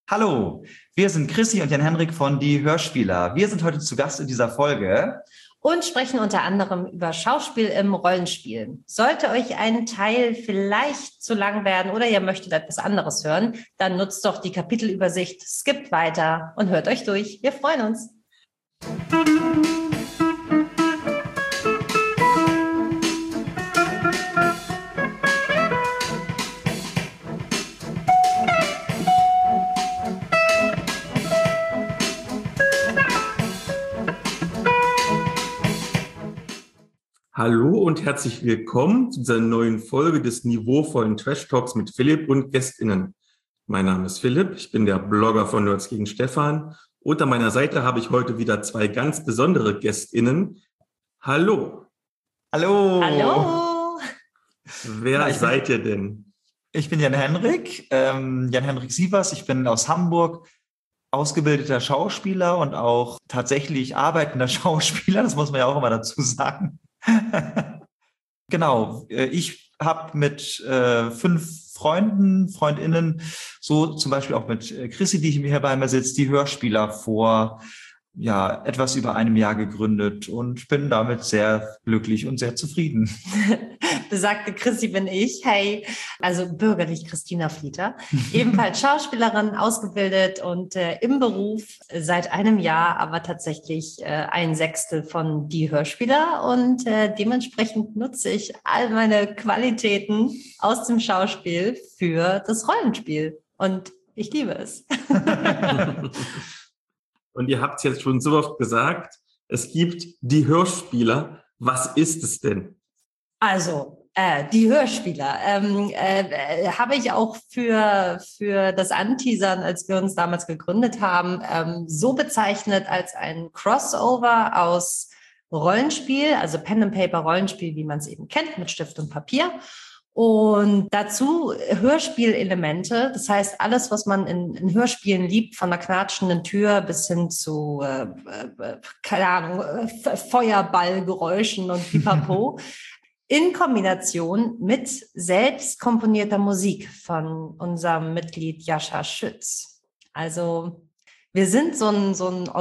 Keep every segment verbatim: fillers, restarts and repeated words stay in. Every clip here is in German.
Hallo, wir sind Chrissy und Jan-Henrik von Die Hörspieler. Wir sind heute zu Gast in dieser Folge und sprechen unter anderem über Schauspiel im Rollenspiel. Sollte euch ein Teil vielleicht zu lang werden oder ihr möchtet etwas anderes hören, dann nutzt doch die Kapitelübersicht, skippt weiter und hört euch durch. Wir freuen uns. Hallo und herzlich willkommen zu dieser neuen Folge des niveauvollen Trash Talks mit Philipp und GästInnen. Mein Name ist Philipp, ich bin der Blogger von Nerds gegen Stefan und an meiner Seite habe ich heute wieder zwei ganz besondere GästInnen. Hallo. Hallo. Hallo. Wer Na, seid ihr denn? Ich bin Jan-Henrik, ähm, Jan-Henrik Sievers. Ich bin aus Hamburg, ausgebildeter Schauspieler und auch tatsächlich arbeitender Schauspieler. Das muss man ja auch immer dazu sagen. Genau, ich habe mit äh, fünf Freunden, Freundinnen, so zum Beispiel auch mit Chrissy, die hier bei mir sitzt, die Hörspieler vor ja etwas über einem Jahr gegründet und bin damit sehr glücklich und sehr zufrieden. Besagte Chrissy bin ich. Hey, also bürgerlich Christina Flieter, ebenfalls Schauspielerin, ausgebildet und äh, im Beruf seit einem Jahr, aber tatsächlich äh, ein Sechstel von Die Hörspieler und äh, dementsprechend nutze ich all meine Qualitäten aus dem Schauspiel für das Rollenspiel und ich liebe es. Und ihr habt es jetzt schon so oft gesagt, es gibt die Hörspieler. Was ist es denn? Also, äh, die Hörspieler ähm, äh, habe ich auch für, für das Anteasern, als wir uns damals gegründet haben, ähm, so bezeichnet als ein Crossover aus Rollenspiel, also Pen and Paper Rollenspiel, wie man es eben kennt, mit Stift und Papier. Und dazu Hörspielelemente, das heißt alles, was man in, in Hörspielen liebt, von der knatschenden Tür bis hin zu, äh, äh, keine Ahnung, äh, Feuerballgeräuschen und Pipapo, in Kombination mit selbst komponierter Musik von unserem Mitglied Jascha Schütz. Also wir sind so ein, so ein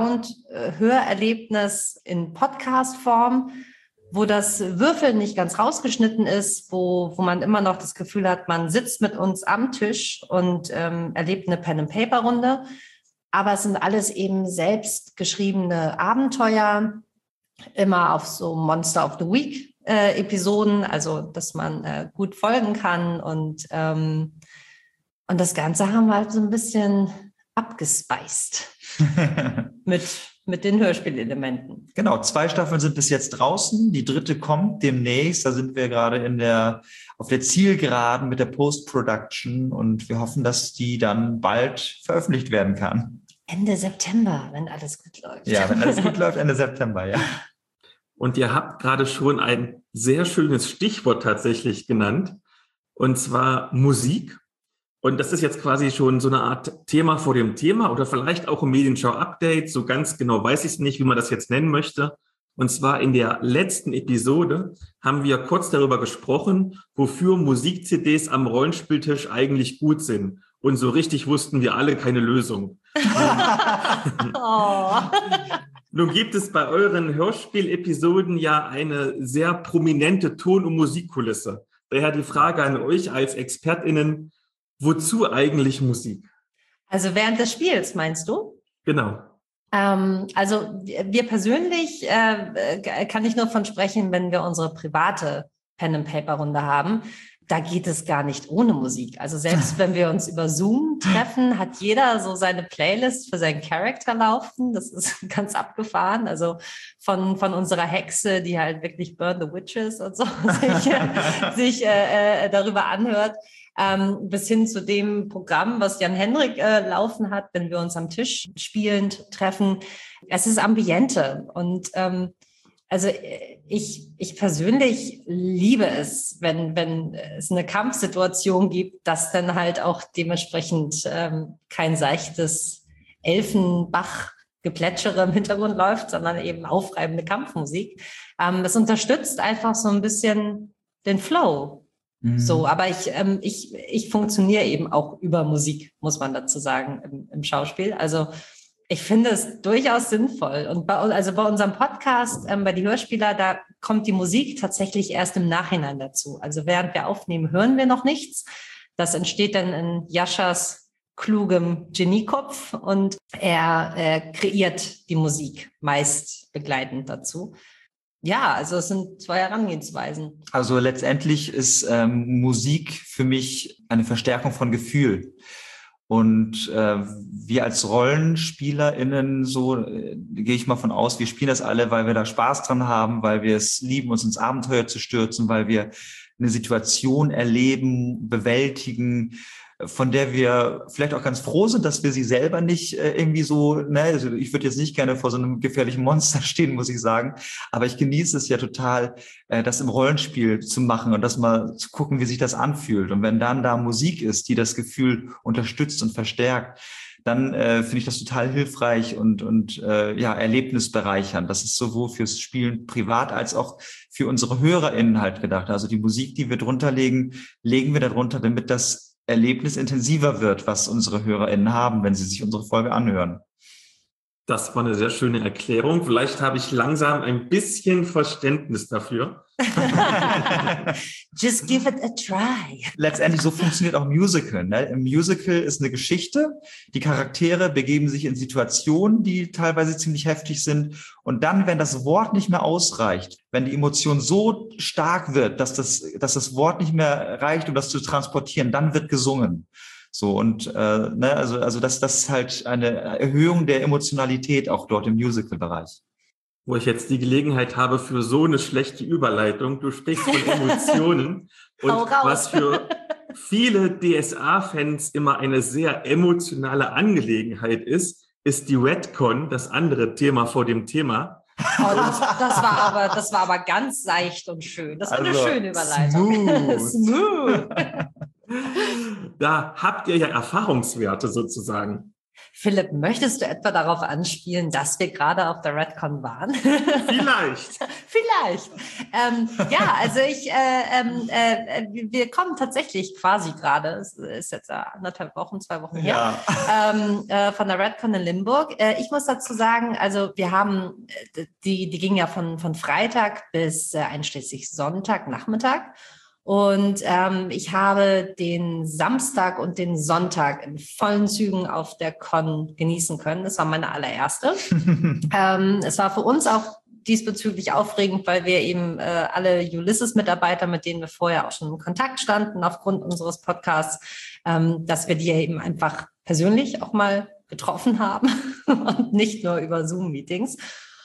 Allround-Hörerlebnis in Podcast-Form, wo das Würfeln nicht ganz rausgeschnitten ist, wo, wo man immer noch das Gefühl hat, man sitzt mit uns am Tisch und ähm, erlebt eine Pen-and-Paper-Runde. Aber es sind alles eben selbst geschriebene Abenteuer, immer auf so Monster of the Week äh, Episoden, also dass man äh, gut folgen kann. Und, ähm, und das Ganze haben wir halt so ein bisschen abgespeist mit mit den Hörspielelementen. Genau, zwei Staffeln sind bis jetzt draußen. Die dritte kommt demnächst. Da sind wir gerade in der, auf der Zielgeraden mit der Post-Production und wir hoffen, dass die dann bald veröffentlicht werden kann. Ende September, wenn alles gut läuft. Ja, wenn alles gut läuft, Ende September, ja. Und ihr habt gerade schon ein sehr schönes Stichwort tatsächlich genannt, und zwar Musik. Und das ist jetzt quasi schon so eine Art Thema vor dem Thema oder vielleicht auch ein Medienschau-Update. So ganz genau weiß ich es nicht, wie man das jetzt nennen möchte. Und zwar in der letzten Episode haben wir kurz darüber gesprochen, wofür Musik-C Ds am Rollenspieltisch eigentlich gut sind. Und so richtig wussten wir alle keine Lösung. Oh. Nun gibt es bei euren Hörspiel-Episoden ja eine sehr prominente Ton- und Musikkulisse. Daher die Frage an euch als ExpertInnen: Wozu eigentlich Musik? Also während des Spiels, meinst du? Genau. Ähm, also wir persönlich äh, kann ich nur von sprechen, wenn wir unsere private Pen-and-Paper-Runde haben. Da geht es gar nicht ohne Musik. Also selbst wenn wir uns über Zoom treffen, hat jeder so seine Playlist für seinen Charakter laufen. Das ist ganz abgefahren. Also von, von unserer Hexe, die halt wirklich Burn the Witches und so sich, sich äh, darüber anhört, ähm, bis hin zu dem Programm, was Jan-Henrik äh, laufen hat, wenn wir uns am Tisch spielend treffen. Es ist Ambiente und ähm, also ich, ich persönlich liebe es, wenn, wenn es eine Kampfsituation gibt, dass dann halt auch dementsprechend ähm, kein seichtes Elfenbach-Geplätschere im Hintergrund läuft, sondern eben aufreibende Kampfmusik. Ähm, das unterstützt einfach so ein bisschen den Flow Mhm. So, aber ich, ähm, ich, ich funktioniere eben auch über Musik, muss man dazu sagen, im, im Schauspiel. Also ich finde es durchaus sinnvoll. Und bei, also bei unserem Podcast, ähm, bei die Hörspieler, da kommt die Musik tatsächlich erst im Nachhinein dazu. Also während wir aufnehmen, hören wir noch nichts. Das entsteht dann in Jaschas klugem Geniekopf und er äh, kreiert die Musik meist begleitend dazu. Ja, also es sind zwei Herangehensweisen. Also letztendlich ist ähm, Musik für mich eine Verstärkung von Gefühl. Und äh, wir als RollenspielerInnen, so äh, gehe ich mal von aus, wir spielen das alle, weil wir da Spaß dran haben, weil wir es lieben, uns ins Abenteuer zu stürzen, weil wir eine Situation erleben, bewältigen, von der wir vielleicht auch ganz froh sind, dass wir sie selber nicht äh, irgendwie so, ne, also ich würde jetzt nicht gerne vor so einem gefährlichen Monster stehen, muss ich sagen, aber ich genieße es ja total, äh, das im Rollenspiel zu machen und das mal zu gucken, wie sich das anfühlt. Und wenn dann da Musik ist, die das Gefühl unterstützt und verstärkt, dann äh, finde ich das total hilfreich und und äh, ja, erlebnisbereichernd. Das ist sowohl fürs Spielen privat als auch für unsere HörerInnen halt gedacht. Also die Musik, die wir drunter legen, legen wir darunter, damit das Erlebnis intensiver wird, was unsere HörerInnen haben, wenn sie sich unsere Folge anhören. Das war eine sehr schöne Erklärung. Vielleicht habe ich langsam ein bisschen Verständnis dafür. Just give it a try. Letztendlich so funktioniert auch Musical. Ne? Im Musical ist eine Geschichte. Die Charaktere begeben sich in Situationen, die teilweise ziemlich heftig sind. Und dann, wenn das Wort nicht mehr ausreicht, wenn die Emotion so stark wird, dass das, dass das Wort nicht mehr reicht, um das zu transportieren, dann wird gesungen. So, und äh, ne, also, also das, das ist halt eine Erhöhung der Emotionalität auch dort im Musical-Bereich. Wo ich jetzt die Gelegenheit habe für so eine schlechte Überleitung. Du sprichst von Emotionen und was für viele D S A-Fans immer eine sehr emotionale Angelegenheit ist, ist die Redcon, das andere Thema vor dem Thema. Oh, das, das, war aber, das war aber ganz seicht und schön. Das war also eine schöne Überleitung. Smooth. Smooth. Da habt ihr ja Erfahrungswerte sozusagen. Philipp, möchtest du etwa darauf anspielen, dass wir gerade auf der Redcon waren? Vielleicht. Vielleicht. Ähm, ja, also ich, äh, äh, wir kommen tatsächlich quasi gerade, es ist jetzt anderthalb Wochen, zwei Wochen her, ja. ähm, äh, von der Redcon in Limburg. Äh, ich muss dazu sagen, also wir haben, die, die ging ja von, von Freitag bis äh, einschließlich Sonntagnachmittag. Und ähm, ich habe den Samstag und den Sonntag in vollen Zügen auf der Con genießen können. Das war meine allererste. ähm, es war für uns auch diesbezüglich aufregend, weil wir eben äh, alle Ulysses-Mitarbeiter, mit denen wir vorher auch schon in Kontakt standen, aufgrund unseres Podcasts, ähm, dass wir die eben einfach persönlich auch mal getroffen haben und nicht nur über Zoom-Meetings.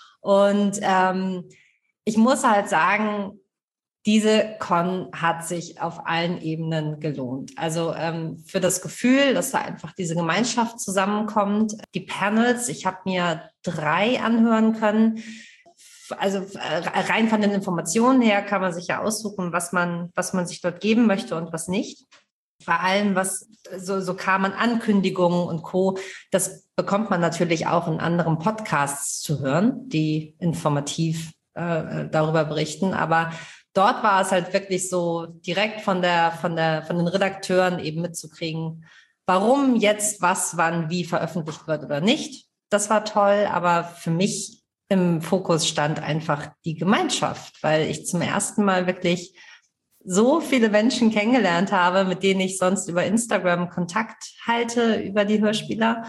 Und ähm, ich muss halt sagen, diese Con hat sich auf allen Ebenen gelohnt. Also ähm, für das Gefühl, dass da einfach diese Gemeinschaft zusammenkommt. Die Panels, ich habe mir drei anhören können. Also äh, rein von den Informationen her kann man sich ja aussuchen, was man, was man sich dort geben möchte und was nicht. Bei allem, was so, so kam an Ankündigungen und Co., das bekommt man natürlich auch in anderen Podcasts zu hören, die informativ äh, darüber berichten. Aber dort war es halt wirklich so direkt von der, von der, von den Redakteuren eben mitzukriegen, warum jetzt was, wann, wie veröffentlicht wird oder nicht. Das war toll, aber für mich im Fokus stand einfach die Gemeinschaft, weil ich zum ersten Mal wirklich so viele Menschen kennengelernt habe, mit denen ich sonst über Instagram Kontakt halte, über die Hörspieler.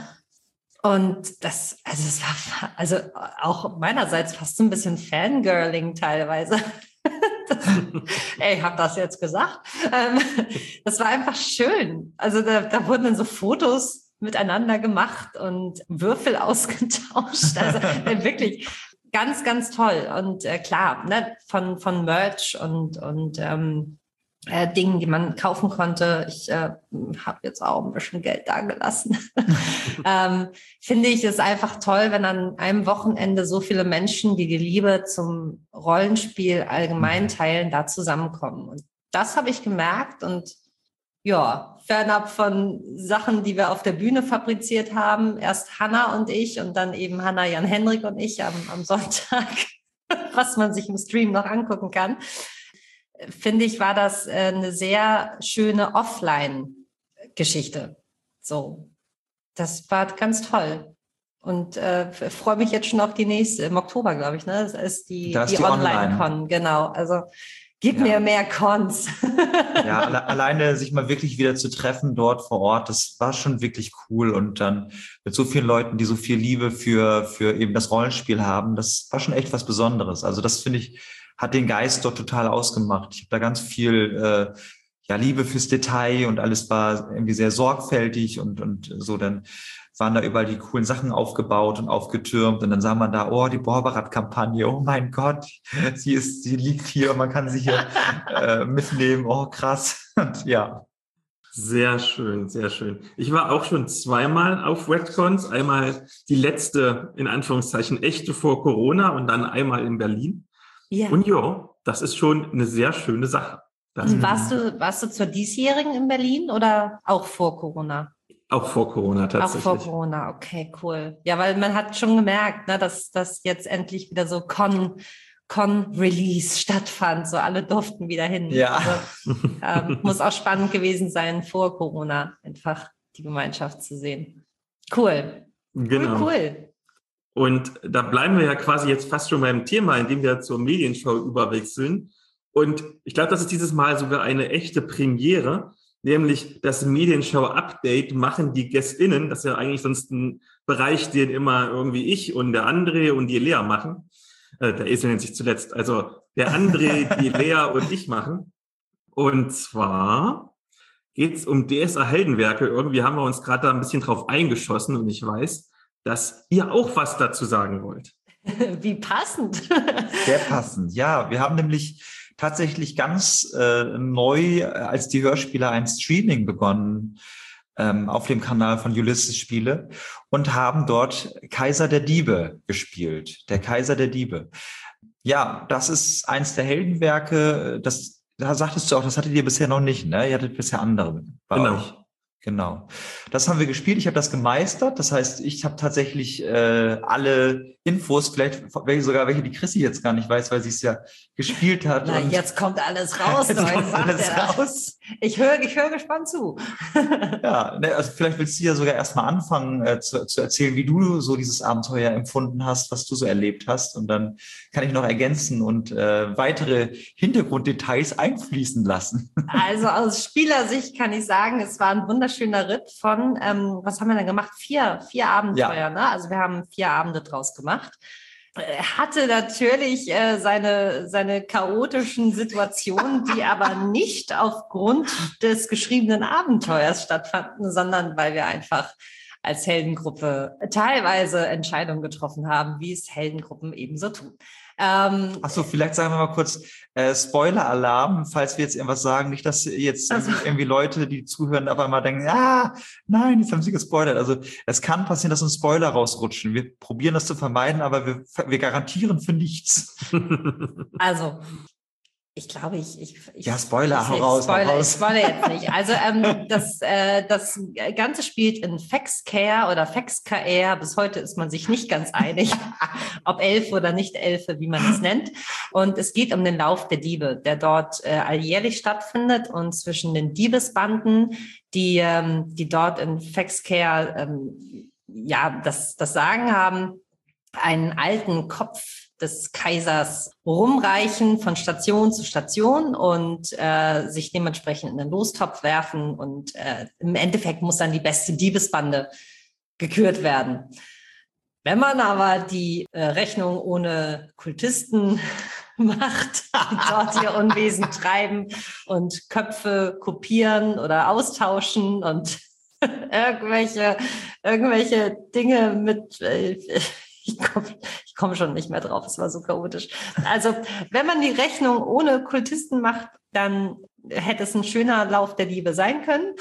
Und das, also es war also auch meinerseits fast ein bisschen Fangirling teilweise. Das, ey, ich habe das jetzt gesagt. Ähm, das war einfach schön. Also da, da wurden dann so Fotos miteinander gemacht und Würfel ausgetauscht. Also äh, wirklich ganz, ganz toll. Und äh, klar, ne, von, von Merch und, und ähm, äh, Dingen, die man kaufen konnte. Ich äh, habe jetzt auch ein bisschen Geld dagelassen. ähm, finde ich es einfach toll, wenn an einem Wochenende so viele Menschen, die die Liebe zum Rollenspiel allgemein teilen, da zusammenkommen. Und das habe ich gemerkt. Und ja, fernab von Sachen, die wir auf der Bühne fabriziert haben, erst Hanna und ich und dann eben Hanna, Jan Henrik und ich am, am Sonntag, was man sich im Stream noch angucken kann. finde ich, war das äh, eine sehr schöne Offline-Geschichte. So, das war ganz toll. Und äh, freue mich jetzt schon auf die nächste, im Oktober, glaube ich, ne? Das ist die, Da ist die, die Online-Con, Online. genau. Also gib Ja. mir mehr Cons. Ja, alle, alleine sich mal wirklich wieder zu treffen dort vor Ort, das war schon wirklich cool. Und dann mit so vielen Leuten, die so viel Liebe für, für eben das Rollenspiel haben, das war schon echt was Besonderes. Also das, finde ich, hat den Geist dort total ausgemacht. Ich habe da ganz viel äh, ja, Liebe fürs Detail und alles war irgendwie sehr sorgfältig und, und so. Dann waren da überall die coolen Sachen aufgebaut und aufgetürmt und dann sah man da, oh, die Borberat-Kampagne, oh mein Gott, sie ist, sie liegt hier und man kann sie hier äh, mitnehmen, oh krass. Und ja. Sehr schön, sehr schön. Ich war auch schon zweimal auf Redcons, einmal die letzte, in Anführungszeichen, echte vor Corona und dann einmal in Berlin. Ja. Und ja, das ist schon eine sehr schöne Sache. Das Warst du, warst du zur diesjährigen in Berlin oder auch vor Corona? Auch vor Corona tatsächlich. Auch vor Corona, okay, cool. Ja, weil man hat schon gemerkt, ne, dass das jetzt endlich wieder so Con, Con-Release stattfand. So alle durften wieder hin. Ja. Also, ähm, muss auch spannend gewesen sein, vor Corona einfach die Gemeinschaft zu sehen. Cool. Genau. Cool, cool. Und da bleiben wir ja quasi jetzt fast schon beim Thema, indem wir zur Medienshow überwechseln. Und ich glaube, das ist dieses Mal sogar eine echte Premiere. Nämlich das Medienshow-Update machen die GästInnen. Das ist ja eigentlich sonst ein Bereich, den immer irgendwie ich und der André und die Lea machen. Äh, der Esel nennt sich zuletzt. Also der André, die Lea und ich machen. Und zwar geht es um D S A-Heldenwerke. Irgendwie haben wir uns gerade da ein bisschen drauf eingeschossen und ich weiß, dass ihr auch was dazu sagen wollt. Wie passend. Sehr passend, ja. Wir haben nämlich tatsächlich ganz äh, neu als die Hörspieler ein Streaming begonnen ähm, auf dem Kanal von Ulysses Spiele und haben dort Kaiser der Diebe gespielt. Der Kaiser der Diebe. Ja, das ist eins der Heldenwerke. Das, da sagtest du auch, das hattet ihr bisher noch nicht, ne? Ihr hattet bisher andere bei Genau. euch. Genau. Das haben wir gespielt. Ich habe das gemeistert. Das heißt, ich habe tatsächlich äh, alle Infos, vielleicht welche, sogar welche die Chrissy jetzt gar nicht weiß, weil sie es ja gespielt hat. Na, und jetzt kommt alles raus. jetzt Leute. kommt alles raus. Ich höre ich hör gespannt zu. Ja, ne, also vielleicht willst du ja sogar erstmal anfangen äh, zu, zu erzählen, wie du so dieses Abenteuer empfunden hast, was du so erlebt hast. Und dann kann ich noch ergänzen und äh, weitere Hintergrunddetails einfließen lassen. Also aus Spielersicht kann ich sagen, es war ein wunderschöner Ritt von, ähm, was haben wir denn gemacht? Vier, vier Abenteuer, Ja. ne? Also wir haben vier Abende draus gemacht. Er hatte natürlich äh, seine, seine chaotischen Situationen, die aber nicht aufgrund des geschriebenen Abenteuers stattfanden, sondern weil wir einfach als Heldengruppe teilweise Entscheidungen getroffen haben, wie es Heldengruppen ebenso tun. Ähm, Ach so, vielleicht sagen wir mal kurz äh, Spoiler-Alarm, falls wir jetzt irgendwas sagen. Nicht, dass jetzt Also- irgendwie Leute, die zuhören, auf einmal denken, ah, nein, jetzt haben sie gespoilert. Also es kann passieren, dass uns Spoiler rausrutschen. Wir probieren das zu vermeiden, aber wir, wir garantieren für nichts. Also, ich glaube, ich, ich, ich Ja, Spoiler, ich, hau ich raus, hau Spoiler, raus. ich spoilere jetzt nicht. Also ähm, das, äh, das Ganze spielt in Fexcare oder Fexcare. Bis heute ist man sich nicht ganz einig, ob Elfe oder nicht Elfe, wie man es nennt. Und es geht um den Lauf der Diebe, der dort äh, alljährlich stattfindet und zwischen den Diebesbanden, die, ähm, die dort in Fexcare ähm, ja das, das Sagen haben, einen alten Kopf des Kaisers rumreichen von Station zu Station und äh, sich dementsprechend in den Lostopf werfen. Und äh, im Endeffekt muss dann die beste Diebesbande gekürt werden. Wenn man aber die äh, Rechnung ohne Kultisten macht, die dort ihr Unwesen treiben und Köpfe kopieren oder austauschen und irgendwelche, irgendwelche Dinge mit... Äh, Ich komme ich komm schon nicht mehr drauf, es war so chaotisch. Also wenn man die Rechnung ohne Kultisten macht, dann hätte es ein schöner Lauf der Liebe sein können.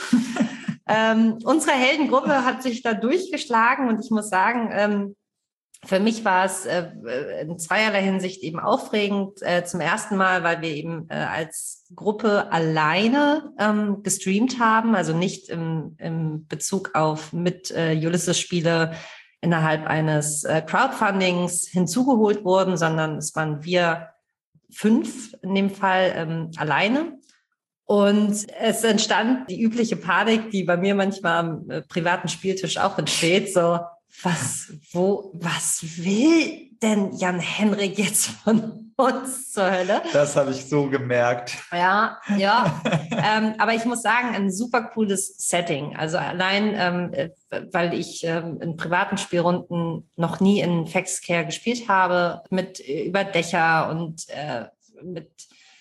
ähm, unsere Heldengruppe hat sich da durchgeschlagen und ich muss sagen, ähm, für mich war es äh, in zweierlei Hinsicht eben aufregend. Äh, zum ersten Mal, weil wir eben äh, als Gruppe alleine ähm, gestreamt haben, also nicht im, im Bezug auf mit äh, Ulysses Spiele innerhalb eines äh, Crowdfundings hinzugeholt wurden, sondern es waren wir fünf, in dem Fall ähm, alleine. Und es entstand die übliche Panik, die bei mir manchmal am äh, privaten Spieltisch auch entsteht. So, was, wo, was will denn Jan-Henrik jetzt von uns zur Hölle? Das habe ich so gemerkt. Ja, ja. ähm, aber ich muss sagen, ein super cooles Setting. Also allein, ähm, weil ich ähm, in privaten Spielrunden noch nie in Faxcare gespielt habe, mit äh, über Dächer und äh, mit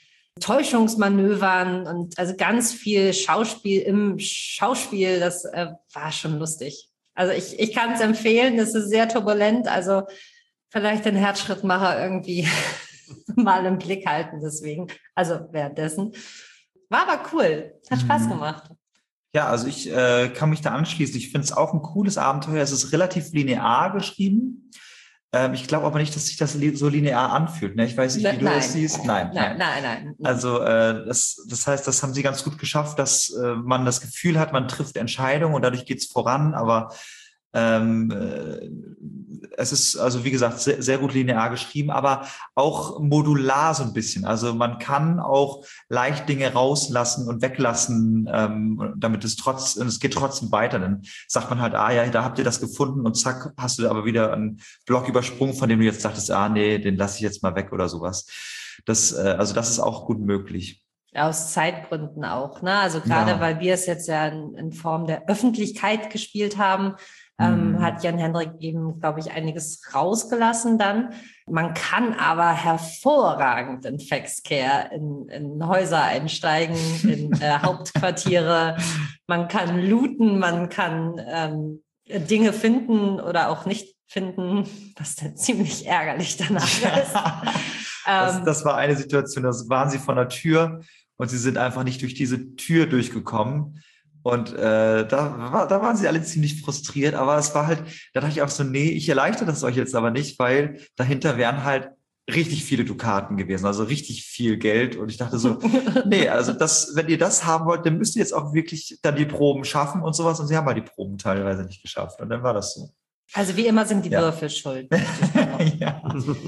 Täuschungsmanövern und also ganz viel Schauspiel im Schauspiel. Das äh, war schon lustig. Also ich, ich kann es empfehlen. Es ist sehr turbulent. Also vielleicht den Herzschrittmacher irgendwie mal im Blick halten deswegen. Also währenddessen. War aber cool. Hat Spaß gemacht. Ja, also ich äh, kann mich da anschließen. Ich finde es auch ein cooles Abenteuer. Es ist relativ linear geschrieben. Ähm, ich glaube aber nicht, dass sich das li- so linear anfühlt. Ne? Ich weiß nicht, wie Nein. du das siehst. Nein, Nein, nein, nein. nein. Also äh, das, das heißt, das haben sie ganz gut geschafft, dass äh, man das Gefühl hat, man trifft Entscheidungen und dadurch geht's voran. Aber ähm, äh, es ist also, wie gesagt, sehr, sehr gut linear geschrieben, aber auch modular so ein bisschen. Also man kann auch leicht Dinge rauslassen und weglassen, ähm, damit es trotz, und es geht trotzdem weiter. Dann sagt man halt, ah ja, da habt ihr das gefunden und zack, hast du aber wieder einen Block übersprungen, von dem du jetzt dachtest, ah nee, den lasse ich jetzt mal weg oder sowas. Das, äh, also das ist auch gut möglich. Aus Zeitgründen auch, ne? Also gerade Ja. weil wir es jetzt ja in, in Form der Öffentlichkeit gespielt haben, ähm, Mhm. hat Jan-Henrik eben, glaube ich, einiges rausgelassen dann. Man kann aber hervorragend in Faxcare in, in Häuser einsteigen, in äh, Hauptquartiere. Man kann looten, man kann ähm, Dinge finden oder auch nicht finden, was dann ziemlich ärgerlich danach ist. das, das war eine Situation, da waren sie vor der Tür und sie sind einfach nicht durch diese Tür durchgekommen. Und äh, da, war, da waren sie alle ziemlich frustriert, aber es war halt, da dachte ich auch so, nee, ich erleichtere das euch jetzt aber nicht, weil dahinter wären halt richtig viele Dukaten gewesen, also richtig viel Geld. Und ich dachte so, nee, also das, wenn ihr das haben wollt, dann müsst ihr jetzt auch wirklich dann die Proben schaffen und sowas. Und sie haben halt die Proben teilweise nicht geschafft. Und dann war das so. Also wie immer sind die Ja. Würfel schuld. Ja.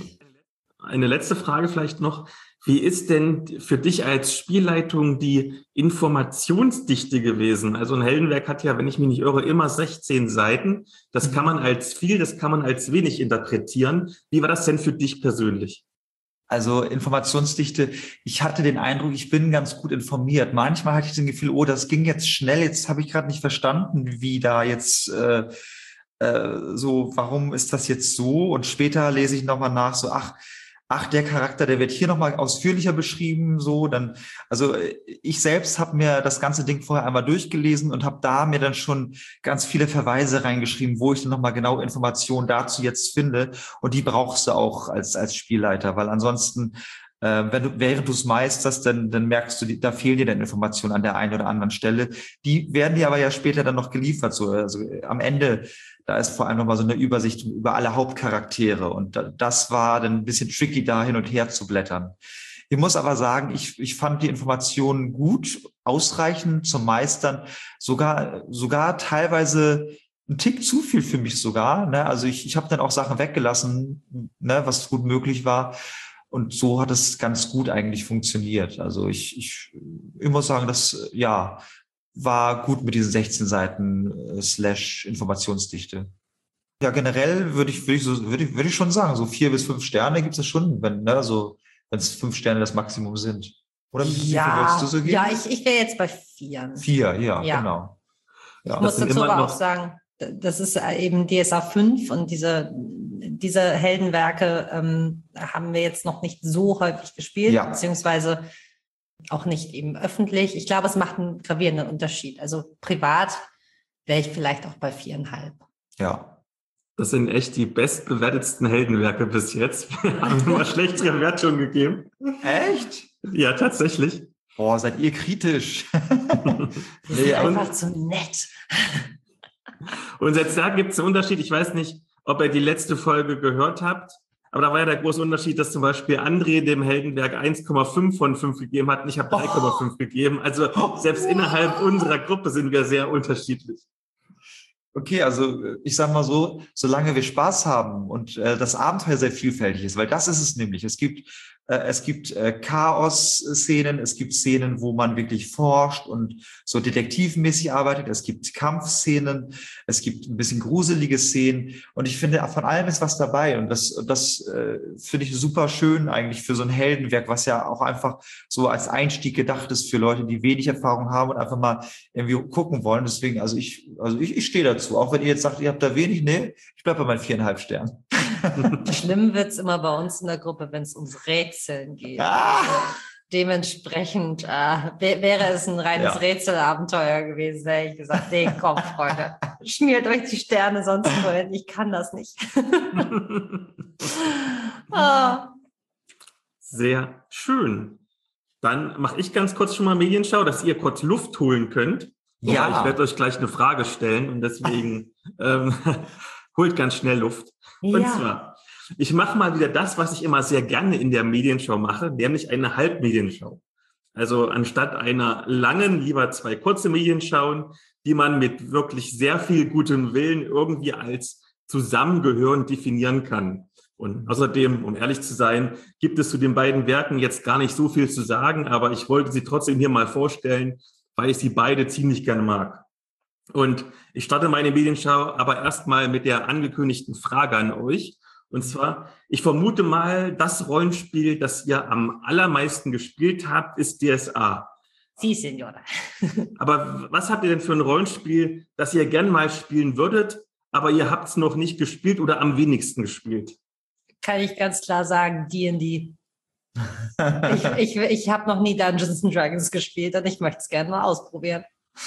Eine letzte Frage vielleicht noch. Wie ist denn für dich als Spielleitung die Informationsdichte gewesen? Also ein Heldenwerk hat ja, wenn ich mich nicht irre, immer sechzehn Seiten. Das kann man als viel, das kann man als wenig interpretieren. Wie war das denn für dich persönlich? Also Informationsdichte, ich hatte den Eindruck, ich bin ganz gut informiert. Manchmal hatte ich das Gefühl, oh, das ging jetzt schnell, jetzt habe ich gerade nicht verstanden, wie da jetzt äh, äh, so, warum ist das jetzt so? Und später lese ich nochmal nach, so, ach, ach, der Charakter, der wird hier nochmal ausführlicher beschrieben, so, dann, also ich selbst habe mir das ganze Ding vorher einmal durchgelesen und habe da mir dann schon ganz viele Verweise reingeschrieben, wo ich dann nochmal genau Informationen dazu jetzt finde, und die brauchst du auch als als Spielleiter, weil ansonsten, äh, wenn du, während du es meisterst, dann, dann merkst du, die, da fehlen dir dann Informationen an der einen oder anderen Stelle. Die werden dir aber ja später dann noch geliefert, so, also am Ende. Da ist vor allem nochmal so eine Übersicht über alle Hauptcharaktere. Und das war dann ein bisschen tricky, da hin und her zu blättern. Ich muss aber sagen, ich, ich fand die Informationen gut, ausreichend zum Meistern, sogar, sogar teilweise ein Tick zu viel für mich sogar. Ne? Also ich, ich habe dann auch Sachen weggelassen, ne, was gut möglich war. Und so hat es ganz gut eigentlich funktioniert. Also ich, ich, ich muss sagen, dass, ja, war gut mit diesen sechzehn Seiten äh, slash Informationsdichte. Ja, generell würde ich, würde ich so, würde ich, würde ich schon sagen, so vier bis fünf Sterne gibt es schon, wenn, ne, so, wenn es fünf Sterne das Maximum sind. Oder wie viel würdest du so geben? Ja, ich, ich wäre jetzt bei vier. Vier, ja, Ja. genau. Ja. Ich muss sind dazu immer aber noch- auch sagen, das ist eben D S A fünf und diese, diese Heldenwerke ähm, haben wir jetzt noch nicht so häufig gespielt, Ja. beziehungsweise auch nicht eben öffentlich. Ich glaube, es macht einen gravierenden Unterschied. Also privat wäre ich vielleicht auch bei viereinhalb. Ja. Das sind echt die bestbewertetsten Heldenwerke bis jetzt. Wir haben immer schlechtere Wertungen gegeben. Echt? Ja, tatsächlich. Boah, seid ihr kritisch. Wir Nee, sind und- einfach zu nett. Und jetzt da gibt es einen Unterschied. Ich weiß nicht, ob ihr die letzte Folge gehört habt, aber da war ja der große Unterschied, dass zum Beispiel André dem Heldenwerk eins Komma fünf von fünf gegeben hat und ich habe drei Komma fünf gegeben. Also selbst innerhalb unserer Gruppe sind wir sehr unterschiedlich. Okay, also ich sag mal so, solange wir Spaß haben und äh, das Abenteuer sehr vielfältig ist, weil das ist es nämlich. Es gibt Es gibt äh, Chaos-Szenen, es gibt Szenen, wo man wirklich forscht und so detektivmäßig arbeitet. Es gibt Kampfszenen, es gibt ein bisschen gruselige Szenen. Und ich finde, von allem ist was dabei. Und das, das äh, finde ich super schön eigentlich für so ein Heldenwerk, was ja auch einfach so als Einstieg gedacht ist für Leute, die wenig Erfahrung haben und einfach mal irgendwie gucken wollen. Deswegen, also ich, also ich, ich stehe dazu. Auch wenn ihr jetzt sagt, ihr habt da wenig, nee, ich bleibe bei meinen viereinhalb Sternen. Schlimm wird's immer bei uns in der Gruppe, wenn es ums Rätseln geht. Ah! Also dementsprechend äh, wäre es ein reines ja. Rätselabenteuer gewesen, hätte ich gesagt, nee, komm, Freunde, schmiert euch die Sterne sonst wohin, ich kann das nicht. oh. Sehr schön. Dann mache ich ganz kurz schon mal Medienschau, dass ihr kurz Luft holen könnt. Ja. Ich werde euch gleich eine Frage stellen und deswegen ähm, holt ganz schnell Luft. Ja. Und zwar, ich mache mal wieder das, was ich immer sehr gerne in der Medienschau mache, nämlich eine Halbmedienschau. Also anstatt einer langen, lieber zwei kurze Medienschauen, die man mit wirklich sehr viel gutem Willen irgendwie als zusammengehörend definieren kann. Und außerdem, um ehrlich zu sein, gibt es zu den beiden Werken jetzt gar nicht so viel zu sagen, aber ich wollte sie trotzdem hier mal vorstellen, weil ich sie beide ziemlich gerne mag. Und ich starte meine Medienschau aber erstmal mit der angekündigten Frage an euch. Und zwar, ich vermute mal, das Rollenspiel, das ihr am allermeisten gespielt habt, ist D S A. Si, Signora. Aber was habt ihr denn für ein Rollenspiel, das ihr gern mal spielen würdet, aber ihr habt es noch nicht gespielt oder am wenigsten gespielt? Kann ich ganz klar sagen, D und D. ich ich, ich habe noch nie Dungeons and Dragons gespielt und ich möchte es gerne mal ausprobieren.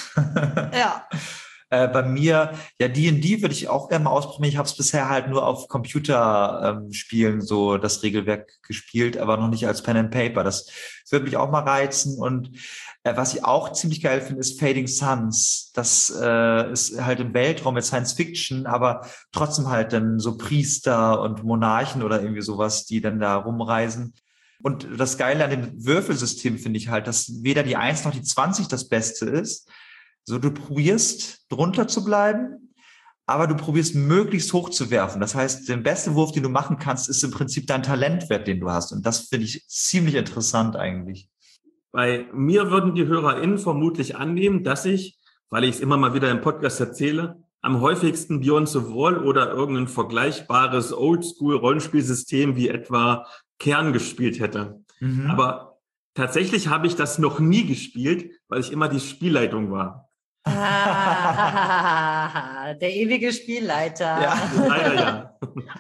Ja. Äh, bei mir, ja, D und D würde ich auch gerne mal ausprobieren. Ich habe es bisher halt nur auf Computerspielen ähm, so das Regelwerk gespielt, aber noch nicht als Pen and Paper. Das, das würde mich auch mal reizen. Und äh, was ich auch ziemlich geil finde, ist Fading Suns. Das äh, ist halt im Weltraum mit Science Fiction, aber trotzdem halt dann so Priester und Monarchen oder irgendwie sowas, die dann da rumreisen. Und das Geile an dem Würfelsystem finde ich halt, dass weder die eins noch die zwanzig das Beste ist. So, du probierst drunter zu bleiben, aber du probierst möglichst hoch zu werfen. Das heißt, der beste Wurf, den du machen kannst, ist im Prinzip dein Talentwert, den du hast. Und das finde ich ziemlich interessant eigentlich. Bei mir würden die HörerInnen vermutlich annehmen, dass ich, weil ich es immer mal wieder im Podcast erzähle, am häufigsten Beyond the Wall oder irgendein vergleichbares Oldschool-Rollenspielsystem wie etwa Kern gespielt hätte. Mhm. Aber tatsächlich habe ich das noch nie gespielt, weil ich immer die Spielleitung war. Ah, der ewige Spielleiter. Ja, leider ja.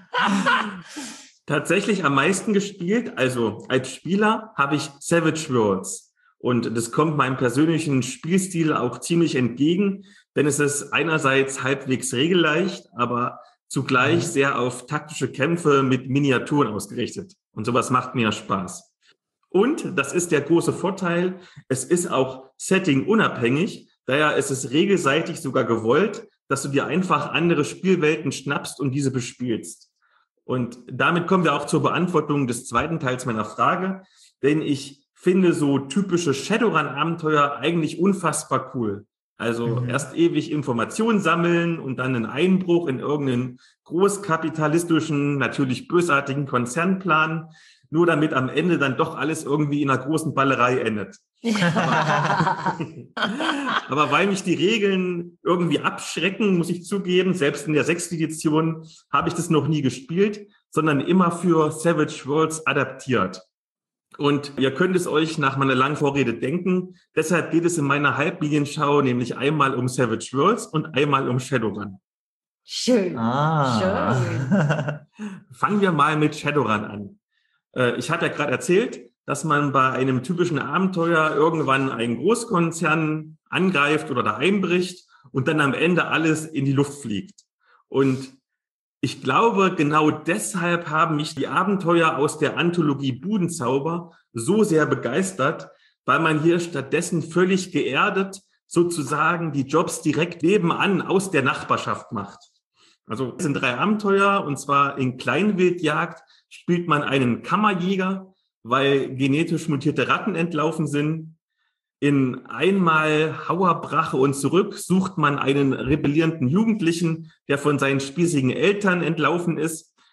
Tatsächlich am meisten gespielt, also als Spieler, habe ich Savage Worlds. Und das kommt meinem persönlichen Spielstil auch ziemlich entgegen, denn es ist einerseits halbwegs regelleicht, aber zugleich sehr auf taktische Kämpfe mit Miniaturen ausgerichtet. Und sowas macht mir Spaß. Und, das ist der große Vorteil, es ist auch setting-unabhängig, daher ist es regelseitig sogar gewollt, dass du dir einfach andere Spielwelten schnappst und diese bespielst. Und damit kommen wir auch zur Beantwortung des zweiten Teils meiner Frage, denn ich finde so typische Shadowrun-Abenteuer eigentlich unfassbar cool. Also mhm. erst ewig Informationen sammeln und dann einen Einbruch in irgendeinen großkapitalistischen, natürlich bösartigen Konzern planen, nur damit am Ende dann doch alles irgendwie in einer großen Ballerei endet. Ja. Aber weil mich die Regeln irgendwie abschrecken, muss ich zugeben, selbst in der sechsten Edition habe ich das noch nie gespielt, sondern immer für Savage Worlds adaptiert. Und ihr könnt es euch nach meiner langen Vorrede denken, deshalb geht es in meiner Halbmedienschau nämlich einmal um Savage Worlds und einmal um Shadowrun. Schön. Ah. Schön. Fangen wir mal mit Shadowrun an. Ich hatte ja gerade erzählt, dass man bei einem typischen Abenteuer irgendwann einen Großkonzern angreift oder da einbricht und dann am Ende alles in die Luft fliegt. Und ich glaube, genau deshalb haben mich die Abenteuer aus der Anthologie Budenzauber so sehr begeistert, weil man hier stattdessen völlig geerdet sozusagen die Jobs direkt nebenan aus der Nachbarschaft macht. Also es sind drei Abenteuer, und zwar in Kleinwildjagd spielt man einen Kammerjäger, weil genetisch mutierte Ratten entlaufen sind. In Einmal Hauerbrache und zurück sucht man einen rebellierenden Jugendlichen, der von seinen spießigen Eltern entlaufen ist.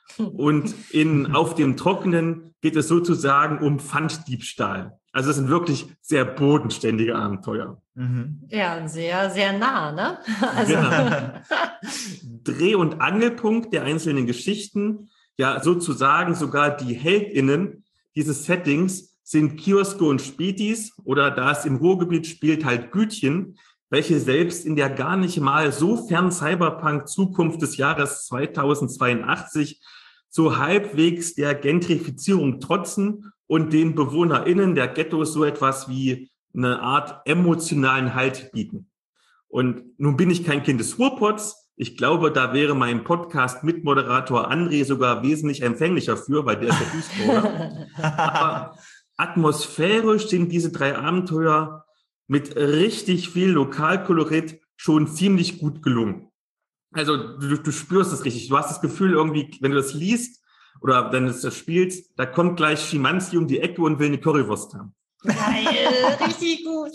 Und in Auf dem Trockenen geht es sozusagen um Pfanddiebstahl. Also es sind wirklich sehr bodenständige Abenteuer. Mhm. Ja, sehr, sehr nah, ne? Also. Genau. Dreh- und Angelpunkt der einzelnen Geschichten, ja sozusagen sogar die HeldInnen dieses Settings sind Kioske und Spätis oder da es im Ruhrgebiet spielt, halt Gütchen, welche selbst in der gar nicht mal so fern Cyberpunk-Zukunft des Jahres zweitausendzweiundachtzig so halbwegs der Gentrifizierung trotzen und den BewohnerInnen der Ghettos so etwas wie eine Art emotionalen Halt bieten. Und nun bin ich kein Kind des Ruhrpots. Ich glaube, da wäre mein Podcast-Mitmoderator André sogar wesentlich empfänglicher für, weil der ist der Duisburger. Aber atmosphärisch sind diese drei Abenteuer mit richtig viel Lokalkolorit schon ziemlich gut gelungen. Also du, du spürst es richtig. Du hast das Gefühl irgendwie, wenn du das liest oder wenn du das spielst, da kommt gleich Schimanski um die Ecke und will eine Currywurst haben. Geil, richtig gut.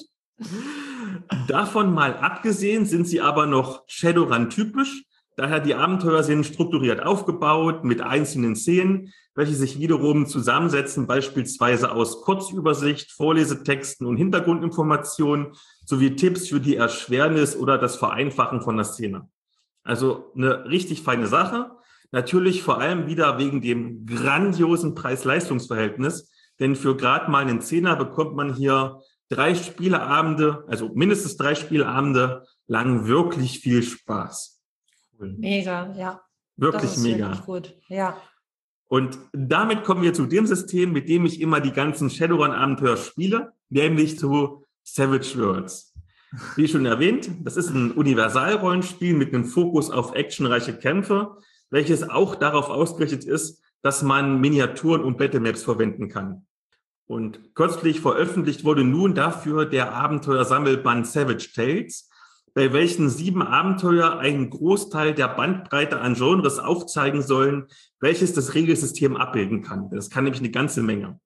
Davon mal abgesehen sind sie aber noch Shadowrun-typisch. Daher die Abenteuer sind strukturiert aufgebaut mit einzelnen Szenen, welche sich wiederum zusammensetzen, beispielsweise aus Kurzübersicht, Vorlesetexten und Hintergrundinformationen sowie Tipps für die Erschwernis oder das Vereinfachen von der Szene. Also eine richtig feine Sache. Natürlich vor allem wieder wegen dem grandiosen Preis-Leistungs-Verhältnis, denn für gerade mal einen Zehner bekommt man hier drei Spieleabende, also mindestens drei Spieleabende lang wirklich viel Spaß. Cool. Mega, ja. Wirklich das ist mega. Wirklich gut, ja. Und damit kommen wir zu dem System, mit dem ich immer die ganzen Shadowrun-Abenteuer spiele, nämlich zu Savage Worlds. Wie schon erwähnt, das ist ein Universalrollenspiel mit einem Fokus auf actionreiche Kämpfe, welches auch darauf ausgerichtet ist, dass man Miniaturen und Battlemaps verwenden kann. Und kürzlich veröffentlicht wurde nun dafür der Abenteuersammelband Savage Tales, bei welchen sieben Abenteuer einen Großteil der Bandbreite an Genres aufzeigen sollen, welches das Regelsystem abbilden kann. Das kann nämlich eine ganze Menge.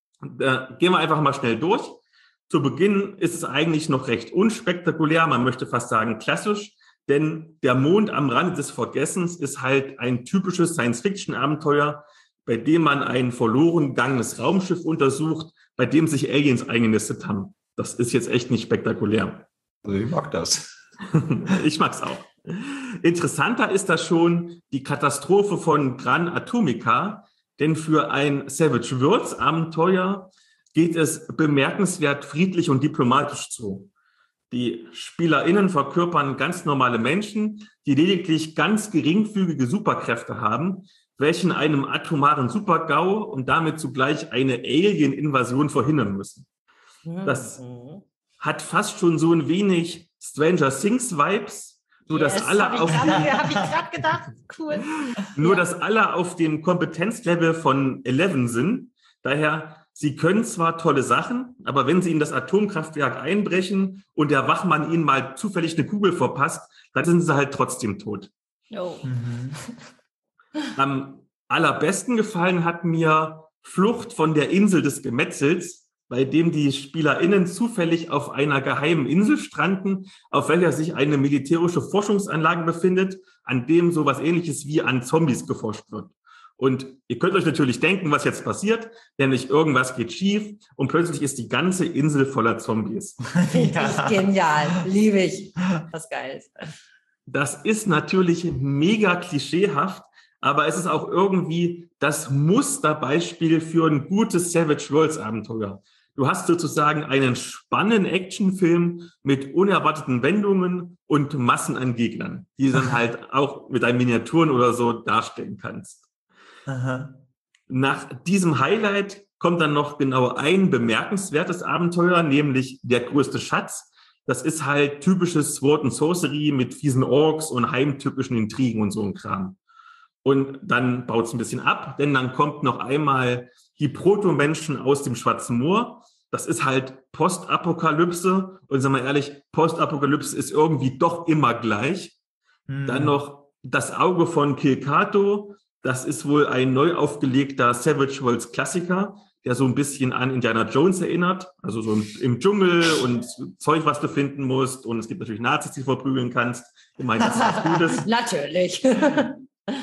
Da gehen wir einfach mal schnell durch. Zu Beginn ist es eigentlich noch recht unspektakulär, man möchte fast sagen klassisch, denn der Mond am Rande des Vergessens ist halt ein typisches Science-Fiction-Abenteuer, bei dem man ein verloren gegangenes Raumschiff untersucht, bei dem sich Aliens eingenistet haben. Das ist jetzt echt nicht spektakulär. Also ich mag das. Ich mag's auch. Interessanter ist das schon die Katastrophe von Gran Atomica, denn für ein Savage Worlds Abenteuer geht es bemerkenswert friedlich und diplomatisch zu. Die SpielerInnen verkörpern ganz normale Menschen, die lediglich ganz geringfügige Superkräfte haben, welche einem atomaren Super-GAU und damit zugleich eine Alien-Invasion verhindern müssen. Das hat fast schon so ein wenig Stranger Things-Vibes, nur yes, dass alle hab auf ich grad, hab ich gerade gedacht, cool. Nur ja. dass alle auf dem Kompetenzlevel von elf sind. Daher, sie können zwar tolle Sachen, aber wenn sie in das Atomkraftwerk einbrechen und der Wachmann ihnen mal zufällig eine Kugel verpasst, dann sind sie halt trotzdem tot. Oh. Mhm. Am allerbesten gefallen hat mir Flucht von der Insel des Gemetzels, bei dem die SpielerInnen zufällig auf einer geheimen Insel stranden, auf welcher sich eine militärische Forschungsanlage befindet, an dem sowas Ähnliches wie an Zombies geforscht wird. Und ihr könnt euch natürlich denken, was jetzt passiert, nämlich irgendwas geht schief und plötzlich ist die ganze Insel voller Zombies. Ja. Genial, liebe ich. Was geil ist. Das ist natürlich mega klischeehaft, aber es ist auch irgendwie das Musterbeispiel für ein gutes Savage Worlds Abenteuer. Du hast sozusagen einen spannenden Actionfilm mit unerwarteten Wendungen und Massen an Gegnern, die du dann halt auch mit deinen Miniaturen oder so darstellen kannst. Aha. Nach diesem Highlight kommt dann noch genau ein bemerkenswertes Abenteuer, nämlich der größte Schatz. Das ist halt typisches Sword and Sorcery mit fiesen Orks und heimtückischen Intrigen und so ein Kram. Und dann baut es ein bisschen ab, denn dann kommt noch einmal die Proto-Menschen aus dem Schwarzen Moor. Das ist halt Postapokalypse. Und sagen wir ehrlich, Postapokalypse ist irgendwie doch immer gleich. Hm. Dann noch das Auge von Kilkato. Das ist wohl ein neu aufgelegter Savage Worlds Klassiker, der so ein bisschen an Indiana Jones erinnert. Also so im Dschungel und Zeug, was du finden musst. Und es gibt natürlich Nazis, die du verprügeln kannst. Immerhin, das ist was Gutes. Natürlich.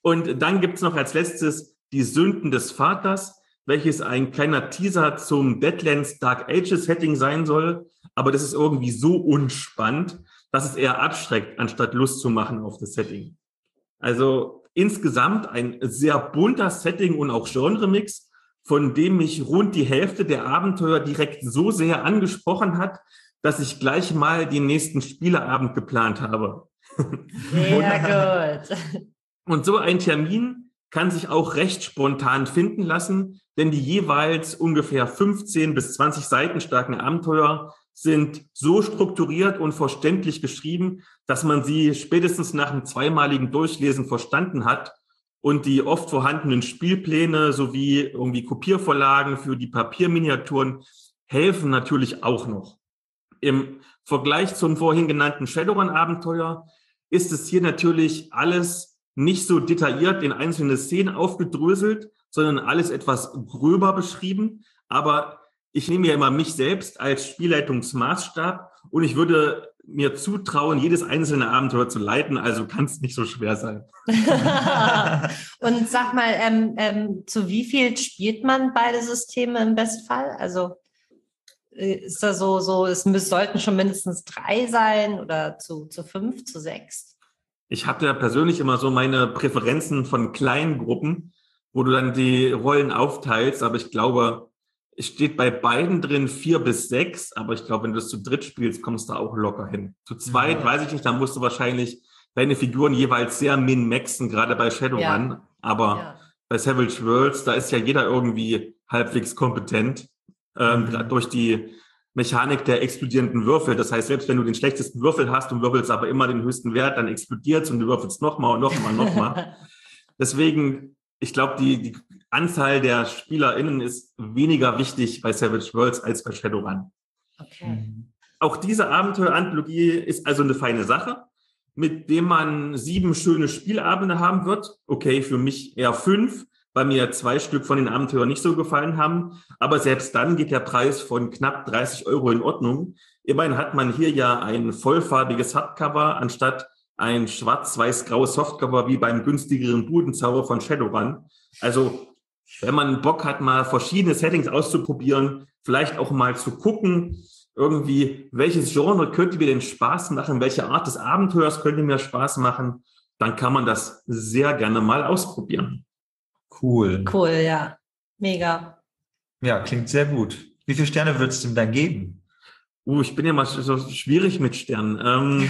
Und dann gibt es noch als letztes die Sünden des Vaters, welches ein kleiner Teaser zum Deadlands Dark Ages Setting sein soll. Aber das ist irgendwie so unspannend, dass es eher abschreckt, anstatt Lust zu machen auf das Setting. Also insgesamt ein sehr bunter Setting und auch Genre-Mix, von dem mich rund die Hälfte der Abenteuer direkt so sehr angesprochen hat, dass ich gleich mal den nächsten Spieleabend geplant habe. Sehr gut. Und so ein Termin kann sich auch recht spontan finden lassen, denn die jeweils ungefähr fünfzehn bis zwanzig Seiten starken Abenteuer sind so strukturiert und verständlich geschrieben, dass man sie spätestens nach einem zweimaligen Durchlesen verstanden hat. Und die oft vorhandenen Spielpläne sowie irgendwie Kopiervorlagen für die Papierminiaturen helfen natürlich auch noch. Im Vergleich zum vorhin genannten Shadowrun-Abenteuer ist es hier natürlich alles nicht so detailliert in einzelne Szenen aufgedröselt, sondern alles etwas gröber beschrieben. Aber ich nehme ja immer mich selbst als Spielleitungsmaßstab und ich würde mir zutrauen, jedes einzelne Abenteuer zu leiten, also kann es nicht so schwer sein. Und sag mal, ähm, ähm, zu wie viel spielt man beide Systeme im Bestfall? Also ist da so, so es müssen, sollten schon mindestens drei sein oder zu, zu fünf, zu sechs? Ich habe ja persönlich immer so meine Präferenzen von kleinen Gruppen, wo du dann die Rollen aufteilst, aber ich glaube, es steht bei beiden drin vier bis sechs, aber ich glaube, wenn du das zu dritt spielst, kommst du auch locker hin. Zu zweit, ja. Weiß ich nicht, da musst du wahrscheinlich deine Figuren jeweils sehr min-maxen, gerade bei Shadowrun, ja. Aber ja. Bei Savage Worlds, da ist ja jeder irgendwie halbwegs kompetent, ähm, mhm. durch die Mechanik der explodierenden Würfel. Das heißt, selbst wenn du den schlechtesten Würfel hast und würfelst aber immer den höchsten Wert, dann explodiert's und du würfelst nochmal und nochmal und nochmal. Deswegen, ich glaube, die, die Anzahl der SpielerInnen ist weniger wichtig bei Savage Worlds als bei Shadowrun. Okay. Auch diese Abenteuer-Anthologie ist also eine feine Sache, mit dem man sieben schöne Spielabende haben wird. Okay, für mich eher fünf, weil mir zwei Stück von den Abenteuern nicht so gefallen haben. Aber selbst dann geht der Preis von knapp dreißig Euro in Ordnung. Immerhin hat man hier ja ein vollfarbiges Hardcover anstatt ein schwarz-weiß-graues Softcover wie beim günstigeren Budenzauber von Shadowrun. Also wenn man Bock hat, mal verschiedene Settings auszuprobieren, vielleicht auch mal zu gucken, irgendwie, welches Genre könnte mir denn Spaß machen, welche Art des Abenteuers könnte mir Spaß machen, dann kann man das sehr gerne mal ausprobieren. Cool. Cool, ja. Mega. Ja, klingt sehr gut. Wie viele Sterne würdest du ihm dann geben? Uh, ich bin ja mal so schwierig mit Sternen. Ähm,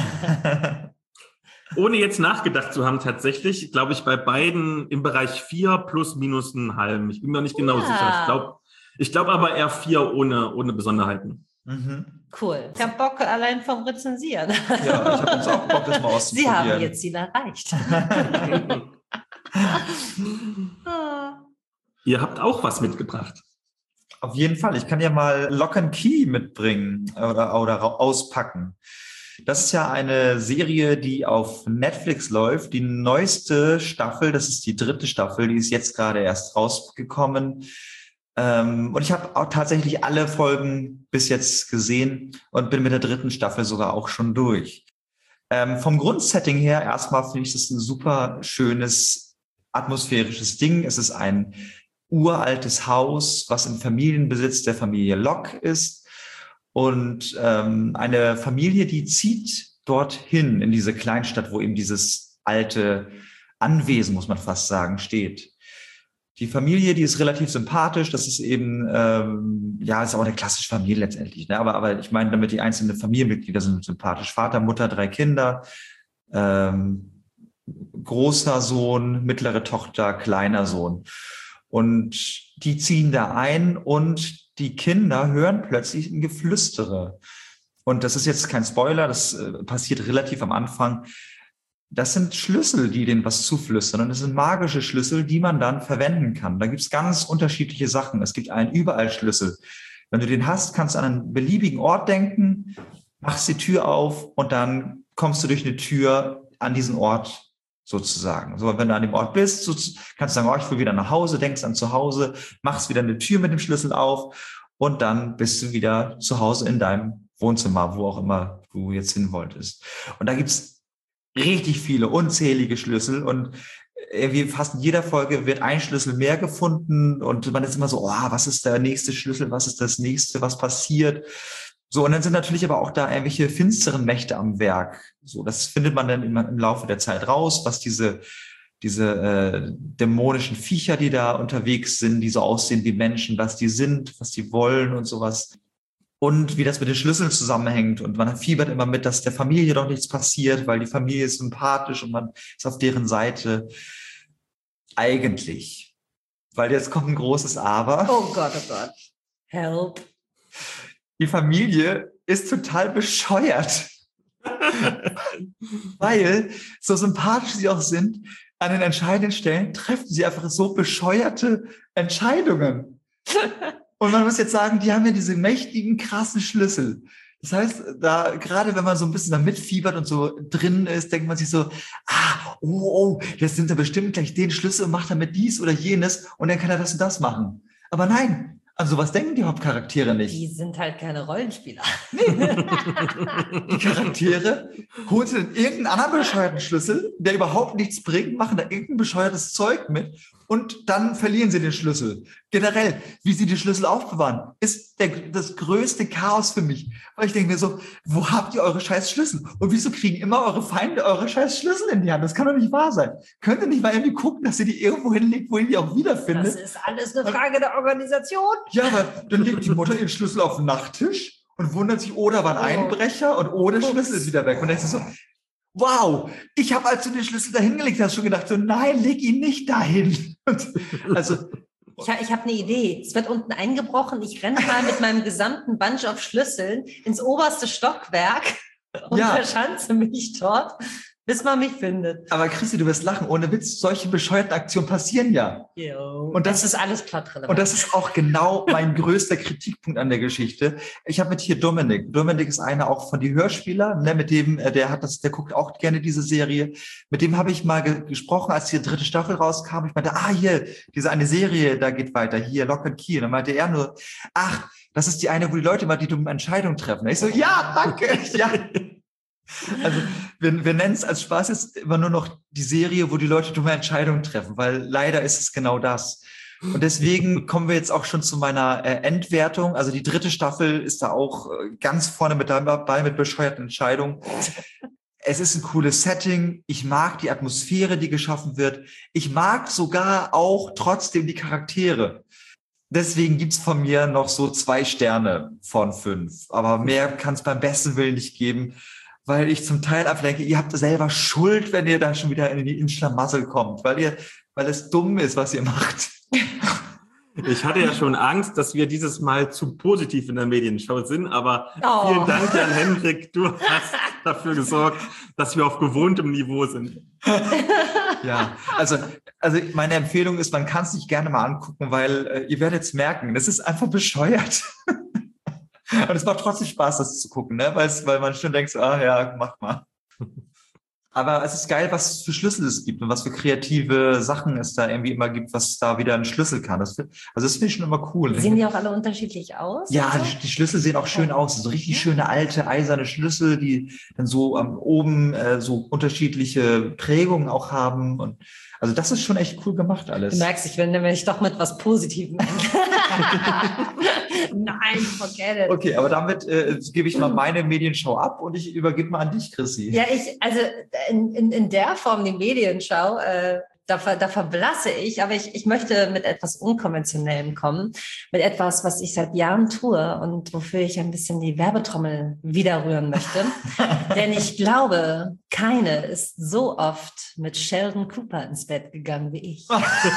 ohne jetzt nachgedacht zu haben, tatsächlich, glaube ich, bei beiden im Bereich vier plus minus einen halben. Ich bin mir nicht genau ja. sicher. Ich glaube ich glaub aber eher vier ohne, ohne Besonderheiten. Mhm. Cool. Ich habe Bock allein vom Rezensieren. Ja, ich habe jetzt auch Bock, das mal auszuprobieren. Sie haben ihr Ziel erreicht. Ihr habt auch was mitgebracht. Auf jeden Fall. Ich kann ja mal Lock and Key mitbringen oder, oder auspacken. Das ist ja eine Serie, die auf Netflix läuft. Die neueste Staffel, das ist die dritte Staffel, die ist jetzt gerade erst rausgekommen. Ähm, und ich habe auch tatsächlich alle Folgen bis jetzt gesehen und bin mit der dritten Staffel sogar auch schon durch. Ähm, vom Grundsetting her erstmal finde ich das ein super schönes, atmosphärisches Ding. Es ist ein uraltes Haus, was im Familienbesitz der Familie Locke ist. Und ähm, eine Familie, die zieht dorthin in diese Kleinstadt, wo eben dieses alte Anwesen, muss man fast sagen, steht. Die Familie, die ist relativ sympathisch. Das ist eben, ähm, ja, ist auch eine klassische Familie letztendlich. Ne? Aber, aber ich meine, damit die einzelnen Familienmitglieder sind sympathisch. Vater, Mutter, drei Kinder, ähm, großer Sohn, mittlere Tochter, kleiner Sohn. Und die ziehen da ein und die Kinder hören plötzlich ein Geflüstere. Und das ist jetzt kein Spoiler, das äh, passiert relativ am Anfang. Das sind Schlüssel, die denen was zuflüstern. Und das sind magische Schlüssel, die man dann verwenden kann. Da gibt es ganz unterschiedliche Sachen. Es gibt einen Überall-Schlüssel. Wenn du den hast, kannst du an einen beliebigen Ort denken, machst die Tür auf und dann kommst du durch eine Tür an diesen Ort sozusagen. So, wenn du an dem Ort bist, so, kannst du sagen, oh, ich will wieder nach Hause, denkst an zu Hause, machst wieder eine Tür mit dem Schlüssel auf und dann bist du wieder zu Hause in deinem Wohnzimmer, wo auch immer du jetzt hin wolltest. Und da gibt's richtig viele, unzählige Schlüssel und irgendwie fast in jeder Folge wird ein Schlüssel mehr gefunden und man ist immer so, oh, was ist der nächste Schlüssel, was ist das nächste, was passiert? So, und dann sind natürlich aber auch da irgendwelche finsteren Mächte am Werk. So, das findet man dann im, im Laufe der Zeit raus, was diese, diese äh, dämonischen Viecher, die da unterwegs sind, die so aussehen wie Menschen, was die sind, was die wollen und sowas. Und wie das mit den Schlüsseln zusammenhängt. Und man fiebert immer mit, dass der Familie doch nichts passiert, weil die Familie ist sympathisch und man ist auf deren Seite. Eigentlich. Weil jetzt kommt ein großes Aber. Oh Gott, oh Gott. Help. Die Familie ist total bescheuert. Weil, so sympathisch sie auch sind, an den entscheidenden Stellen treffen sie einfach so bescheuerte Entscheidungen. Und man muss jetzt sagen, die haben ja diese mächtigen, krassen Schlüssel. Das heißt, da, gerade wenn man so ein bisschen da mitfiebert und so drin ist, denkt man sich so, ah, oh, oh, jetzt nimmt er bestimmt gleich den Schlüssel und macht damit dies oder jenes und dann kann er das und das machen. Aber nein, an sowas denken die Hauptcharaktere nicht. Die sind halt keine Rollenspieler. Die Charaktere holen sich dann irgendeinen anderen bescheuerten Schlüssel, der überhaupt nichts bringt, machen da irgendein bescheuertes Zeug mit und dann verlieren sie den Schlüssel. Generell, wie sie die Schlüssel aufbewahren, ist der, das größte Chaos für mich. Weil ich denke mir so, wo habt ihr eure scheiß Schlüssel? Und wieso kriegen immer eure Feinde eure scheiß Schlüssel in die Hand? Das kann doch nicht wahr sein. Könnt ihr nicht mal irgendwie gucken, dass ihr die irgendwo hinlegt, wo ihr die auch wiederfindet? Das ist alles eine Frage der Organisation. Ja, aber dann legt die Mutter ihren Schlüssel auf den Nachttisch und wundert sich, oh, da war ein Einbrecher und oh, der Schlüssel ist wieder weg. Und dann ist es so, wow, ich habe, als du den Schlüssel da hingelegt hast, schon gedacht, so, nein, leg ihn nicht dahin. Und also, ich habe ich hab eine Idee. Es wird unten eingebrochen. Ich renne mal mit meinem gesamten Bunch of Schlüsseln ins oberste Stockwerk und Ja. verschanze mich dort, bis man mich findet. aber Christi, du wirst lachen, ohne Witz, solche bescheuerten Aktionen passieren ja. Yo. Und das das ist alles plottrelevant. Und das ist auch genau mein größter Kritikpunkt an der Geschichte. Ich habe mit hier Dominik. Dominik ist einer auch von die Hörspieler, ne, mit dem, äh, der hat das, der guckt auch gerne diese Serie. Mit dem habe ich mal ge gesprochen, als die dritte Staffel rauskam. Ich meinte, ah, hier, diese eine Serie, da geht weiter, hier, Lock and Key. Und dann meinte er nur, ach, das ist die eine, wo die Leute mal die dummen Entscheidungen treffen. Ich so, ja, danke, ja. Also wir, wir nennen es als Spaß jetzt immer nur noch die Serie, wo die Leute dumme Entscheidungen treffen, weil leider ist es genau das. Und deswegen kommen wir jetzt auch schon zu meiner äh, Endwertung. Also die dritte Staffel ist da auch äh, ganz vorne mit dabei mit bescheuerten Entscheidungen. Es ist ein cooles Setting. Ich mag die Atmosphäre, die geschaffen wird. Ich mag sogar auch trotzdem die Charaktere. Deswegen gibt's von mir noch so zwei Sterne von fünf. Aber mehr kann es beim besten Willen nicht geben, weil ich zum Teil ablenke, ihr habt selber Schuld, wenn ihr da schon wieder in die Schlamassel kommt, weil ihr, weil es dumm ist, was ihr macht. Ich hatte ja schon Angst, dass wir dieses Mal zu positiv in der Medienschau sind, aber Oh. vielen Dank, Jan-Henrik, du hast dafür gesorgt, dass wir auf gewohntem Niveau sind. Ja, also, also meine Empfehlung ist, man kann es sich gerne mal angucken, weil äh, ihr werdet es merken, das ist einfach bescheuert. Und es macht trotzdem Spaß, das zu gucken, ne? Weil's, weil man schon denkt, so, ah ja, mach mal. Aber es ist geil, was für Schlüssel es gibt und was für kreative Sachen es da irgendwie immer gibt, was da wieder ein Schlüssel kann. Das, also das finde ich schon immer cool. Sehen die auch alle unterschiedlich aus? Ja, Also? die, die Schlüssel sehen auch schön aus. So richtig schöne alte eiserne Schlüssel, die dann so am oben äh, so unterschiedliche Prägungen auch haben. Und also das ist schon echt cool gemacht alles. Du merkst, ich will nämlich doch mit was Positivem Nein, forget it. Okay, aber damit äh, gebe ich mal meine Medienschau ab und ich übergebe mal an dich, Chrissy. Ja, ich, also in, in, in der Form die Medienschau, äh, da, ver, da verblasse ich, aber ich, ich möchte mit etwas Unkonventionellem kommen, mit etwas, was ich seit Jahren tue und wofür ich ein bisschen die Werbetrommel wieder rühren möchte. Denn ich glaube, keine ist so oft mit Sheldon Cooper ins Bett gegangen wie ich.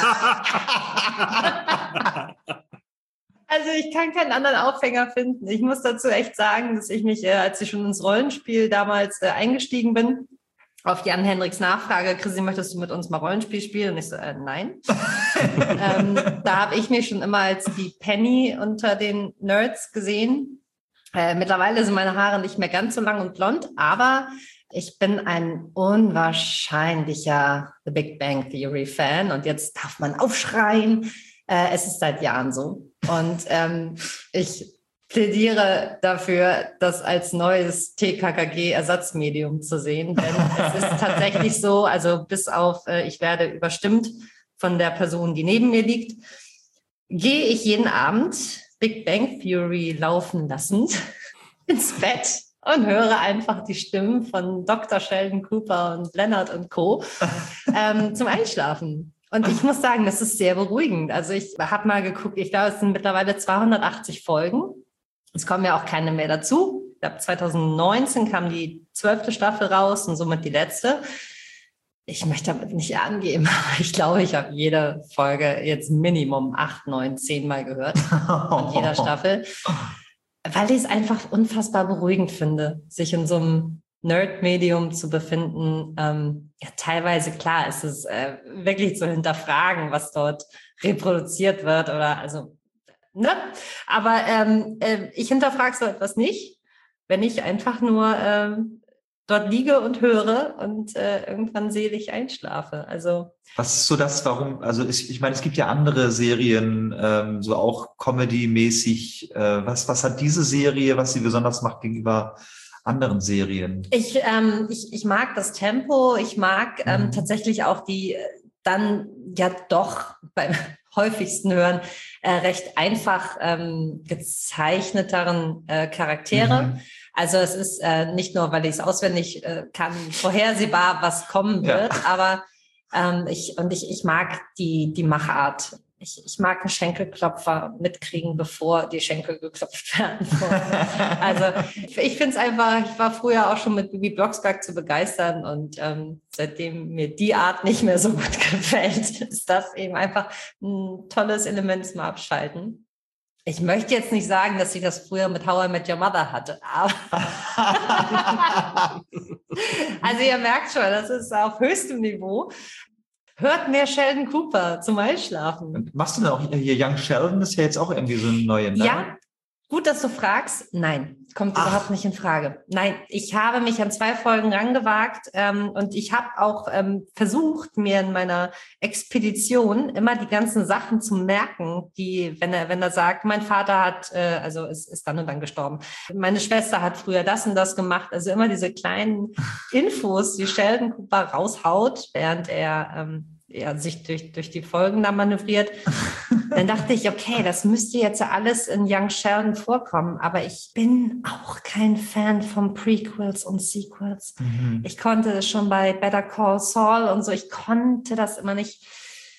Also ich kann keinen anderen Aufhänger finden. Ich muss dazu echt sagen, dass ich mich, äh, als ich schon ins Rollenspiel damals äh, eingestiegen bin, auf Jan Henriks Nachfrage, Chrissy, möchtest du mit uns mal Rollenspiel spielen? Und ich so, äh, nein. ähm, da habe ich mich schon immer als die Penny unter den Nerds gesehen. Äh, mittlerweile sind meine Haare nicht mehr ganz so lang und blond, aber ich bin ein unwahrscheinlicher The Big Bang Theory Fan und jetzt darf man aufschreien. Äh, es ist seit Jahren so. Und ähm, ich plädiere dafür, das als neues T K K G-Ersatzmedium zu sehen. Denn es ist tatsächlich so, also bis auf, äh, ich werde überstimmt von der Person, die neben mir liegt, gehe ich jeden Abend Big Bang Theory laufen lassend ins Bett und höre einfach die Stimmen von Doktor Sheldon Cooper und Leonard und Co. ähm, zum Einschlafen. Und ich muss sagen, das ist sehr beruhigend. Also ich habe mal geguckt, ich glaube, es sind mittlerweile zweihundertachtzig Folgen. Es kommen ja auch keine mehr dazu. Ich glaube, zwanzig neunzehn kam die zwölfte Staffel raus und somit die letzte. Ich möchte damit nicht angeben, aber ich glaube, ich habe jede Folge jetzt Minimum acht, neun, zehn Mal gehört von jeder Staffel. Weil ich es einfach unfassbar beruhigend finde, sich in so einem Nerd-Medium zu befinden. Ähm, ja, teilweise, klar, ist es äh, wirklich zu hinterfragen, was dort reproduziert wird oder also, ne? Aber ähm, äh, ich hinterfrage so etwas nicht, wenn ich einfach nur ähm, dort liege und höre und äh, irgendwann selig einschlafe. Also was ist so das, warum, also ich, ich meine, es gibt ja andere Serien, ähm, so auch Comedy-mäßig. Äh, was, was hat diese Serie, was sie besonders macht gegenüber anderen Serien? Ich, ähm, ich, ich mag das Tempo, ich mag ähm, Mhm. tatsächlich auch die dann ja doch beim häufigsten Hören äh, recht einfach ähm, gezeichneteren äh, Charaktere. Mhm. Also es ist äh, nicht nur, weil ich es auswendig äh, kann, vorhersehbar, was kommen wird, ja. aber ähm, ich und ich, ich mag die, die Machart. Ich, ich mag einen Schenkelklopfer mitkriegen, bevor die Schenkel geklopft werden. Also ich finde es einfach, ich war früher auch schon mit Bibi Blocksberg zu begeistern und ähm, seitdem mir die Art nicht mehr so gut gefällt, ist das eben einfach ein tolles Element zum Abschalten. Ich möchte jetzt nicht sagen, dass ich das früher mit How I Met Your Mother hatte, aber also ihr merkt schon, das ist auf höchstem Niveau. Hört mehr Sheldon Cooper zum Einschlafen. Und machst du denn auch hier Young Sheldon? Das ist ja jetzt auch irgendwie so ein neuer, ne? Ja, gut, dass du fragst. Nein, kommt Ach. überhaupt nicht in Frage. Nein, ich habe mich an zwei Folgen rangewagt ähm, und ich habe auch ähm, versucht, mir in meiner Expedition immer die ganzen Sachen zu merken, die, wenn er, wenn er sagt, mein Vater hat, äh, also ist, ist dann und dann gestorben. Meine Schwester hat früher das und das gemacht. Also immer diese kleinen Infos, die Sheldon Cooper raushaut, während er ähm, ja, sich durch, durch die Folgen da manövriert. Dann dachte ich, okay, das müsste jetzt alles in Young Sheldon vorkommen, aber ich bin auch kein Fan von Prequels und Sequels. Mhm. Ich konnte es schon bei Better Call Saul und so, ich konnte das immer nicht.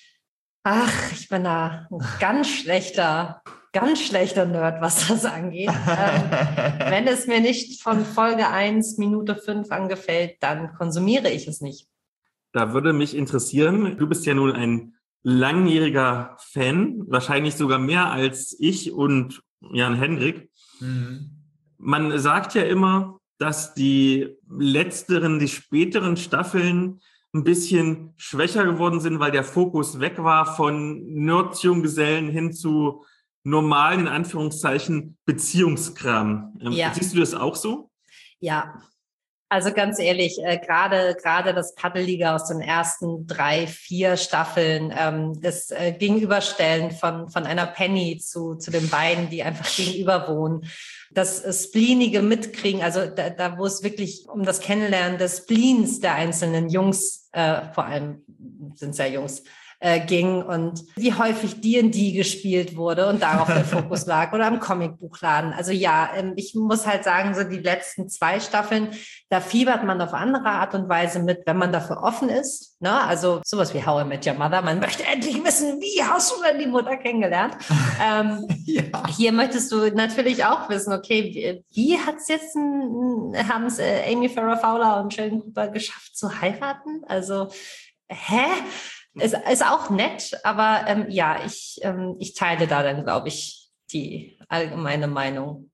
Ach, ich bin da ein ganz schlechter, ganz schlechter Nerd, was das angeht. ähm, wenn es mir nicht von Folge eins, Minute fünf angefällt, dann konsumiere ich es nicht. Da würde mich interessieren, du bist ja nun ein langjähriger Fan, wahrscheinlich sogar mehr als ich und Jan Hendrik. Mhm. Man sagt ja immer, dass die letzteren, die späteren Staffeln ein bisschen schwächer geworden sind, weil der Fokus weg war von Nerd-Junggesellen hin zu normalen, in Anführungszeichen, Beziehungskram. Ja. Siehst du das auch so? Ja. Also ganz ehrlich, äh, gerade gerade das Paddelige aus den ersten drei, vier Staffeln, ähm, das äh, Gegenüberstellen von von einer Penny zu zu den beiden, die einfach gegenüber wohnen, das äh, Spleenige mitkriegen, also da, da wo es wirklich um das Kennenlernen des Spleens der einzelnen Jungs, äh, vor allem sind es ja Jungs, äh, ging und wie häufig D und D gespielt wurde und darauf der Fokus lag oder im Comicbuchladen. Also ja, ähm, ich muss halt sagen, so die letzten zwei Staffeln, da fiebert man auf andere Art und Weise mit, wenn man dafür offen ist. Ne? Also sowas wie How I Met Your Mother. Man möchte endlich wissen, wie hast du denn die Mutter kennengelernt? ähm, ja. Hier möchtest du natürlich auch wissen, okay, wie, wie hat es jetzt, haben es äh, Amy Farrah Fowler und Sheldon Cooper geschafft zu heiraten? Also, hä? Ist, ist auch nett, aber ähm, ja, ich, ähm, ich teile da dann, glaube ich, die allgemeine Meinung.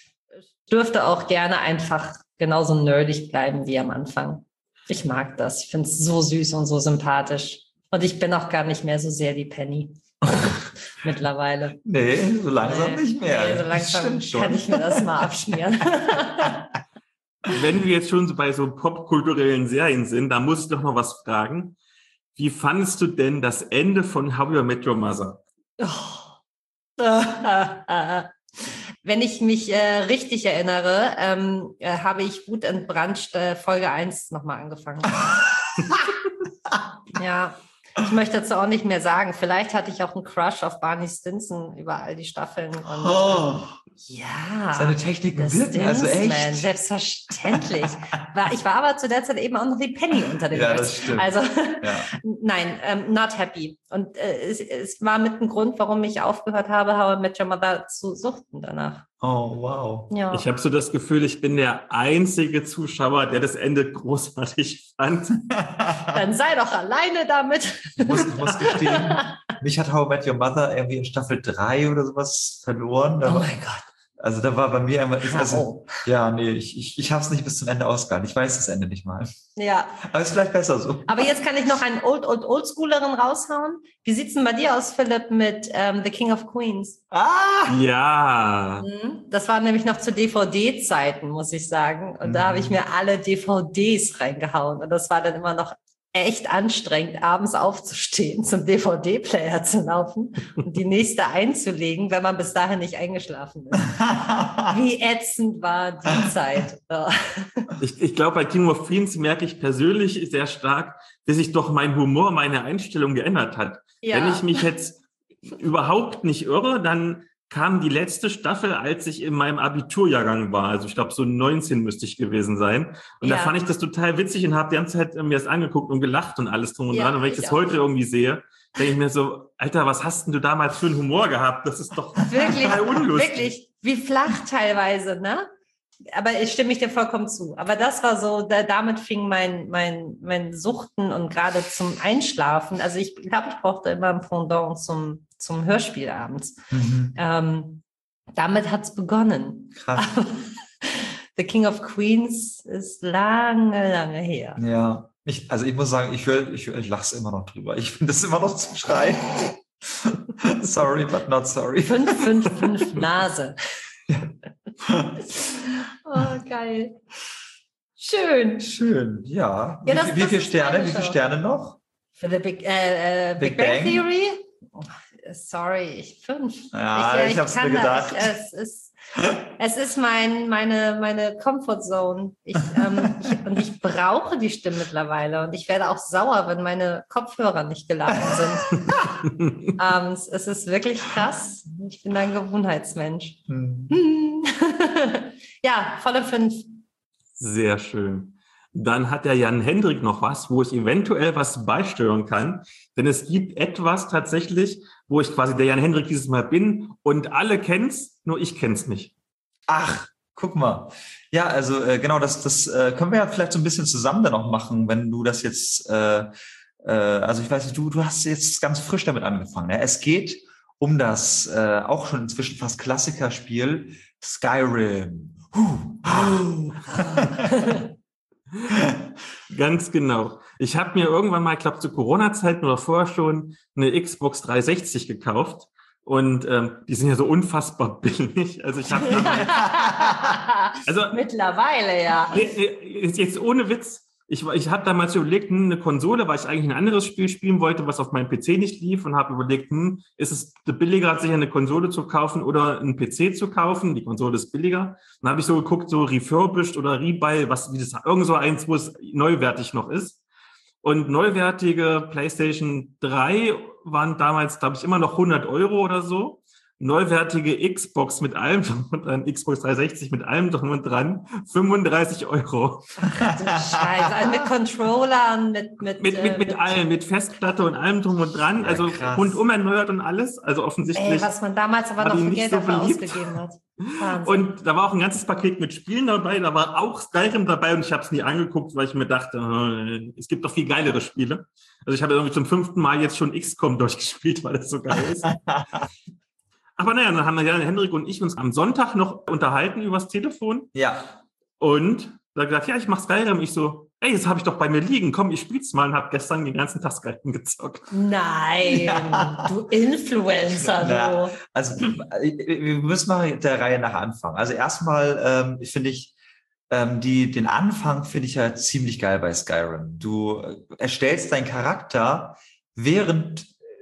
Dürfte auch gerne einfach genauso nerdig bleiben wie am Anfang. Ich mag das. Ich finde es so süß und so sympathisch. Und ich bin auch gar nicht mehr so sehr die Penny. Mittlerweile. Nee, so langsam nee, nicht mehr. Nee, so langsam kann ich mir das mal abschmieren. Wenn wir jetzt schon so bei so popkulturellen Serien sind, da muss ich doch noch was fragen. Wie fandest du denn das Ende von How I Met Your Mother? Oh. wenn ich mich äh, richtig erinnere, ähm, äh, habe ich Wut entbrannt äh, Folge eins nochmal angefangen. Ja, ich möchte dazu auch nicht mehr sagen. Vielleicht hatte ich auch einen Crush auf Barney Stinson über all die Staffeln. Und, Oh. ähm, ja. Seine Techniken The wirken, also Stinsman, echt. Selbstverständlich. War, ich war aber zu der Zeit eben auch noch die Penny unter den Ja, Nerds. das stimmt. Also, Ja. nein, ähm, not happy. Und äh, es, es war mit ein Grund, warum ich aufgehört habe, How I Met Your Mother zu suchten danach. Oh, wow. Ja. Ich habe so das Gefühl, ich bin der einzige Zuschauer, der das Ende großartig fand. Dann sei doch alleine damit. Ich muss, ich muss gestehen, mich hat How I Met Your Mother irgendwie in Staffel drei oder sowas verloren. Da Oh war, mein Gott. also da war bei mir einmal, ich, also, Warum? ja, nee, ich, ich, ich habe es nicht bis zum Ende ausgehalten. Ich weiß das Ende nicht mal. Ja. Aber ist vielleicht besser so. Aber jetzt kann ich noch einen Old, Old, Oldschoolerin raushauen. Wie sieht's denn bei dir aus, Philipp, mit ähm, The King of Queens? Ah! Ja. Mhm. Das war nämlich noch zu D V D-Zeiten, muss ich sagen. Und da Mhm. habe ich mir alle D V Ds reingehauen. Und das war dann immer noch echt anstrengend, abends aufzustehen, zum D V D-Player zu laufen und die nächste einzulegen, wenn man bis dahin nicht eingeschlafen ist. Wie ätzend war die Zeit. Ja. Ich, ich glaube, bei King of Queens merke ich persönlich sehr stark, dass sich doch mein Humor, meine Einstellung geändert hat. Ja. Wenn ich mich jetzt überhaupt nicht irre, dann kam die letzte Staffel, als ich in meinem Abiturjahrgang war. Also ich glaube, so neunzehn müsste ich gewesen sein. Und Ja. da fand ich das total witzig und habe die ganze Zeit mir das angeguckt und gelacht und alles drum und Ja, dran. Und wenn ich ich das auch. heute irgendwie sehe, denke ich mir so, Alter, was hast denn du damals für einen Humor gehabt? Das ist doch Wirklich, total unlustig. wirklich, wie flach teilweise, ne? Aber ich stimme ich dir vollkommen zu. Aber das war so, da, damit fing mein, mein, mein Suchten und gerade zum Einschlafen. Also ich glaube, ich brauchte immer ein Pendant zum, zum Hörspiel abends. Mhm. Ähm, damit hat's begonnen. Krass. The King of Queens ist lange, lange her. Ja. Ich, also ich muss sagen, ich, höre, ich, ich lache immer noch drüber. Ich finde das immer noch zum Schreien. Sorry, but not sorry. fünf fünf fünf Nase. Oh, geil. Schön. Schön, ja. Ja, wie, das- wie, wie das viele ist Sterne? meine Wie viele Show. Sterne noch? Für the Big, äh, äh, Big, Big Bang, Bang? Theory? Oh, sorry, ich fünf. Ja, ich hab's mir da- gedacht. Ich, es ist, es ist mein, meine, meine Comfort Zone. Ich, ähm, ich, und ich brauche die Stimme mittlerweile. Und ich werde auch sauer, wenn meine Kopfhörer nicht geladen sind. Abends. Es ist wirklich krass. Ich bin ein Gewohnheitsmensch. Hm. Hm. Ja, volle fünf. Sehr schön. Dann hat der Jan Hendrik noch was, wo ich eventuell was beisteuern kann. Denn es gibt etwas tatsächlich, wo ich quasi der Jan Hendrik dieses Mal bin und alle kennen's, nur ich kenn's nicht. Ach, guck mal. Ja, also äh, genau, das, das äh, können wir ja vielleicht so ein bisschen zusammen dann auch machen, wenn du das jetzt, äh, äh, also ich weiß nicht, du, du hast jetzt ganz frisch damit angefangen. Ja? Es geht um das äh, auch schon inzwischen fast Klassikerspiel Skyrim. Huh. Huh. Ganz genau. Ich habe mir irgendwann mal, ich glaube zu Corona-Zeiten oder vorher schon, eine Xbox dreihundertsechzig gekauft. Und ähm, die sind ja so unfassbar billig. Also ich habe also Mittlerweile, ja. jetzt, jetzt ohne Witz. Ich, ich habe damals überlegt, hm, eine Konsole, weil ich eigentlich ein anderes Spiel spielen wollte, was auf meinem P C nicht lief, und habe überlegt, hm, ist es billiger, sich eine Konsole zu kaufen oder einen P C zu kaufen? Die Konsole ist billiger. Dann habe ich so geguckt, so refurbished oder rebuy, was wie das irgend so eins, wo es neuwertig noch ist. Und neuwertige PlayStation drei waren damals, glaube ich, immer noch hundert Euro oder so. Neuwertige Xbox mit allem drum und dran, Xbox dreihundertsechzig mit allem drum und dran, fünfunddreißig Euro. Du Scheiße. Also mit Controllern, mit mit Mit, mit, äh, mit allem, mit Festplatte und allem drum und dran, Ja, also krass. rundum erneuert und alles, also offensichtlich. Ey, was man damals aber war noch die für nicht Geld so dafür beliebt. ausgegeben hat. Wahnsinn. Und da war auch ein ganzes Paket mit Spielen dabei, da war auch Skyrim dabei und ich habe es nie angeguckt, weil ich mir dachte, äh, es gibt doch viel geilere Spiele. Also ich habe irgendwie zum fünften Mal jetzt schon X COM durchgespielt, weil das so geil ist. Aber naja, dann haben wir ja Hendrik und ich uns am Sonntag noch unterhalten übers Telefon Ja. und da gesagt, ja, ich mach Skyrim. Ich so, ey, das habe ich doch bei mir liegen, komm, ich spiel's mal, und habe gestern den ganzen Tag Skyrim gezockt. Nein, Ja. du Influencer, Ja. du. Also äh, wir müssen mal der Reihe nach anfangen. Also erstmal ähm, ich finde ich, ähm, die, den Anfang finde ich halt ziemlich geil bei Skyrim. Du äh, erstellst deinen Charakter, während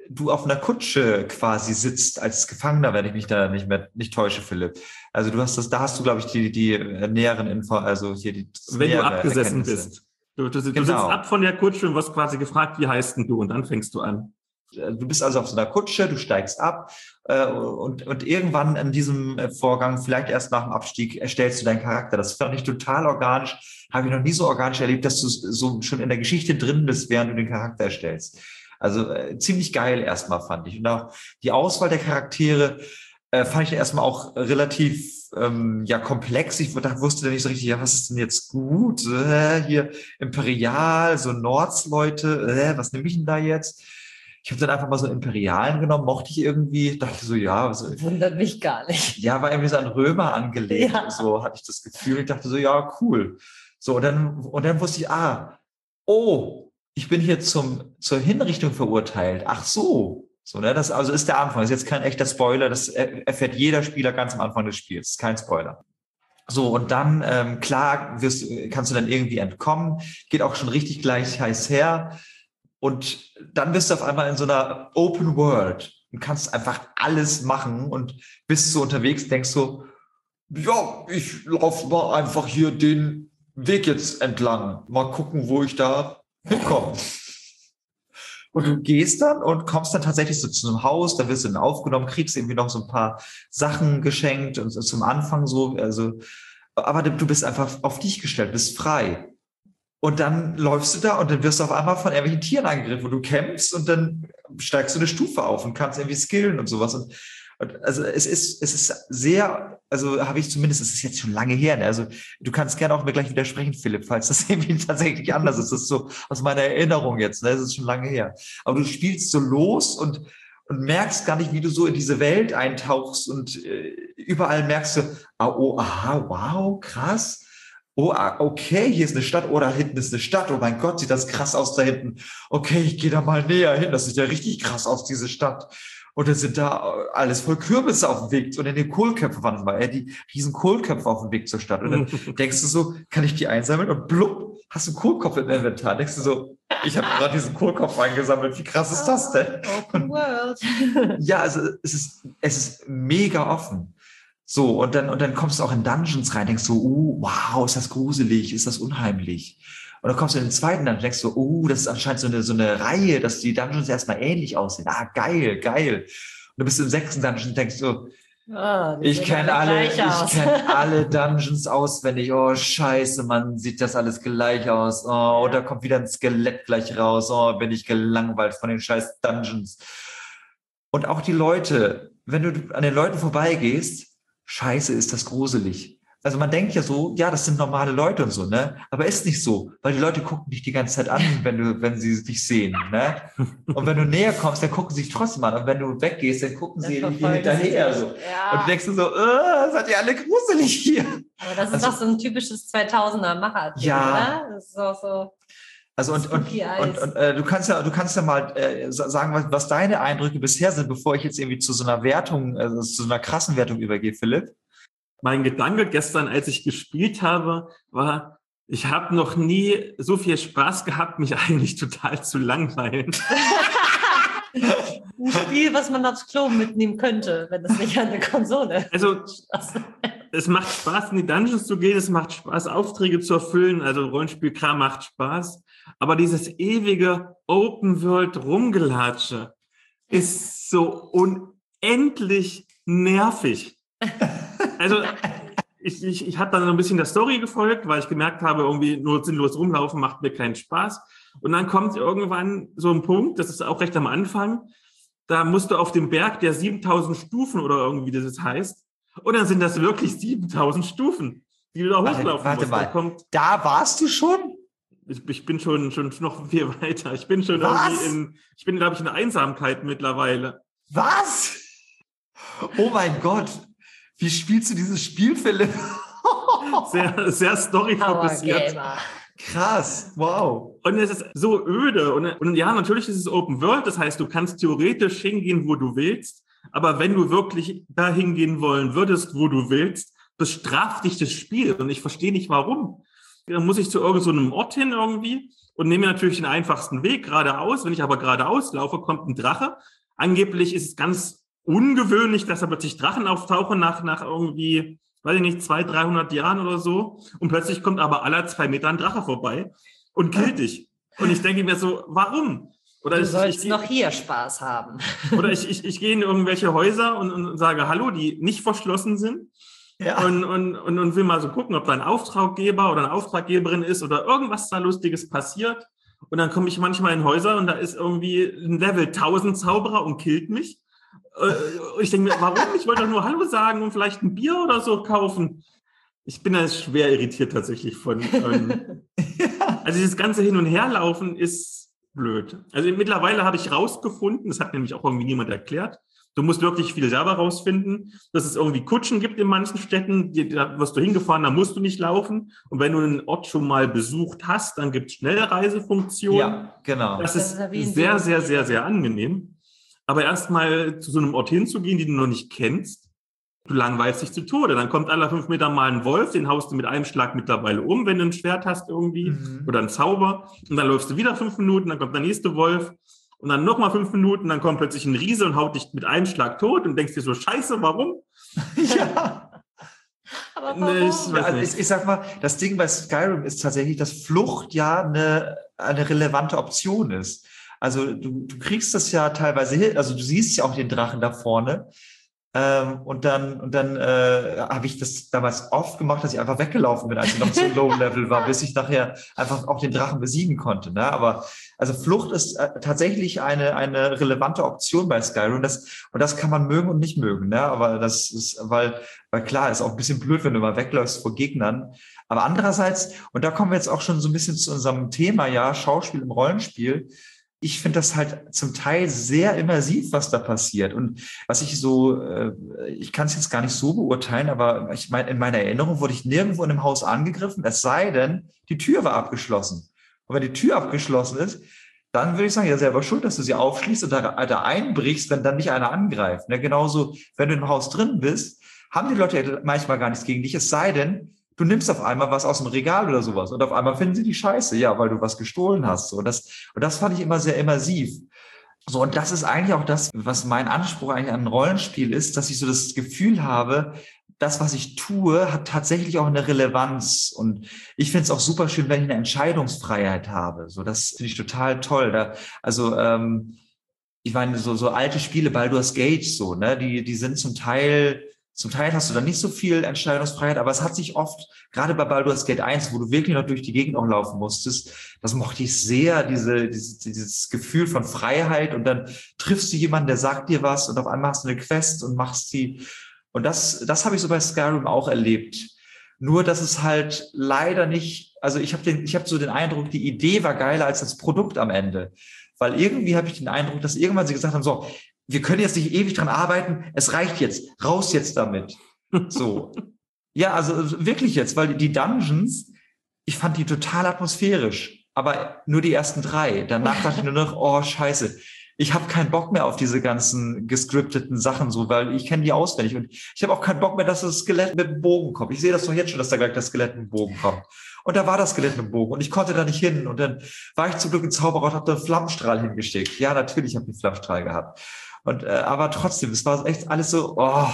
du auf einer Kutsche quasi sitzt als Gefangener, wenn ich mich da nicht mehr nicht täusche, Philipp. Also du hast das, da hast du, glaube ich, die, die näheren Info, also hier die Wenn du abgesessen bist. Du, du, du genau. sitzt ab von der Kutsche und wirst quasi gefragt, wie heißt denn du? Und dann fängst du an. Du bist also auf so einer Kutsche, du steigst ab äh, und, und irgendwann in diesem Vorgang, vielleicht erst nach dem Abstieg, erstellst du deinen Charakter. Das fand ich total organisch. Habe ich noch nie so organisch erlebt, dass du so schon in der Geschichte drin bist, während du den Charakter erstellst. Also äh, ziemlich geil erstmal, fand ich. Und auch die Auswahl der Charaktere äh, fand ich erstmal auch relativ ähm, ja komplex. Ich dachte, wusste nicht so richtig, ja, was ist denn jetzt gut? Äh, hier Imperial, so Nordsleute, äh, was nehme ich denn da jetzt? Ich habe dann einfach mal so einen Imperialen genommen, mochte ich irgendwie, dachte so, ja. Was, wundert mich gar nicht. Ja, war irgendwie so an Römer angelegt, ja. So hatte ich das Gefühl. Ich dachte so, ja, cool. So, und dann, und dann wusste ich, ah, oh, ich bin hier zum, zur Hinrichtung verurteilt. Ach so. So, ne, das also ist der Anfang. Das ist jetzt kein echter Spoiler. Das erfährt jeder Spieler ganz am Anfang des Spiels. Das ist kein Spoiler. So, und dann, ähm, klar, wirst, kannst du dann irgendwie entkommen. Geht auch schon richtig gleich heiß her. Und dann bist du auf einmal in so einer Open World und kannst einfach alles machen und bist so unterwegs, denkst so, ja, ich laufe mal einfach hier den Weg jetzt entlang. Mal gucken, wo ich da hinkomme. Und du gehst dann und kommst dann tatsächlich so zu einem Haus, da wirst du dann aufgenommen, kriegst irgendwie noch so ein paar Sachen geschenkt und so zum Anfang so, also, aber du bist einfach auf dich gestellt, bist frei. Und dann läufst du da und dann wirst du auf einmal von irgendwelchen Tieren angegriffen, wo du kämpfst und dann steigst du eine Stufe auf und kannst irgendwie skillen und sowas. Und, und also es ist, es ist sehr, also habe ich zumindest, es ist jetzt schon lange her, ne? Also du kannst gerne auch mir gleich widersprechen, Philipp, falls das irgendwie tatsächlich anders ist. Das ist so aus meiner Erinnerung jetzt, ne? Das ist schon lange her. Aber du spielst so los und und merkst gar nicht, wie du so in diese Welt eintauchst und äh, überall merkst du, ah, oh, aha, wow, krass. Oh, okay, hier ist eine Stadt. Oh, da hinten ist eine Stadt. Oh mein Gott, sieht das krass aus da hinten. Okay, ich gehe da mal näher hin. Das sieht ja richtig krass aus, diese Stadt. Und dann sind da alles voll Kürbisse auf dem Weg. Und in den Kohlköpfe waren es mal, äh, die riesen Kohlköpfe auf dem Weg zur Stadt. Und dann denkst du so, kann ich die einsammeln? Und blub, hast du einen Kohlkopf im Inventar. Denkst du so, ich habe gerade diesen Kohlkopf eingesammelt. Wie krass ist das denn? Open World. Ja, also es ist, es ist mega offen. So, und dann, und dann kommst du auch in Dungeons rein, denkst so, uh, wow, ist das gruselig, ist das unheimlich. Und dann kommst du in den zweiten Dungeon, denkst so, uh, das ist anscheinend so eine, so eine Reihe, dass die Dungeons erstmal ähnlich aussehen. Ah, geil, geil. Und dann bist du im sechsten Dungeon und denkst so, oh, ich kenne alle, ich kenne alle Dungeons auswendig. Oh, scheiße, man, sieht das alles gleich aus. Oh, und da kommt wieder ein Skelett gleich raus. Oh, bin ich gelangweilt von den scheiß Dungeons. Und auch die Leute, wenn du an den Leuten vorbeigehst, scheiße, ist das gruselig. Also man denkt ja so, ja, das sind normale Leute und so, ne? Aber ist nicht so, weil die Leute gucken dich die ganze Zeit an, wenn du, wenn sie dich sehen, ne? Und wenn du näher kommst, dann gucken sie dich trotzdem an. Und wenn du weggehst, dann gucken sie dir hinterher, so. Ja. Und du denkst so, äh, seid ihr alle gruselig hier? Aber das ist also, doch so ein typisches zweitausender Macher, ja. Oder? Das ist auch so. Also und, und, und, und äh, du kannst ja, du kannst ja mal äh, sagen, was, was deine Eindrücke bisher sind, bevor ich jetzt irgendwie zu so einer Wertung, also zu so einer krassen Wertung übergehe, Philipp. Mein Gedanke gestern, als ich gespielt habe, war, ich habe noch nie so viel Spaß gehabt, mich eigentlich total zu langweilen. Ein Spiel, was man aufs Klo mitnehmen könnte, wenn es nicht an der Konsole. Also es macht Spaß, in die Dungeons zu gehen, es macht Spaß, Aufträge zu erfüllen, also Rollenspielkram macht Spaß. Aber dieses ewige Open-World-Rumgelatsche ist so unendlich nervig. Also ich, ich, ich habe dann ein bisschen der Story gefolgt, weil ich gemerkt habe, irgendwie nur sinnlos rumlaufen macht mir keinen Spaß. Und dann kommt irgendwann so ein Punkt, das ist auch recht am Anfang, da musst du auf dem Berg der siebentausend Stufen oder irgendwie, wie das heißt, und dann sind das wirklich siebentausend Stufen, die du da hochlaufen warte, musst. Warte mal, da, kommt, da warst du schon? Ich, ich bin schon, schon noch viel weiter. Ich bin schon Was? irgendwie in, ich bin, glaube ich, in der Einsamkeit mittlerweile. Was? Oh mein Gott. Wie spielst du dieses Spiel, Philipp? Sehr, sehr storyfokussiert. Krass, wow. Und es ist so öde. Und, und ja, natürlich ist es Open World. Das heißt, du kannst theoretisch hingehen, wo du willst. Aber wenn du wirklich da hingehen wollen würdest, wo du willst, bestraft dich das Spiel. Und ich verstehe nicht, warum. Dann muss ich zu irgendeinem so Ort hin irgendwie. und nehme natürlich den einfachsten Weg geradeaus. Wenn ich aber geradeaus laufe, kommt ein Drache. Angeblich ist es ganz ungewöhnlich, dass da plötzlich Drachen auftauchen nach, nach irgendwie, weiß ich nicht, zweihundert, dreihundert Jahren oder so. Und plötzlich kommt aber alle zwei Meter ein Drache vorbei und killt dich. Und ich denke mir so, warum? Oder du ich, sollst ich, noch hier Spaß haben. Oder ich, ich, ich gehe in irgendwelche Häuser und, und sage Hallo, die nicht verschlossen sind. Ja. Und, und, und, und will mal so gucken, ob da ein Auftraggeber oder eine Auftraggeberin ist oder irgendwas da Lustiges passiert. Und dann komme ich manchmal in Häuser und da ist irgendwie ein Level tausend Zauberer und killt mich. Und ich denke mir, warum? Ich wollte doch nur Hallo sagen und vielleicht ein Bier oder so kaufen. Ich bin da schwer irritiert tatsächlich von. Ähm, ja. Also dieses ganze Hin- und Herlaufen ist blöd. Also mittlerweile habe ich rausgefunden, das hat nämlich auch irgendwie niemand erklärt, du musst wirklich viel selber rausfinden, dass es irgendwie Kutschen gibt in manchen Städten, da wirst du hingefahren, da musst du nicht laufen. Und wenn du einen Ort schon mal besucht hast, dann gibt es Schnellreisefunktionen. Ja, genau. Das, das ist, ist sehr, sehr, sehr, sehr angenehm. Aber erstmal zu so einem Ort hinzugehen, den du noch nicht kennst, du langweilst dich zu Tode. Dann kommt alle fünf Meter mal ein Wolf, den haust du mit einem Schlag mittlerweile um, wenn du ein Schwert hast irgendwie, mhm. oder ein Zauber. Und dann läufst du wieder fünf Minuten, dann kommt der nächste Wolf. Und dann nochmal fünf Minuten, dann kommt plötzlich ein Riese und haut dich mit einem Schlag tot und denkst dir so, scheiße, warum? Ja. Aber warum? Ich, also ich, ich sag mal, das Ding bei Skyrim ist tatsächlich, dass Flucht ja eine, eine relevante Option ist. Also du, du kriegst das ja teilweise hin, also du siehst ja auch den Drachen da vorne. Ähm, und dann, und dann äh, habe ich das damals oft gemacht, dass ich einfach weggelaufen bin, als ich noch so Low-Level war, bis ich nachher einfach auch den Drachen besiegen konnte. Ne? Aber also Flucht ist äh, tatsächlich eine eine relevante Option bei Skyrim. Das, und das kann man mögen und nicht mögen. Ne? Aber das ist, weil, weil klar, ist auch ein bisschen blöd, wenn du mal wegläufst vor Gegnern. Aber andererseits, und da kommen wir jetzt auch schon so ein bisschen zu unserem Thema, ja, Schauspiel im Rollenspiel. Ich finde das halt zum Teil sehr immersiv, was da passiert. Und was ich so, äh, ich kann es jetzt gar nicht so beurteilen, aber ich meine, in meiner Erinnerung wurde ich nirgendwo in einem Haus angegriffen, es sei denn, die Tür war abgeschlossen. Und wenn die Tür abgeschlossen ist, dann würde ich sagen, ja, selber schuld, dass du sie aufschließt und da, da einbrichst, wenn dann nicht einer angreift. Ne? Genauso, wenn du im Haus drin bist, haben die Leute manchmal gar nichts gegen dich, es sei denn, du nimmst auf einmal was aus dem Regal oder sowas und auf einmal finden sie die Scheiße, ja, weil du was gestohlen hast. So, das, und das fand ich immer sehr immersiv. So, und das ist eigentlich auch das, was mein Anspruch eigentlich an ein Rollenspiel ist, dass ich so das Gefühl habe, das, was ich tue, hat tatsächlich auch eine Relevanz. Und ich finde es auch super schön, wenn ich eine Entscheidungsfreiheit habe. So, das finde ich total toll. Da, also, ähm, ich meine, so, so alte Spiele, Baldur's Gate, so, ne, die, die sind zum Teil Zum Teil hast du dann nicht so viel Entscheidungsfreiheit, aber es hat sich oft, gerade bei Baldur's Gate eins, wo du wirklich noch durch die Gegend auch laufen musstest, das mochte ich sehr, diese, dieses, dieses Gefühl von Freiheit, und dann triffst du jemanden, der sagt dir was und auf einmal hast du eine Quest und machst sie. Und das, das habe ich so bei Skyrim auch erlebt. Nur, dass es halt leider nicht, also ich habe den, ich habe so den Eindruck, die Idee war geiler als das Produkt am Ende. Weil irgendwie habe ich den Eindruck, dass irgendwann sie gesagt haben, so, wir können jetzt nicht ewig dran arbeiten, es reicht jetzt, raus jetzt damit. So. Ja, also wirklich jetzt, weil die Dungeons, ich fand die total atmosphärisch, aber nur die ersten drei. Danach dachte ich nur noch, oh scheiße, ich habe keinen Bock mehr auf diese ganzen gescripteten Sachen, so, weil ich kenne die auswendig und ich habe auch keinen Bock mehr, dass das Skelett mit dem Bogen kommt. Ich sehe das doch jetzt schon, dass da gleich das Skelett mit dem Bogen kommt. Und da war das Skelett mit dem Bogen und ich konnte da nicht hin. Und dann war ich zum Glück ein Zauberer und habe da einen Flammenstrahl hingeschickt. Ja, natürlich habe ich einen Flammenstrahl gehabt. Und äh, aber trotzdem, es war echt alles so, oh,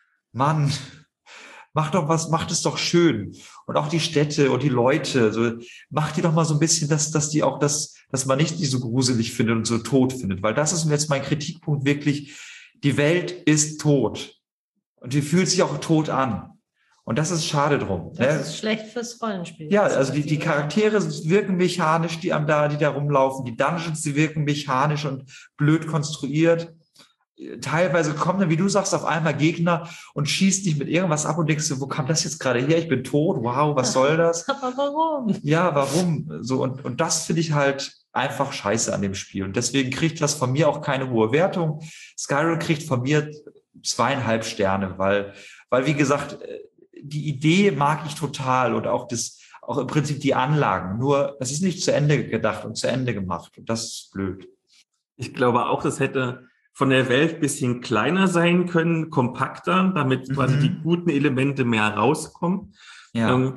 Mann, mach doch was, macht es doch schön. Und auch die Städte und die Leute, so, macht die doch mal so ein bisschen, dass, dass die auch das, dass man nicht die so gruselig findet und so tot findet. Weil das ist jetzt mein Kritikpunkt wirklich, die Welt ist tot. Und die fühlt sich auch tot an. Und das ist schade drum. Das ne? ist schlecht fürs Rollenspiel. Ja, also die, die Charaktere wirken mechanisch, die am da, die da rumlaufen. Die Dungeons, die wirken mechanisch und blöd konstruiert. Teilweise kommen dann, wie du sagst, auf einmal Gegner und schießt dich mit irgendwas ab und denkst du, wo kam das jetzt gerade her? Ich bin tot, wow, was soll das? Aber warum? Ja, warum? So, und, und das finde ich halt einfach scheiße an dem Spiel. Und deswegen kriegt das von mir auch keine hohe Wertung. Skyrim kriegt von mir zweieinhalb Sterne, weil, weil, wie gesagt, die Idee mag ich total und auch das, auch im Prinzip die Anlagen. Nur, es ist nicht zu Ende gedacht und zu Ende gemacht. Und das ist blöd. Ich glaube auch, das hätte von der Welt ein bisschen kleiner sein können, kompakter, damit quasi mhm. die guten Elemente mehr rauskommen. Ja. Ähm,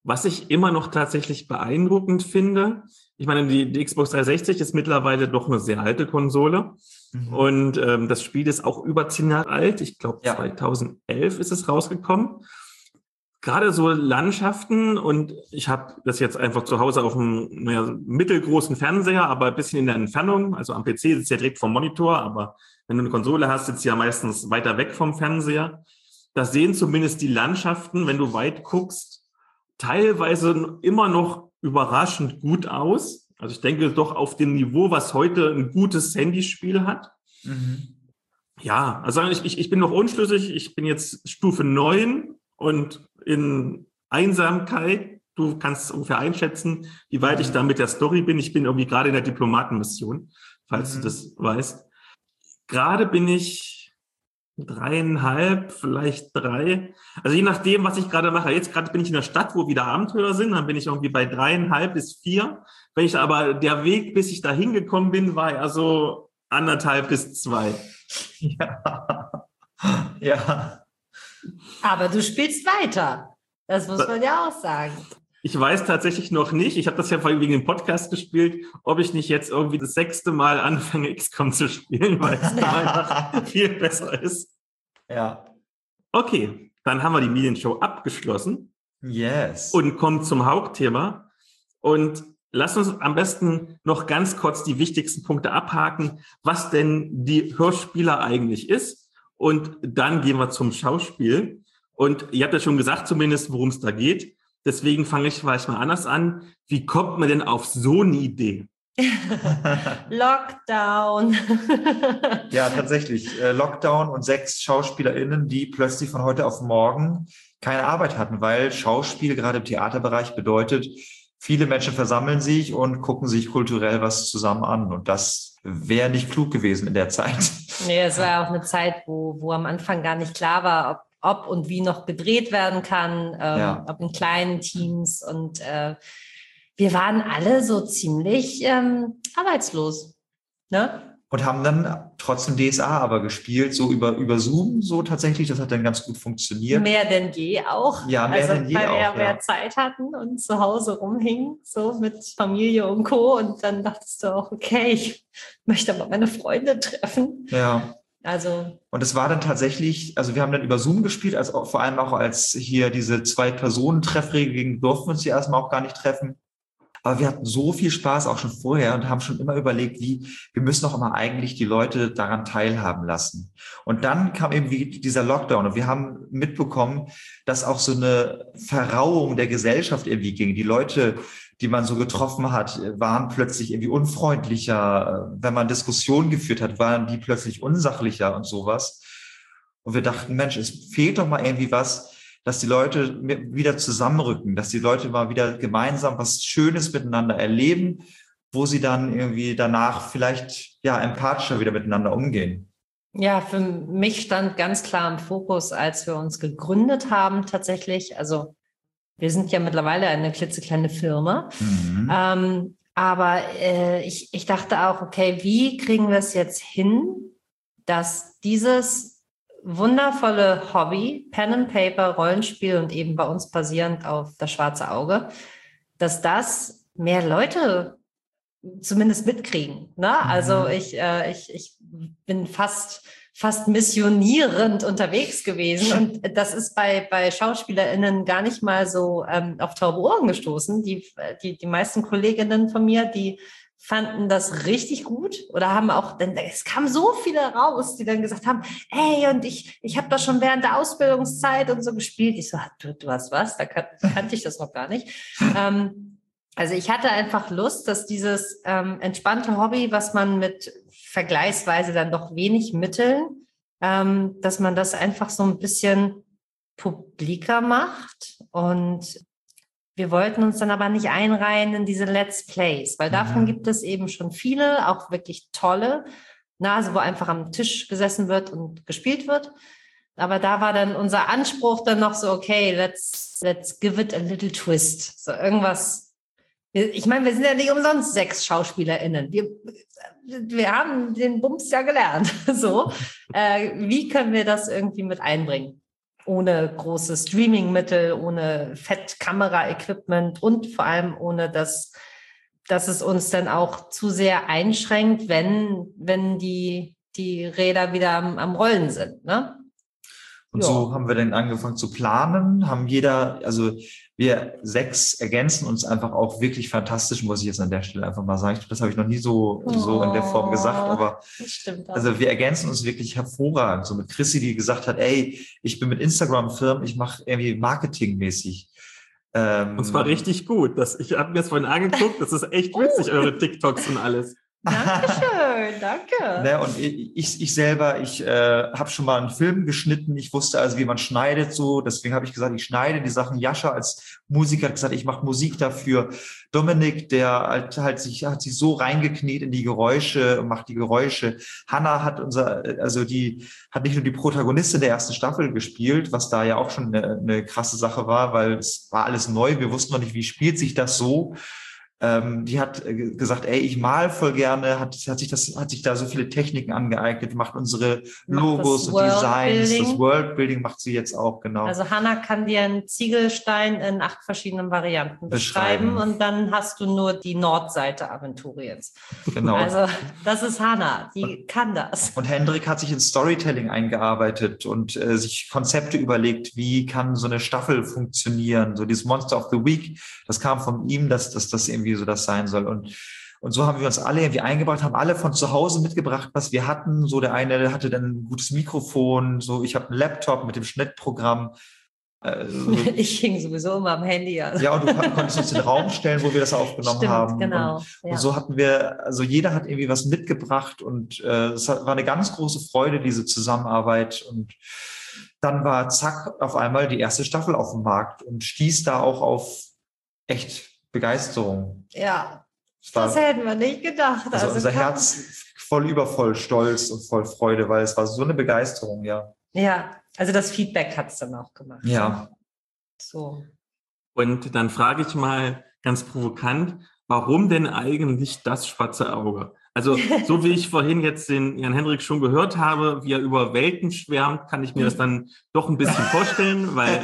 Was ich immer noch tatsächlich beeindruckend finde, ich meine, die, die Xbox dreihundertsechzig ist mittlerweile doch eine sehr alte Konsole. Mhm. Und ähm, das Spiel ist auch über zehn Jahre alt. Ich glaube, ja. zweitausendelf ist es rausgekommen. Gerade so Landschaften, und ich habe das jetzt einfach zu Hause auf einem naja, mittelgroßen Fernseher, aber ein bisschen in der Entfernung. Also am P C sitzt ja direkt vom Monitor, aber wenn du eine Konsole hast, sitzt ja meistens weiter weg vom Fernseher. Da sehen zumindest die Landschaften, wenn du weit guckst, teilweise immer noch überraschend gut aus. Also ich denke doch auf dem Niveau, was heute ein gutes Handyspiel hat. Mhm. Ja, also ich, ich, ich bin noch unschlüssig. Ich bin jetzt Stufe neun und in Einsamkeit. Du kannst ungefähr einschätzen, wie weit mhm. ich da mit der Story bin. Ich bin irgendwie gerade in der Diplomatenmission, falls mhm. du das weißt. Gerade bin ich dreieinhalb, vielleicht drei. Also je nachdem, was ich gerade mache. Jetzt gerade bin ich in der Stadt, wo wieder Abenteuer sind. Dann bin ich irgendwie bei dreieinhalb bis vier. Wenn ich aber der Weg, bis ich da hingekommen bin, war ja so anderthalb bis zwei. Ja. Ja. Aber du spielst weiter. Das muss man ja auch sagen. Ich weiß tatsächlich noch nicht, ich habe das ja vorhin wegen dem Podcast gespielt, ob ich nicht jetzt irgendwie das sechste Mal anfange, X COM zu spielen, weil es da einfach viel besser ist. Ja. Okay, dann haben wir die Medienshow abgeschlossen. Yes. Und kommen zum Hauptthema. Und lass uns am besten noch ganz kurz die wichtigsten Punkte abhaken, was denn die Hörspieler eigentlich ist. Und dann gehen wir zum Schauspiel. Und ihr habt ja schon gesagt zumindest, worum es da geht. Deswegen fange ich vielleicht mal anders an. Wie kommt man denn auf so eine Idee? Lockdown. Ja, tatsächlich. Äh, Lockdown und sechs SchauspielerInnen, die plötzlich von heute auf morgen keine Arbeit hatten, weil Schauspiel gerade im Theaterbereich bedeutet, viele Menschen versammeln sich und gucken sich kulturell was zusammen an. Und das wäre nicht klug gewesen in der Zeit. Nee, es war auch eine Zeit, wo, wo am Anfang gar nicht klar war, ob ob und wie noch gedreht werden kann, ähm, ja. ob in kleinen Teams. Und äh, wir waren alle so ziemlich ähm, arbeitslos. Ne? Und haben dann trotzdem D S A aber gespielt, so über, über Zoom, so tatsächlich. Das hat dann ganz gut funktioniert. Mehr denn je auch. Ja, mehr also, denn je weil auch. wir ja. mehr Zeit hatten und zu Hause rumhingen, so mit Familie und Co. Und dann dachtest du auch, okay, ich möchte aber meine Freunde treffen. Ja. Also. Und es war dann tatsächlich, also wir haben dann über Zoom gespielt, als auch, vor allem auch als hier diese Zwei-Personen-Treffregel ging, durften wir uns hier erstmal auch gar nicht treffen. Aber wir hatten so viel Spaß auch schon vorher und haben schon immer überlegt, wie, wir müssen doch immer eigentlich die Leute daran teilhaben lassen. Und dann kam eben wie dieser Lockdown und wir haben mitbekommen, dass auch so eine Verrauung der Gesellschaft irgendwie ging. Die Leute, die man so getroffen hat, waren plötzlich irgendwie unfreundlicher. Wenn man Diskussionen geführt hat, waren die plötzlich unsachlicher und sowas. Und wir dachten, Mensch, es fehlt doch mal irgendwie was, dass die Leute wieder zusammenrücken, dass die Leute mal wieder gemeinsam was Schönes miteinander erleben, wo sie dann irgendwie danach vielleicht ja empathischer wieder miteinander umgehen. Ja, für mich stand ganz klar im Fokus, als wir uns gegründet haben tatsächlich, also wir sind ja mittlerweile eine klitzekleine Firma, mhm. ähm, aber äh, ich, ich dachte auch, okay, wie kriegen wir es jetzt hin, dass dieses wundervolle Hobby, Pen and Paper, Rollenspiel und eben bei uns basierend auf das schwarze Auge, dass das mehr Leute zumindest mitkriegen. Ne? Mhm. Also ich, äh, ich, ich bin fast, fast missionierend unterwegs gewesen und das ist bei, bei SchauspielerInnen gar nicht mal so ähm, auf taube Ohren gestoßen. Die, die, die meisten Kolleginnen von mir, die fanden das richtig gut oder haben auch, denn es kamen so viele raus, die dann gesagt haben, ey, und ich, ich habe das schon während der Ausbildungszeit und so gespielt. Ich so, du, du hast was? Da kan- kannte ich das noch gar nicht. ähm, also ich hatte einfach Lust, dass dieses ähm, entspannte Hobby, was man mit vergleichsweise dann doch wenig Mitteln, ähm, dass man das einfach so ein bisschen publiker macht. Und wir wollten uns dann aber nicht einreihen in diese Let's Plays, weil davon mhm. gibt es eben schon viele, auch wirklich tolle, na, also wo einfach am Tisch gesessen wird und gespielt wird. Aber da war dann unser Anspruch dann noch so, okay, let's, let's give it a little twist. So irgendwas. Ich meine, wir sind ja nicht umsonst sechs SchauspielerInnen. Wir, wir haben den Bums ja gelernt. So, äh, wie können wir das irgendwie mit einbringen? ohne große Streaming-Mittel, ohne Fettkamera-Equipment und vor allem ohne das, dass es uns dann auch zu sehr einschränkt, wenn, wenn die, die Räder wieder am, am Rollen sind, ne? Und Ja. so haben wir dann angefangen zu planen, haben jeder, also wir sechs ergänzen uns einfach auch wirklich fantastisch, muss ich jetzt an der Stelle einfach mal sagen. Das habe ich noch nie so, so in der Form gesagt, aber das stimmt auch. Also wir ergänzen uns wirklich hervorragend. So mit Chrissy, die gesagt hat, ey, ich bin mit Instagram firm, ich mache irgendwie marketingmäßig. Ähm, Und zwar richtig gut. Das, ich habe mir das vorhin angeguckt, das ist echt witzig, oh. eure TikToks und alles. Dankeschön, danke. Ne, und ich, ich selber, ich äh, habe schon mal einen Film geschnitten. Ich wusste also, wie man schneidet so. Deswegen habe ich gesagt, ich schneide die Sachen. Jascha als Musiker hat gesagt, ich mache Musik dafür. Dominik, der halt, halt sich hat sich so reingekniet in die Geräusche und macht die Geräusche. Hanna hat unser, also die hat nicht nur die Protagonistin der ersten Staffel gespielt, was da ja auch schon eine, eine krasse Sache war, weil es war alles neu. Wir wussten noch nicht, wie spielt sich das so. Ähm, die hat äh, gesagt, ey, ich mal voll gerne, hat, hat sich das, hat sich da so viele Techniken angeeignet, macht unsere Logos und Designs, das Worldbuilding macht sie jetzt auch, genau. Also Hanna kann dir einen Ziegelstein in acht verschiedenen Varianten beschreiben, beschreiben und dann hast du nur die Nordseite Aventuriens. Genau. Also das ist Hanna, die und, kann das. Und Hendrik hat sich in Storytelling eingearbeitet und äh, sich Konzepte überlegt, wie kann so eine Staffel funktionieren, so dieses Monster of the Week, das kam von ihm, dass, dass das irgendwie so das sein soll. Und, und so haben wir uns alle irgendwie eingebracht, haben alle von zu Hause mitgebracht, was wir hatten. So der eine hatte dann ein gutes Mikrofon, so ich habe einen Laptop mit dem Schnittprogramm. Äh, ich hing sowieso immer am Handy. Also. Ja, und du konntest uns den Raum stellen, wo wir das aufgenommen Stimmt, haben. Genau. Und, ja. und so hatten wir, also jeder hat irgendwie was mitgebracht und äh, es war eine ganz große Freude, diese Zusammenarbeit. Und dann war zack auf einmal die erste Staffel auf dem Markt und stieß da auch auf echt Begeisterung. Ja, war, das hätten wir nicht gedacht. Also, also unser Herz voll übervoll Stolz und voll Freude, weil es war so eine Begeisterung, ja. Ja, also das Feedback hat es dann auch gemacht. Ja. So. Und dann frage ich mal ganz provokant, warum denn eigentlich das schwarze Auge? Also so wie ich vorhin jetzt den Jan Hendrik schon gehört habe, wie er über Welten schwärmt, kann ich mir das dann doch ein bisschen vorstellen, weil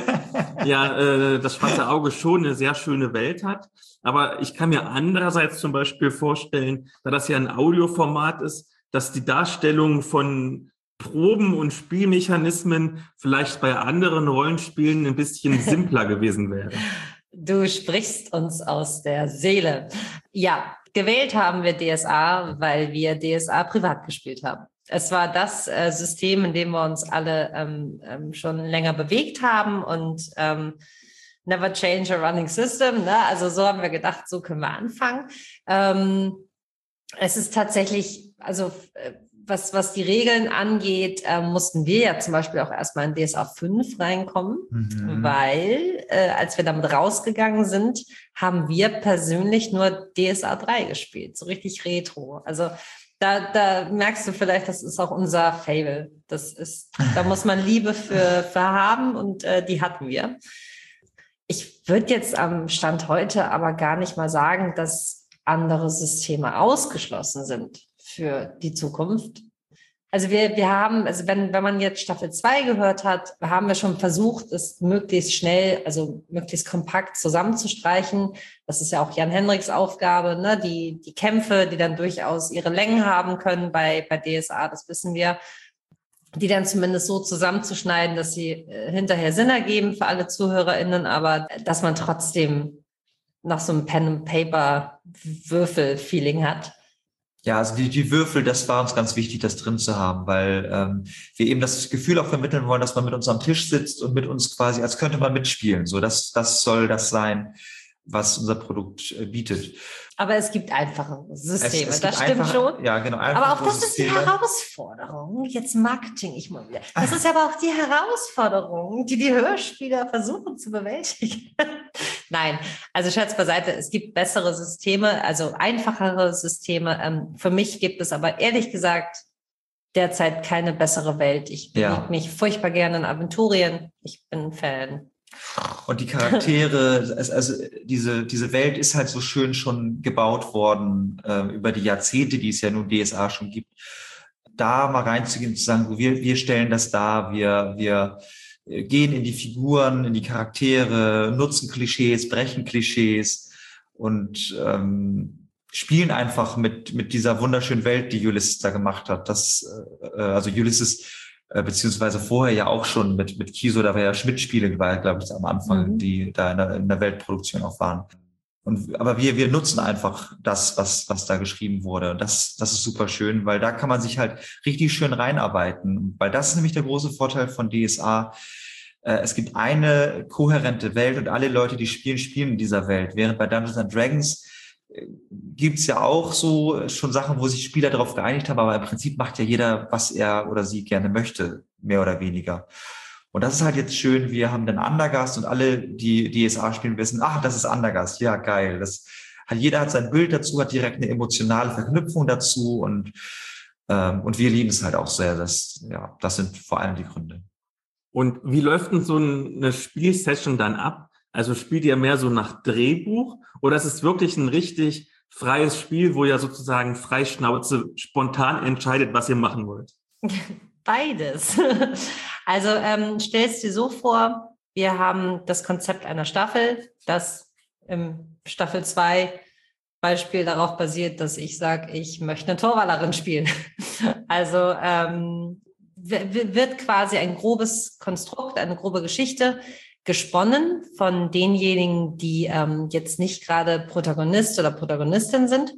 ja äh, das schwarze Auge schon eine sehr schöne Welt hat. Aber ich kann mir andererseits zum Beispiel vorstellen, da das ja ein Audioformat ist, dass die Darstellung von Proben und Spielmechanismen vielleicht bei anderen Rollenspielen ein bisschen simpler gewesen wäre. Du sprichst uns aus der Seele. Ja, gewählt haben wir D S A, weil wir D S A privat gespielt haben. Es war das äh, System, in dem wir uns alle ähm, ähm, schon länger bewegt haben und ähm, never change a running system. Ne? Also so haben wir gedacht, so können wir anfangen. Ähm, es ist tatsächlich, also äh, Was, was die Regeln angeht, äh, mussten wir ja zum Beispiel auch erstmal in D S A fünf reinkommen, mhm. weil äh, als wir damit rausgegangen sind, haben wir persönlich nur D S A drei gespielt, so richtig retro. Also da, da merkst du vielleicht, das ist auch unser Fable. Das ist, da muss man Liebe für, für haben und äh, die hatten wir. Ich würde jetzt am Stand heute aber gar nicht mal sagen, dass andere Systeme ausgeschlossen sind für die Zukunft. Also wir, wir haben, also wenn, wenn man jetzt Staffel zwei gehört hat, haben wir schon versucht, es möglichst schnell, also möglichst kompakt zusammenzustreichen. Das ist ja auch Jan Hendriks Aufgabe, ne? Die, die Kämpfe, die dann durchaus ihre Längen haben können bei, bei D S A, das wissen wir, die dann zumindest so zusammenzuschneiden, dass sie äh, hinterher Sinn ergeben für alle ZuhörerInnen, aber dass man trotzdem noch so ein Pen-and-Paper-Würfel-Feeling hat. Ja, also die, die Würfel, das war uns ganz wichtig, das drin zu haben, weil ähm, wir eben das Gefühl auch vermitteln wollen, dass man mit uns am Tisch sitzt und mit uns quasi, als könnte man mitspielen. So, das, das soll das sein, was unser Produkt äh, bietet. Aber es gibt einfache Systeme, es, es das stimmt einfache, schon. Ja, genau. Aber auch das Systeme. Ist die Herausforderung. Jetzt Marketing, ich mal wieder. Das ist aber auch die Herausforderung, die die Hörspieler versuchen zu bewältigen. Nein, also Scherz beiseite, es gibt bessere Systeme, also einfachere Systeme. Ähm, für mich gibt es aber ehrlich gesagt derzeit keine bessere Welt. Ich bewege ja. mich furchtbar gerne in Aventurien. Ich bin ein Fan. Und die Charaktere, also diese, diese Welt ist halt so schön schon gebaut worden äh, über die Jahrzehnte, die es ja nun D S A schon gibt. Da mal reinzugehen und zu sagen, wir, wir stellen das dar, wir, wir äh, gehen in die Figuren, in die Charaktere, nutzen Klischees, brechen Klischees und ähm, spielen einfach mit mit dieser wunderschönen Welt, die Ulysses da gemacht hat. Das, äh, also Ulysses äh, beziehungsweise vorher ja auch schon mit mit Kiso, da war ja Schmidt-Spiele, war ja, glaube ich, am Anfang, Mhm. die da in der, in der Weltproduktion auch waren. Und, aber wir, wir nutzen einfach das, was, was da geschrieben wurde. Und das, das ist super schön, weil da kann man sich halt richtig schön reinarbeiten. Weil das ist nämlich der große Vorteil von D S A. Äh, es gibt eine kohärente Welt und alle Leute, die spielen, spielen in dieser Welt. Während bei Dungeons and Dragons äh, gibt's ja auch so schon Sachen, wo sich Spieler darauf geeinigt haben, aber im Prinzip macht ja jeder, was er oder sie gerne möchte, mehr oder weniger. Und das ist halt jetzt schön, wir haben den Andergast und alle, die D S A spielen, wissen, ach, das ist Andergast, ja, geil. Das hat, jeder hat sein Bild dazu, hat direkt eine emotionale Verknüpfung dazu und, ähm, und wir lieben es halt auch sehr. Das, ja, das sind vor allem die Gründe. Und wie läuft denn so eine Spielsession dann ab? Also spielt ihr mehr so nach Drehbuch oder ist es wirklich ein richtig freies Spiel, wo ihr sozusagen frei Schnauze spontan entscheidet, was ihr machen wollt? Beides. Also ähm, stellst dir so vor, wir haben das Konzept einer Staffel, das im Staffel zwei Beispiel darauf basiert, dass ich sage, ich möchte eine Torwallerin spielen. Also ähm, w- wird quasi ein grobes Konstrukt, eine grobe Geschichte gesponnen von denjenigen, die ähm, jetzt nicht gerade Protagonist oder Protagonistin sind.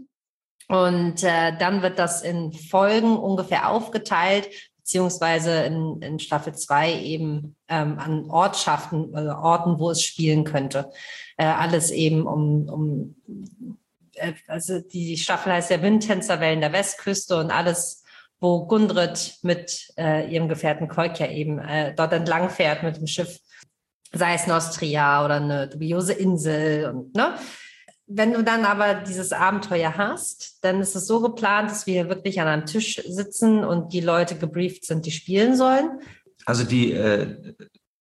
Und äh, dann wird das in Folgen ungefähr aufgeteilt, beziehungsweise in, in Staffel zwei eben ähm, an Ortschaften, also Orten, wo es spielen könnte. Äh, alles eben um, um äh, also die Staffel heißt ja Windtänzerwellen der Westküste und alles, wo Gundred mit äh, ihrem Gefährten Kolkja eben äh, dort entlang fährt mit dem Schiff, sei es Nostria oder eine dubiose Insel und ne. Wenn du dann aber dieses Abenteuer hast, dann ist es so geplant, dass wir wirklich an einem Tisch sitzen und die Leute gebrieft sind, die spielen sollen. Also die, äh,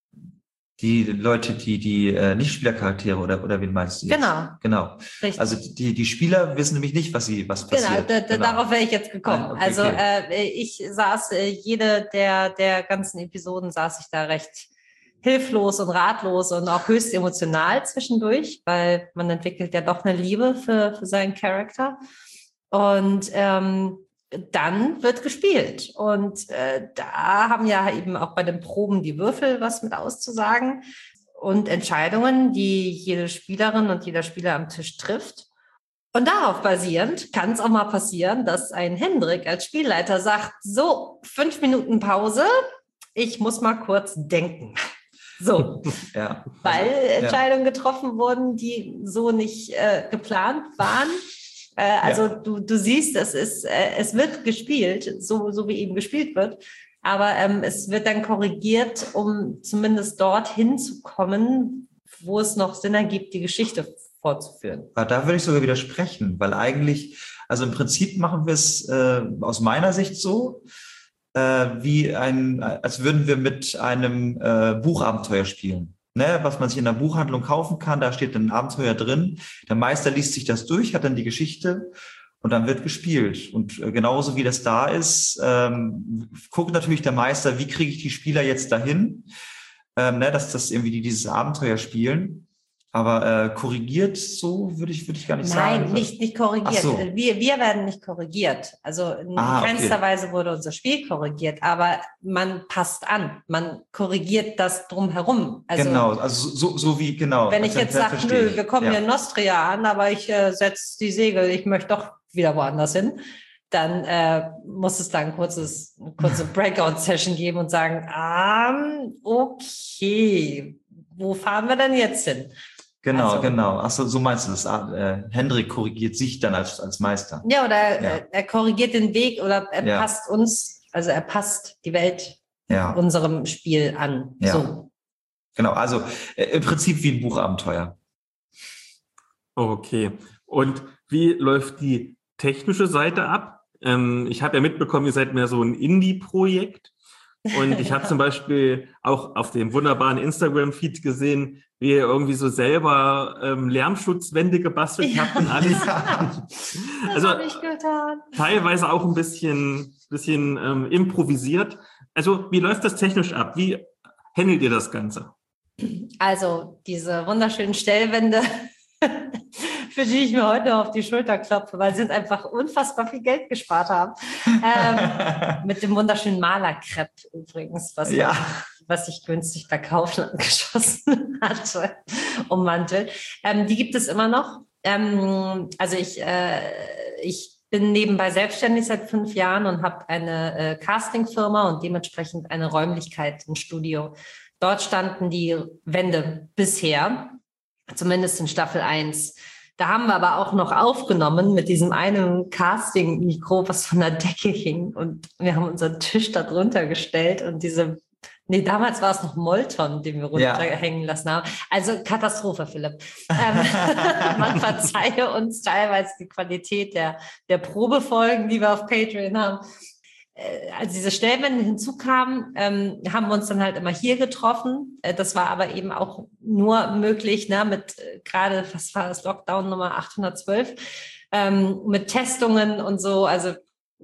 die Leute, die die äh, Nicht-Spielercharaktere oder oder wen meinst du jetzt? Genau. Genau. Richtig. Also die die Spieler wissen nämlich nicht, was sie was passiert. Genau, da, da, darauf wäre ich jetzt gekommen. Ah, okay, also okay. äh, ich saß, äh, jede der der ganzen Episoden saß ich da recht hilflos und ratlos und auch höchst emotional zwischendurch, weil man entwickelt ja doch eine Liebe für, für seinen Charakter. Und ähm, dann wird gespielt. Und äh, da haben ja eben auch bei den Proben die Würfel was mit auszusagen und Entscheidungen, die jede Spielerin und jeder Spieler am Tisch trifft. Und darauf basierend kann es auch mal passieren, dass ein Hendrik als Spielleiter sagt, so, fünf Minuten Pause, ich muss mal kurz denken. So, ja. weil Also, Entscheidungen ja. getroffen wurden, die so nicht äh, geplant waren. Äh, also ja. du, du siehst, es ist, äh, es wird gespielt, so, so wie eben gespielt wird. Aber ähm, es wird dann korrigiert, um zumindest dorthin zu kommen, wo es noch Sinn ergibt, die Geschichte fortzuführen. Aber da würde ich sogar widersprechen, weil eigentlich, also im Prinzip machen wir es äh, aus meiner Sicht so, Äh, wie ein, als würden wir mit einem äh, Buchabenteuer spielen. Ne, was man sich in der Buchhandlung kaufen kann, da steht ein Abenteuer drin. Der Meister liest sich das durch, hat dann die Geschichte und dann wird gespielt. Und äh, genauso wie das da ist, ähm, guckt natürlich der Meister, wie kriege ich die Spieler jetzt dahin, ähm, ne, dass das irgendwie die dieses Abenteuer spielen. Aber äh, korrigiert so würde ich würde ich gar nicht Nein, sagen. Nein, nicht nicht korrigiert. So. Wir wir werden nicht korrigiert. Also in ah, keinster okay. Weise wurde unser Spiel korrigiert, aber man passt an, man korrigiert das drumherum. Also, genau, also so so wie genau. Wenn ich jetzt sage, nö, wir kommen ja. hier in Nostria an, aber ich äh, setze die Segel, ich möchte doch wieder woanders hin, dann äh, muss es da ein kurzes, eine kurze Breakout-Session geben und sagen, ah, okay, wo fahren wir denn jetzt hin? Genau, also, genau. Ach so, so meinst du das. Äh, Hendrik korrigiert sich dann als, als Meister. Ja, oder ja. Er, er korrigiert den Weg oder er ja. passt uns, also er passt die Welt ja. unserem Spiel an. Ja. So. Genau, also äh, im Prinzip wie ein Buchabenteuer. Okay. Und wie läuft die technische Seite ab? Ähm, ich habe ja mitbekommen, ihr seid mehr so ein Indie-Projekt. Und ich habe zum Beispiel auch auf dem wunderbaren Instagram-Feed gesehen, wie ihr irgendwie so selber ähm, Lärmschutzwände gebastelt ja. habt und alles. Ja. Also das habe ich getan. Teilweise auch ein bisschen, bisschen ähm, improvisiert. Also wie läuft das technisch ab? Wie handelt ihr das Ganze? Also diese wunderschönen Stellwände, für die ich mir heute auf die Schulter klopfe, weil sie uns einfach unfassbar viel Geld gespart haben. Ähm, mit dem wunderschönen Malerkrepp übrigens, was, ja. ich, was ich günstig bei Kaufland geschossen hatte, ummantelt. Ähm, die gibt es immer noch. Ähm, also ich, äh, ich bin nebenbei selbstständig seit fünf Jahren und habe eine äh, Castingfirma und dementsprechend eine Räumlichkeit im Studio. Dort standen die Wände bisher, zumindest in Staffel eins. Da haben wir aber auch noch aufgenommen mit diesem einen Casting-Mikro, was von der Decke hing. Und wir haben unseren Tisch da drunter gestellt und diese, nee, damals war es noch Molton, den wir runterhängen ja. lassen haben. Also Katastrophe, Philipp. Ähm, man verzeihe uns teilweise die Qualität der, der Probefolgen, die wir auf Patreon haben. Als diese Stellwände hinzukamen, ähm, haben wir uns dann halt immer hier getroffen. Äh, das war aber eben auch nur möglich, ne, mit äh, gerade, was war das, Lockdown Nummer achthundertzwölf, ähm, mit Testungen und so. Also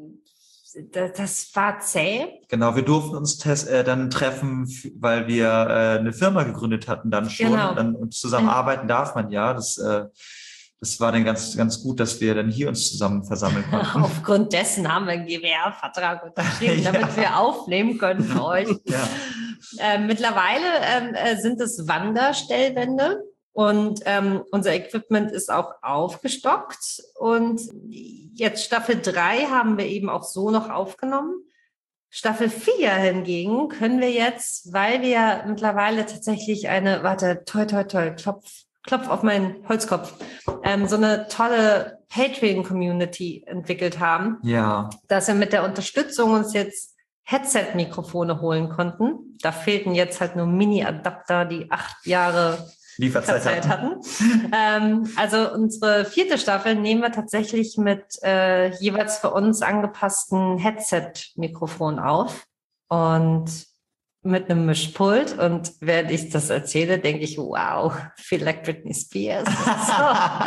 das, das war zäh. Genau, wir durften uns tes- äh, dann treffen, weil wir äh, eine Firma gegründet hatten dann schon. Genau. Dann, und zusammenarbeiten darf man ja. Das äh, Das war dann ganz, ganz gut, dass wir dann hier uns zusammen versammeln konnten. Aufgrund dessen haben wir einen G W R-Vertrag unterschrieben, ja. damit wir aufnehmen können für euch. Ja. Äh, mittlerweile äh, sind es Wanderstellwände und ähm, unser Equipment ist auch aufgestockt. Und jetzt Staffel drei haben wir eben auch so noch aufgenommen. Staffel vier hingegen können wir jetzt, weil wir mittlerweile tatsächlich eine, warte, toi, toi, toi, Klopf, Klopf auf meinen Holzkopf, ähm, so eine tolle Patreon-Community entwickelt haben, ja. dass wir mit der Unterstützung uns jetzt Headset-Mikrofone holen konnten. Da fehlten jetzt halt nur Mini-Adapter, die acht Jahre Lieferzeit hatten. ähm, also unsere vierte Staffel nehmen wir tatsächlich mit äh, jeweils für uns angepassten Headset-Mikrofon auf und mit einem Mischpult, und während ich das erzähle, denke ich, wow, feel like Britney Spears. So.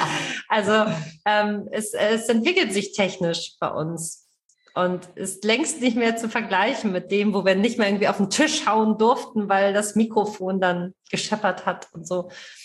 Also ähm, es, es entwickelt sich technisch bei uns und ist längst nicht mehr zu vergleichen mit dem, wo wir nicht mehr irgendwie auf den Tisch hauen durften, weil das Mikrofon dann gescheppert hat und so.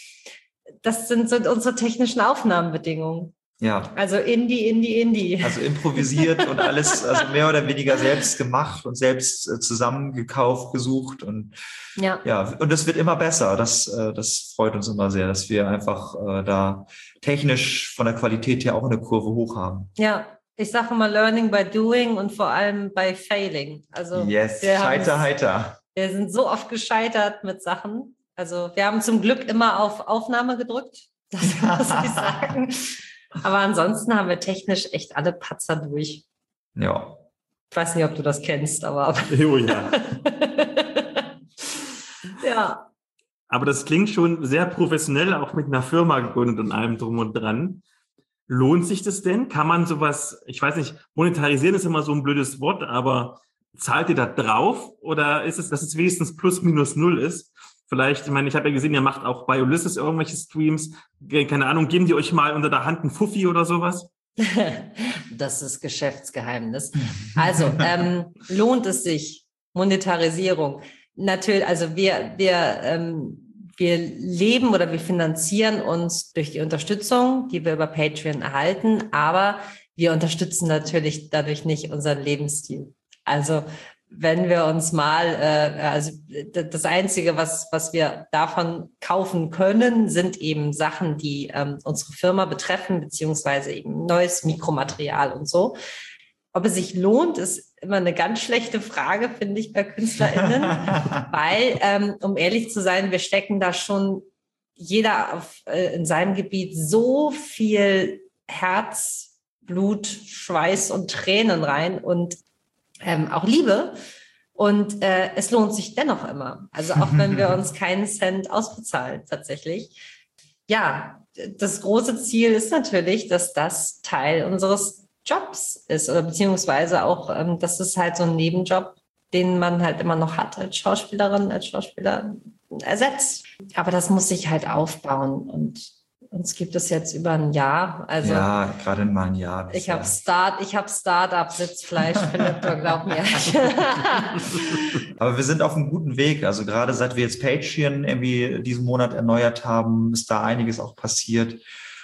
Das sind, sind unsere technischen Aufnahmebedingungen. Ja. Also Indie, Indie, Indie. Also improvisiert und alles, also mehr oder weniger selbst gemacht und selbst äh, zusammengekauft, gesucht und ja. ja, und es wird immer besser. Das, äh, das freut uns immer sehr, dass wir einfach äh, da technisch von der Qualität her auch eine Kurve hoch haben. Ja, ich sage immer Learning by Doing und vor allem by Failing. Also yes, scheiter, heiter. Wir sind so oft gescheitert mit Sachen. Also wir haben zum Glück immer auf Aufnahme gedrückt, das muss ich sagen. Aber ansonsten haben wir technisch echt alle Patzer durch. Ja. Ich weiß nicht, ob du das kennst, aber... Oh ja. ja. Aber das klingt schon sehr professionell, auch mit einer Firma gegründet und allem drum und dran. Lohnt sich das denn? Kann man sowas, ich weiß nicht, monetarisieren ist immer so ein blödes Wort, aber zahlt ihr da drauf? Oder ist es, dass es wenigstens plus minus null ist? Vielleicht, ich meine, ich habe ja gesehen, ihr macht auch bei Ulysses irgendwelche Streams. Keine Ahnung, geben die euch mal unter der Hand einen Fuffi oder sowas? Das ist Geschäftsgeheimnis. Also, ähm, lohnt es sich? Monetarisierung. Natürlich, also wir, wir, ähm, wir leben oder wir finanzieren uns durch die Unterstützung, die wir über Patreon erhalten, aber wir unterstützen natürlich dadurch nicht unseren Lebensstil. Also, wenn wir uns mal, äh, also das Einzige, was was wir davon kaufen können, sind eben Sachen, die ähm, unsere Firma betreffen, beziehungsweise eben neues Mikromaterial und so. Ob es sich lohnt, ist immer eine ganz schlechte Frage, finde ich, bei KünstlerInnen, weil, ähm, um ehrlich zu sein, wir stecken da schon jeder auf, äh, in seinem Gebiet so viel Herz, Blut, Schweiß und Tränen rein und Ähm, auch Liebe. Und äh, es lohnt sich dennoch immer. Also auch wenn wir uns keinen Cent ausbezahlen tatsächlich. Ja, das große Ziel ist natürlich, dass das Teil unseres Jobs ist oder beziehungsweise auch, ähm, das ist halt so ein Nebenjob, den man halt immer noch hat als Schauspielerin, als Schauspieler ersetzt. Aber das muss sich halt aufbauen und Uns gibt es jetzt über ein Jahr. Also ja, gerade mal ein Jahr. Ich habe Start, ich habe Start-up-Sitzfleisch, Philipp, glaub mir. Aber wir sind auf einem guten Weg. Also gerade seit wir jetzt Patreon irgendwie diesen Monat erneuert haben, ist da einiges auch passiert.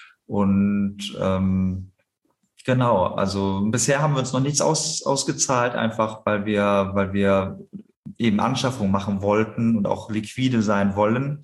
Und ähm, genau, also bisher haben wir uns noch nichts aus, ausgezahlt, einfach weil wir, weil wir eben Anschaffung machen wollten und auch liquide sein wollen.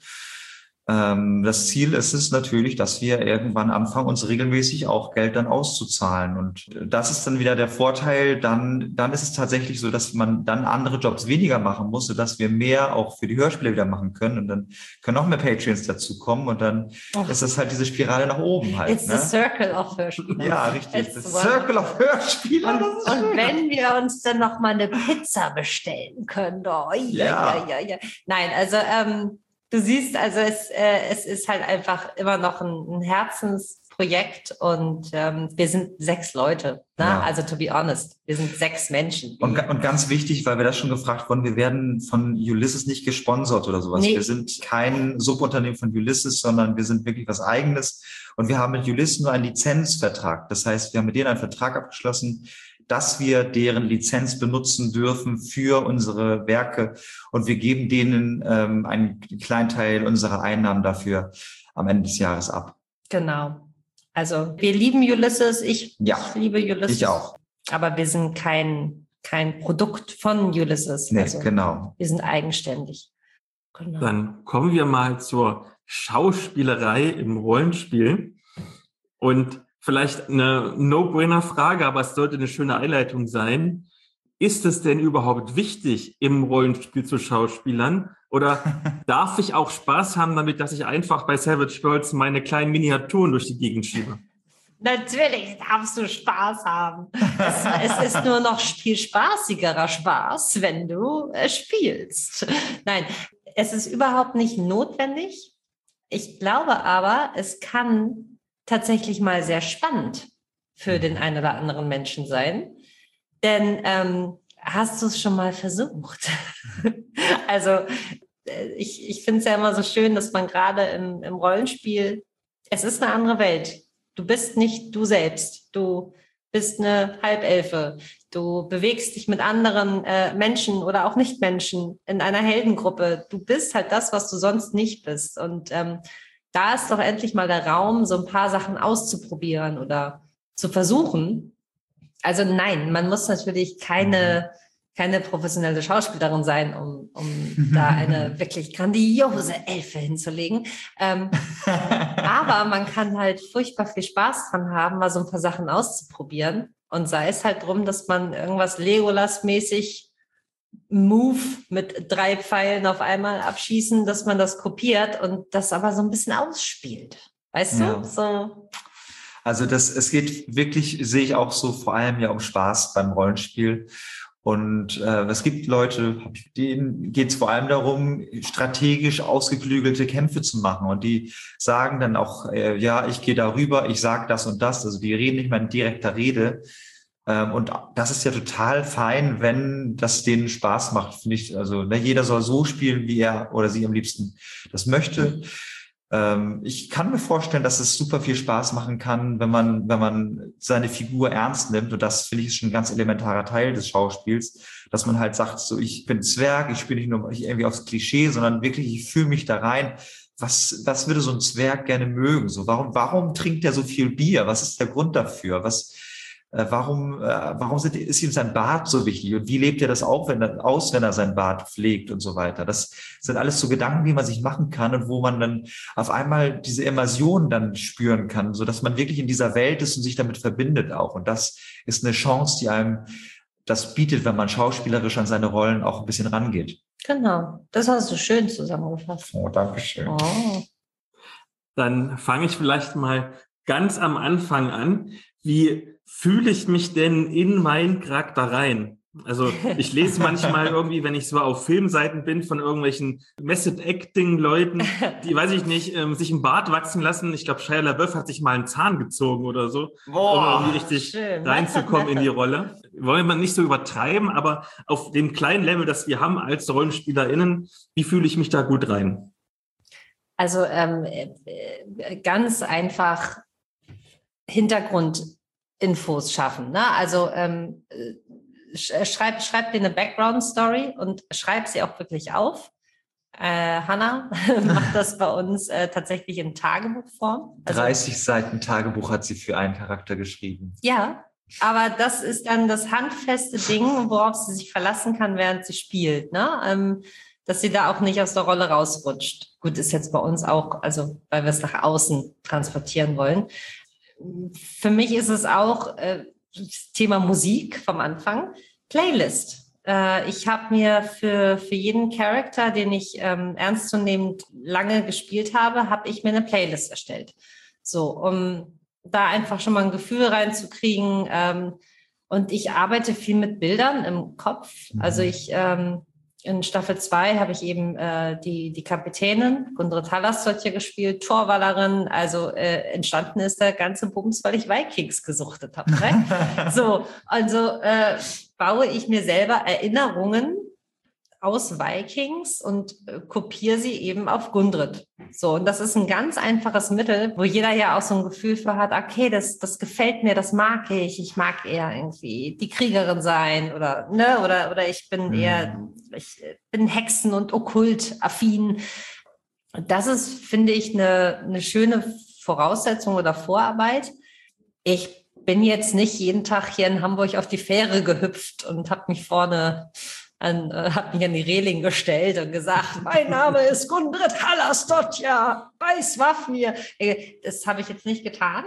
Ähm, das Ziel ist es natürlich, dass wir irgendwann anfangen, uns regelmäßig auch Geld dann auszuzahlen. Und das ist dann wieder der Vorteil. Dann, dann ist es tatsächlich so, dass man dann andere Jobs weniger machen muss, sodass wir mehr auch für die Hörspiele wieder machen können. Und dann können noch mehr Patreons dazu kommen. Und dann oh. ist das halt diese Spirale nach oben halt. It's ne? the circle of Hörspieler. Ja, richtig. It's the circle of Hörspieler. Und, und wenn wir uns dann noch mal eine Pizza bestellen können. Oh, ja, ja, ja, ja. Nein, also ähm, du siehst, also es, äh, es ist halt einfach immer noch ein, ein Herzensprojekt und ähm, wir sind sechs Leute, ne? Ja. Also to be honest, wir sind sechs Menschen. Und, und ganz wichtig, weil wir das schon gefragt wurden, wir werden von Ulysses nicht gesponsert oder sowas. Nee. Wir sind kein Subunternehmen von Ulysses, sondern wir sind wirklich was Eigenes und wir haben mit Ulysses nur einen Lizenzvertrag. Das heißt, wir haben mit denen einen Vertrag abgeschlossen, dass wir deren Lizenz benutzen dürfen für unsere Werke und wir geben denen ähm, einen kleinen Teil unserer Einnahmen dafür am Ende des Jahres ab. Genau. Also wir lieben Ulysses, ich, ja, ich liebe Ulysses. Ich auch. Aber wir sind kein, kein Produkt von Ulysses. Nee, also genau. Wir sind eigenständig. Genau. Dann kommen wir mal zur Schauspielerei im Rollenspiel und vielleicht eine No-Brainer-Frage, aber es sollte eine schöne Einleitung sein. Ist es denn überhaupt wichtig, im Rollenspiel zu schauspielern? Oder darf ich auch Spaß haben damit, dass ich einfach bei Savage Worlds meine kleinen Miniaturen durch die Gegend schiebe? Natürlich darfst du Spaß haben. Es, es ist nur noch viel spaßigerer Spaß, wenn du äh, spielst. Nein, es ist überhaupt nicht notwendig. Ich glaube aber, es kann tatsächlich mal sehr spannend für den einen oder anderen Menschen sein. Denn ähm, hast du es schon mal versucht? Also ich, ich finde es ja immer so schön, dass man gerade im, im Rollenspiel, es ist eine andere Welt. Du bist nicht du selbst. Du bist eine Halbelfe. Du bewegst dich mit anderen äh, Menschen oder auch Nichtmenschen in einer Heldengruppe. Du bist halt das, was du sonst nicht bist. Und ähm, da ist doch endlich mal der Raum, so ein paar Sachen auszuprobieren oder zu versuchen. Also nein, man muss natürlich keine, keine professionelle Schauspielerin sein, um, um da eine wirklich grandiose Elfe hinzulegen. Ähm, aber man kann halt furchtbar viel Spaß dran haben, mal so ein paar Sachen auszuprobieren. Und sei es halt drum, dass man irgendwas Legolas-mäßig Move mit drei Pfeilen auf einmal abschießen, dass man das kopiert und das aber so ein bisschen ausspielt. Weißt ja. du? So. Also das, es geht wirklich, sehe ich auch so, vor allem ja um Spaß beim Rollenspiel. Und äh, es gibt Leute, denen geht es vor allem darum, strategisch ausgeklügelte Kämpfe zu machen. Und die sagen dann auch, äh, ja, ich gehe darüber, ich sage das und das. Also die reden nicht mal in direkter Rede. Ähm, und das ist ja total fein, wenn das denen Spaß macht, finde ich. Also ne, jeder soll so spielen, wie er oder sie am liebsten das möchte. Ähm, ich kann mir vorstellen, dass es super viel Spaß machen kann, wenn man, wenn man seine Figur ernst nimmt. Und das finde ich ist schon ein ganz elementarer Teil des Schauspiels, dass man halt sagt, so ich bin Zwerg, ich spiele nicht nur irgendwie aufs Klischee, sondern wirklich, ich fühle mich da rein. Was, was würde so ein Zwerg gerne mögen? So, warum, warum trinkt er so viel Bier? Was ist der Grund dafür? Was, äh, warum, äh, warum sind, ist ihm sein Bart so wichtig? Und wie lebt er das auch, wenn er, aus, wenn er sein Bart pflegt und so weiter? Das sind alles so Gedanken, die man sich machen kann und wo man dann auf einmal diese Immersion dann spüren kann, so dass man wirklich in dieser Welt ist und sich damit verbindet auch. Und das ist eine Chance, die einem das bietet, wenn man schauspielerisch an seine Rollen auch ein bisschen rangeht. Genau, das hast du schön zusammengefasst. Oh, danke schön. Oh. Dann fange ich vielleicht mal ganz am Anfang an. Wie fühle ich mich denn in meinen Charakter rein? Also ich lese manchmal irgendwie, wenn ich so auf Filmseiten bin von irgendwelchen Method-Acting-Leuten, die, weiß ich nicht, ähm, sich einen Bart wachsen lassen. Ich glaube, Shia LaBeouf hat sich mal einen Zahn gezogen oder so, Boah, um irgendwie richtig schön reinzukommen in die Rolle. Wollen wir nicht so übertreiben, aber auf dem kleinen Level, das wir haben als RollenspielerInnen, wie fühle ich mich da gut rein? Also ähm, äh, ganz einfach Hintergrundinfos schaffen. Ne? Also ähm, schreib, schreib dir eine Background-Story und schreib sie auch wirklich auf. Äh, Hannah macht das bei uns äh, tatsächlich in Tagebuchform. Also, dreißig Seiten Tagebuch hat sie für einen Charakter geschrieben. Ja, aber das ist dann das handfeste Ding, worauf sie sich verlassen kann, während sie spielt, ne? Ähm, dass sie da auch nicht aus der Rolle rausrutscht. Gut, ist jetzt bei uns auch, also weil wir es nach außen transportieren wollen. Für mich ist es auch äh, das Thema Musik vom Anfang. Playlist. Äh, ich habe mir für, für jeden Charakter, den ich ähm, ernstzunehmend lange gespielt habe, habe ich mir eine Playlist erstellt. So, um da einfach schon mal ein Gefühl reinzukriegen. Ähm, und ich arbeite viel mit Bildern im Kopf. Also ich ähm, in Staffel zwei habe ich eben äh, die, die Kapitänin, Gundrit Hallerstad hier gespielt, Torwallerin. Also äh, entstanden ist der ganze Bums, weil ich Vikings gesuchtet habe. Ne? So, also äh, baue ich mir selber Erinnerungen aus Vikings und äh, kopiere sie eben auf Gundrit. So, und das ist ein ganz einfaches Mittel, wo jeder ja auch so ein Gefühl für hat, okay, das, das gefällt mir, das mag ich. Ich mag eher irgendwie die Kriegerin sein oder, ne, oder, oder ich bin eher, ich bin Hexen- und Okkult-affin. Das ist, finde ich, eine, eine schöne Voraussetzung oder Vorarbeit. Ich bin jetzt nicht jeden Tag hier in Hamburg auf die Fähre gehüpft und habe mich vorne An, äh, hat mich an die Reling gestellt und gesagt, mein Name ist Gundrit Hallerstad bei Swafnir. Das habe ich jetzt nicht getan.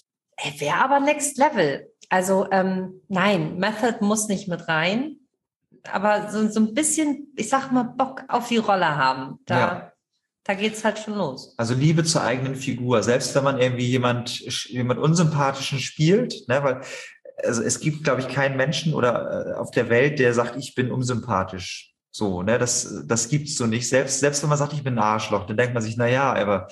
Wäre aber Next Level. Also ähm, nein, Method muss nicht mit rein, aber so, so ein bisschen, ich sag mal, Bock auf die Rolle haben. Da, ja. da geht's halt schon los. Also Liebe zur eigenen Figur, selbst wenn man irgendwie jemand, jemand Unsympathischen spielt, ne, weil also es gibt, glaube ich, keinen Menschen oder äh, auf der Welt, der sagt, ich bin unsympathisch. So, ne, das, das gibt's so nicht. Selbst, selbst wenn man sagt, ich bin ein Arschloch, dann denkt man sich, na ja, aber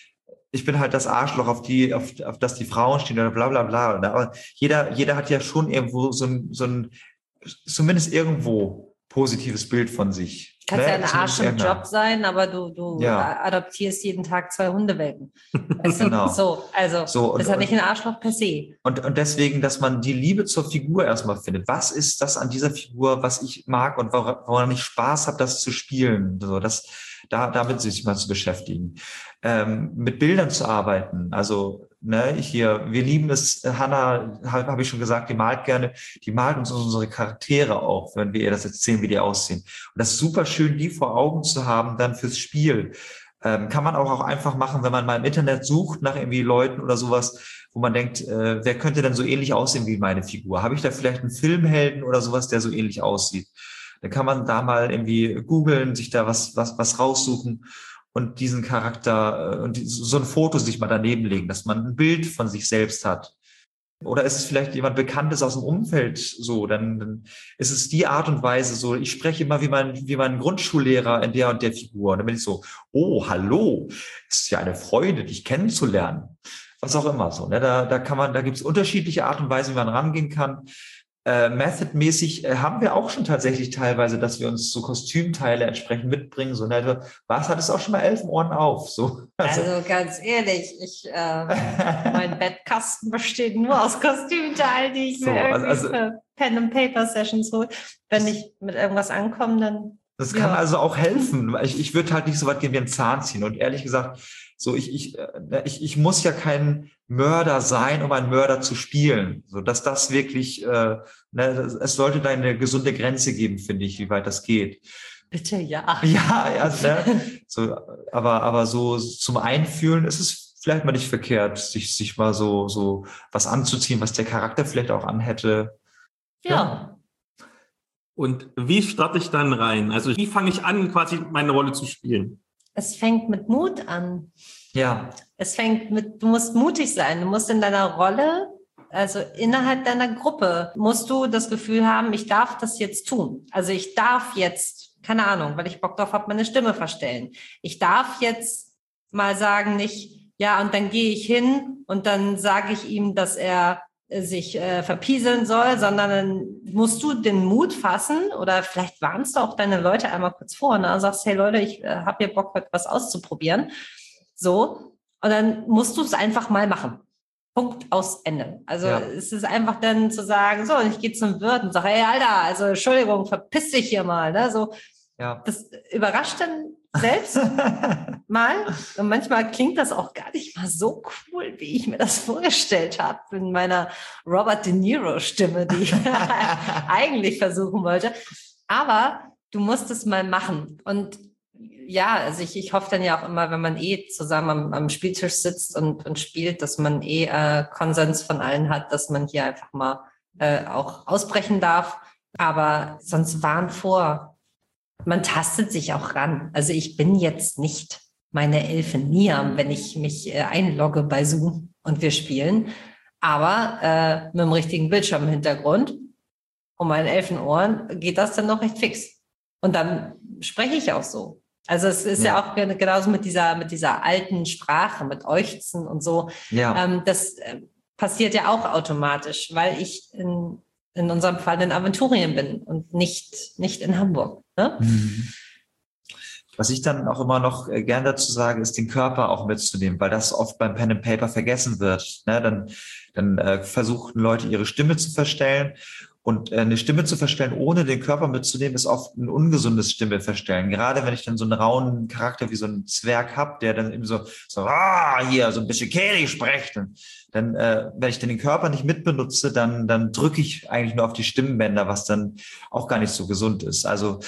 ich bin halt das Arschloch, auf die, auf, auf das die Frauen stehen oder bla, bla, bla. Ne? Aber jeder, jeder hat ja schon irgendwo so ein, so ein, zumindest irgendwo positives Bild von sich. Kannst ne? ja ein Arsch im Job sein, aber du, du ja. adoptierst jeden Tag zwei Hundewelpen. Also, genau. So, also so, und, ist ja nicht ein Arschloch per se. Und, und deswegen, dass man die Liebe zur Figur erstmal findet. Was ist das an dieser Figur, was ich mag und woran ich Spaß habe, das zu spielen? So, das, da, damit sich mal zu beschäftigen. Ähm, mit Bildern zu arbeiten. Also, ne, ich hier, wir lieben es, Hannah, habe hab ich schon gesagt, die malt gerne, die malt uns unsere Charaktere auch, wenn wir ihr das erzählen, wie die aussehen. Und das ist super schön, die vor Augen zu haben, dann fürs Spiel. Ähm, kann man auch, auch einfach machen, wenn man mal im Internet sucht nach irgendwie Leuten oder sowas, wo man denkt, äh, wer könnte denn so ähnlich aussehen wie meine Figur? Habe ich da vielleicht einen Filmhelden oder sowas, der so ähnlich aussieht? Dann kann man da mal irgendwie googeln, sich da was, was, was raussuchen und diesen Charakter äh, und so ein Foto sich mal daneben legen, dass man ein Bild von sich selbst hat. Oder ist es vielleicht jemand Bekanntes aus dem Umfeld so, dann, dann ist es die Art und Weise so, ich spreche immer wie mein, wie mein Grundschullehrer in der und der Figur. Und dann bin ich so, oh, hallo, es ist ja eine Freude, dich kennenzulernen. Was auch immer so. Ne? Da, da kann man, da gibt es unterschiedliche Art und Weise, wie man rangehen kann. Äh, Method-mäßig äh, haben wir auch schon tatsächlich teilweise, dass wir uns so Kostümteile entsprechend mitbringen. So, ne? Was hat es auch schon mal Elfenohren auf? So. Also, also ganz ehrlich, ich äh, mein Bettkasten besteht nur aus Kostümteilen, die ich so, mir irgendwie also, für Pen and Paper Sessions hole. Wenn ich mit irgendwas ankomme, dann. Das kann ja. also auch helfen. Ich, ich würde halt nicht so weit gehen wie ein Zahn ziehen. Und ehrlich gesagt, so ich, ich, ich, ich muss ja kein Mörder sein, um einen Mörder zu spielen. So dass das wirklich, äh, ne, es sollte da eine gesunde Grenze geben, finde ich, wie weit das geht. Bitte, ja. Ja, ja, ne? so, aber, aber so zum Einfühlen ist es vielleicht mal nicht verkehrt, sich, sich mal so, so was anzuziehen, was der Charakter vielleicht auch anhätte. Ja. ja. Und wie starte ich dann rein? Also wie fange ich an, quasi meine Rolle zu spielen? Es fängt mit Mut an. Ja. Es fängt mit, du musst mutig sein. Du musst in deiner Rolle, also innerhalb deiner Gruppe, musst du das Gefühl haben, ich darf das jetzt tun. Also ich darf jetzt, keine Ahnung, weil ich Bock drauf habe, meine Stimme verstellen. Ich darf jetzt mal sagen, nicht, ja, und dann gehe ich hin und dann sage ich ihm, dass er sich äh, verpieseln soll, sondern dann musst du den Mut fassen oder vielleicht warnst du auch deine Leute einmal kurz vor, ne? Und sagst, hey Leute, ich äh, habe hier Bock, was auszuprobieren. So. Und dann musst du es einfach mal machen. Punkt, aus, Ende. Also ja. Es ist einfach dann zu sagen, so, und ich gehe zum Wirt und sage, hey, Alter, also Entschuldigung, verpiss dich hier mal. Ne? So, ja. Das überrascht dann selbst mal. Und manchmal klingt das auch gar nicht mal so cool, wie ich mir das vorgestellt habe, in meiner Robert De Niro-Stimme, die ich eigentlich versuchen wollte. Aber du musst es mal machen. Und ja, also ich, ich hoffe dann ja auch immer, wenn man eh zusammen am, am Spieltisch sitzt und, und spielt, dass man eh äh, Konsens von allen hat, dass man hier einfach mal äh, auch ausbrechen darf. Aber sonst warn vor. Man tastet sich auch ran. Also ich bin jetzt nicht meine Elfe Niam, wenn ich mich äh, einlogge bei Zoom und wir spielen. Aber äh, mit dem richtigen Bildschirm im Hintergrund und meinen Elfenohren geht das dann noch recht fix. Und dann spreche ich auch so. Also es ist ja, ja auch genauso mit dieser, mit dieser alten Sprache, mit Euchzen und so. Ja. Ähm, das äh, passiert ja auch automatisch, weil ich in, in unserem Fall in Aventurien bin und nicht, nicht in Hamburg. Ne? Mhm. Was ich dann auch immer noch gern dazu sage, ist, den Körper auch mitzunehmen, weil das oft beim Pen and Paper vergessen wird. Ne? Dann, dann äh, versuchen Leute, ihre Stimme zu verstellen. Und eine Stimme zu verstellen, ohne den Körper mitzunehmen, ist oft ein ungesundes Stimme verstellen. Gerade wenn ich dann so einen rauen Charakter wie so einen Zwerg habe, der dann eben so, so ah, hier, so ein bisschen kehlig spricht. Und dann, äh, wenn ich dann den Körper nicht mitbenutze, dann, dann drücke ich eigentlich nur auf die Stimmbänder, was dann auch gar nicht so gesund ist. Also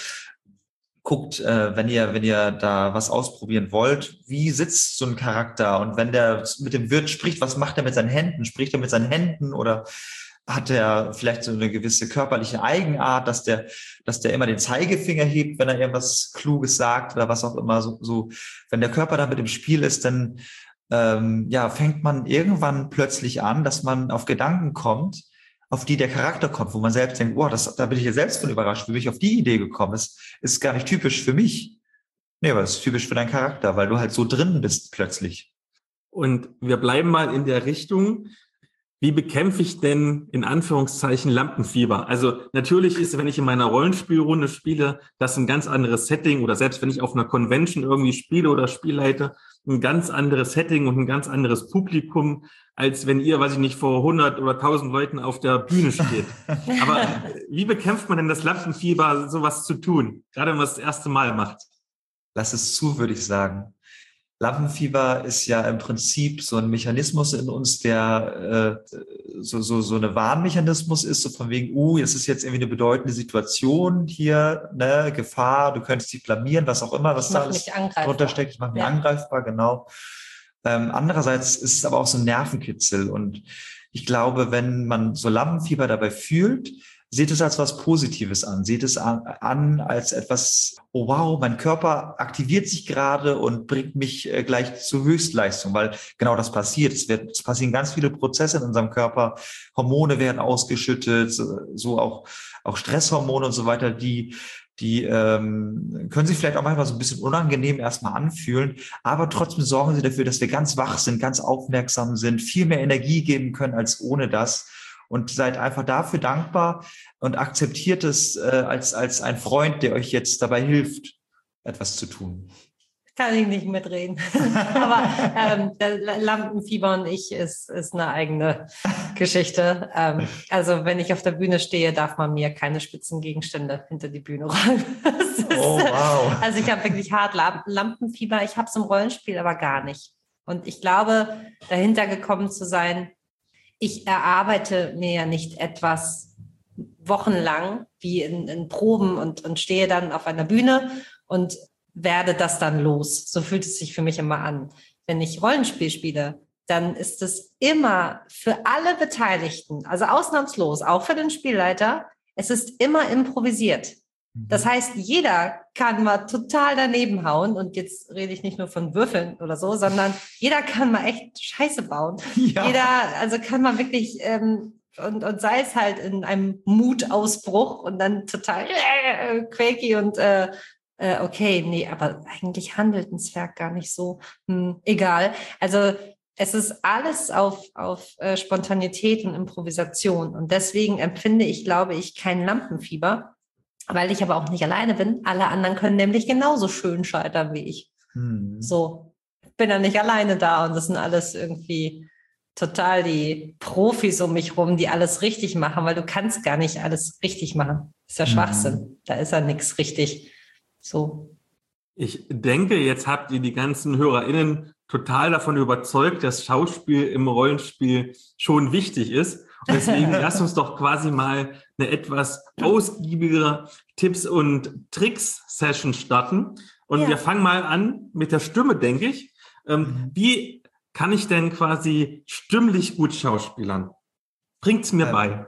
guckt, äh, wenn ihr, wenn ihr da was ausprobieren wollt, wie sitzt so ein Charakter? Und wenn der mit dem Wirt spricht, was macht er mit seinen Händen? Spricht er mit seinen Händen oder hat er vielleicht so eine gewisse körperliche Eigenart, dass der, dass der immer den Zeigefinger hebt, wenn er irgendwas Kluges sagt oder was auch immer. So, so wenn der Körper da mit im Spiel ist, dann ähm, ja fängt man irgendwann plötzlich an, dass man auf Gedanken kommt, auf die der Charakter kommt, wo man selbst denkt, oh, das, da bin ich ja selbst von überrascht, wie bin ich auf die Idee gekommen. Das ist gar nicht typisch für mich. Nee, aber es ist typisch für deinen Charakter, weil du halt so drin bist plötzlich. Und wir bleiben mal in der Richtung. Wie bekämpfe ich denn in Anführungszeichen Lampenfieber? Also natürlich ist, wenn ich in meiner Rollenspielrunde spiele, das ein ganz anderes Setting oder selbst wenn ich auf einer Convention irgendwie spiele oder spielleite, ein ganz anderes Setting und ein ganz anderes Publikum, als wenn ihr, weiß ich nicht, vor hundert oder tausend Leuten auf der Bühne steht. Aber wie bekämpft man denn das Lampenfieber, sowas zu tun? Gerade wenn man es das erste Mal macht. Lass es zu, würde ich sagen. Lampenfieber ist ja im Prinzip so ein Mechanismus in uns, der äh, so, so, so eine Warnmechanismus ist, so von wegen, uh, es ist jetzt irgendwie eine bedeutende Situation hier, ne, Gefahr, du könntest dich blamieren, was auch immer, was da alles drunter steckt. Ich mache mich ja. angreifbar, genau. Ähm, andererseits ist es aber auch so ein Nervenkitzel und ich glaube, wenn man so Lampenfieber dabei fühlt, seht es als was Positives an. Seht es an, an als etwas, oh wow, mein Körper aktiviert sich gerade und bringt mich äh, gleich zur Höchstleistung, weil genau das passiert. Es, wird, es passieren ganz viele Prozesse in unserem Körper. Hormone werden ausgeschüttet, so, so auch, auch Stresshormone und so weiter, die die ähm, können sich vielleicht auch manchmal so ein bisschen unangenehm erstmal anfühlen, aber trotzdem sorgen sie dafür, dass wir ganz wach sind, ganz aufmerksam sind, viel mehr Energie geben können als ohne das. Und seid einfach dafür dankbar und akzeptiert es äh, als, als ein Freund, der euch jetzt dabei hilft, etwas zu tun. Kann ich nicht mitreden. Aber ähm, Lampenfieber und ich ist, ist eine eigene Geschichte. Ähm, also wenn ich auf der Bühne stehe, darf man mir keine spitzen Gegenstände hinter die Bühne räumen. Ist, oh, wow. Also ich habe wirklich hart Lampenfieber. Ich habe es im Rollenspiel aber gar nicht. Und ich glaube, dahinter gekommen zu sein, ich erarbeite mir ja nicht etwas wochenlang wie in, in Proben und, und stehe dann auf einer Bühne und werde das dann los. So fühlt es sich für mich immer an. Wenn ich Rollenspiel spiele, dann ist es immer für alle Beteiligten, also ausnahmslos, auch für den Spielleiter, es ist immer improvisiert. Das heißt, jeder kann mal total daneben hauen und jetzt rede ich nicht nur von Würfeln oder so, sondern jeder kann mal echt Scheiße bauen. Ja. Jeder, also kann man wirklich ähm, und, und sei es halt in einem Mutausbruch und dann total äh, quaky und äh, äh, okay, nee, aber eigentlich handelt ein Zwerg gar nicht so. Hm, egal. Also es ist alles auf, auf äh, Spontanität und Improvisation und deswegen empfinde ich, glaube ich, kein Lampenfieber. Weil ich aber auch nicht alleine bin. Alle anderen können nämlich genauso schön scheitern wie ich. Hm. So, bin ja nicht alleine da und das sind alles irgendwie total die Profis um mich rum, die alles richtig machen, weil du kannst gar nicht alles richtig machen. Das ist ja Schwachsinn. Mhm. Da ist ja nichts richtig. So. Ich denke, jetzt habt ihr die ganzen HörerInnen total davon überzeugt, dass Schauspiel im Rollenspiel schon wichtig ist. Und deswegen lasst uns doch quasi mal eine etwas ausgiebigere Tipps- und Tricks-Session starten. Und ja. wir fangen mal an mit der Stimme, denke ich. Ähm, wie kann ich denn quasi stimmlich gut schauspielern? Bringt's mir ähm. bei.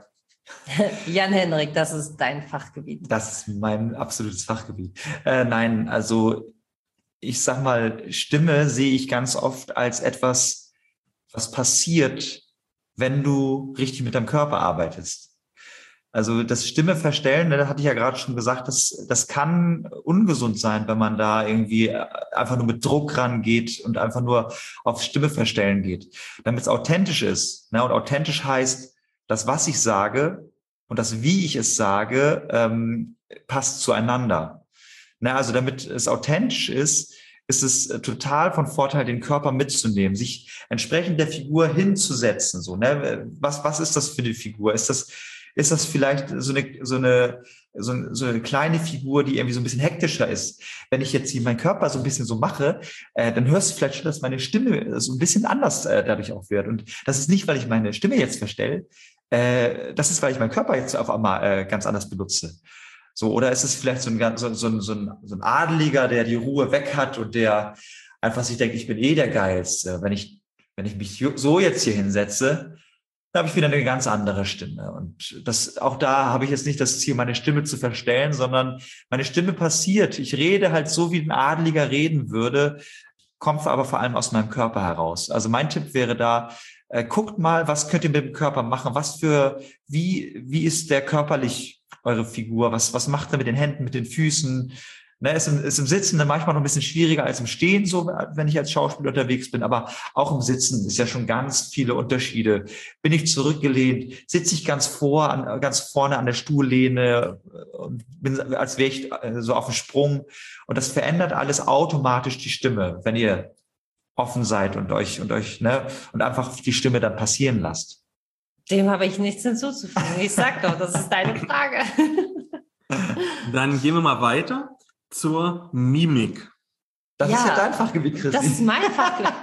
Jan-Henrik, das ist dein Fachgebiet. Das ist mein absolutes Fachgebiet. Äh, nein, also ich sag mal, Stimme sehe ich ganz oft als etwas, was passiert, wenn du richtig mit deinem Körper arbeitest. Also das Stimme verstellen, da hatte ich ja gerade schon gesagt, das, das kann ungesund sein, wenn man da irgendwie einfach nur mit Druck rangeht und einfach nur auf Stimme verstellen geht. Damit es authentisch ist. Ne? Und authentisch heißt, das, was ich sage und das, wie ich es sage, ähm, passt zueinander. Ne? Also damit es authentisch ist, ist es total von Vorteil, den Körper mitzunehmen, sich entsprechend der Figur hinzusetzen. So, ne? Was, was ist das für eine Figur? Ist das, ist das vielleicht so eine, so eine, so eine, so eine kleine Figur, die irgendwie so ein bisschen hektischer ist? Wenn ich jetzt hier meinen Körper so ein bisschen so mache, äh, dann hörst du vielleicht schon, dass meine Stimme so ein bisschen anders äh, dadurch auch wird. Und das ist nicht, weil ich meine Stimme jetzt verstelle, äh, das ist, weil ich meinen Körper jetzt auf einmal äh, ganz anders benutze. So, oder ist es vielleicht so ein, so, so, ein, so, ein, so ein Adeliger, der die Ruhe weg hat und der einfach sich denkt, ich bin eh der Geilste. Wenn ich, wenn ich mich so jetzt hier hinsetze, dann habe ich wieder eine ganz andere Stimme. Und das, auch da habe ich jetzt nicht das Ziel, meine Stimme zu verstellen, sondern meine Stimme passiert. Ich rede halt so, wie ein Adeliger reden würde, kommt aber vor allem aus meinem Körper heraus. Also mein Tipp wäre da, äh, guckt mal, was könnt ihr mit dem Körper machen? Was für, wie, wie ist der körperlich eure Figur, was, was macht er mit den Händen, mit den Füßen? Ne, ist, im, ist im Sitzen dann manchmal noch ein bisschen schwieriger als im Stehen, so wenn ich als Schauspieler unterwegs bin, aber auch im Sitzen ist ja schon ganz viele Unterschiede. Bin ich zurückgelehnt, sitze ich ganz vor, an, ganz vorne an der Stuhllehne und bin, als wäre ich so auf dem Sprung. Und das verändert alles automatisch die Stimme, wenn ihr offen seid und euch und euch ne und einfach die Stimme dann passieren lasst. Dem habe ich nichts hinzuzufügen. Ich sag doch, das ist deine Frage. Dann gehen wir mal weiter zur Mimik. Das ja, ist ja dein Fachgebiet, Christi. Das ist mein Fachgebiet.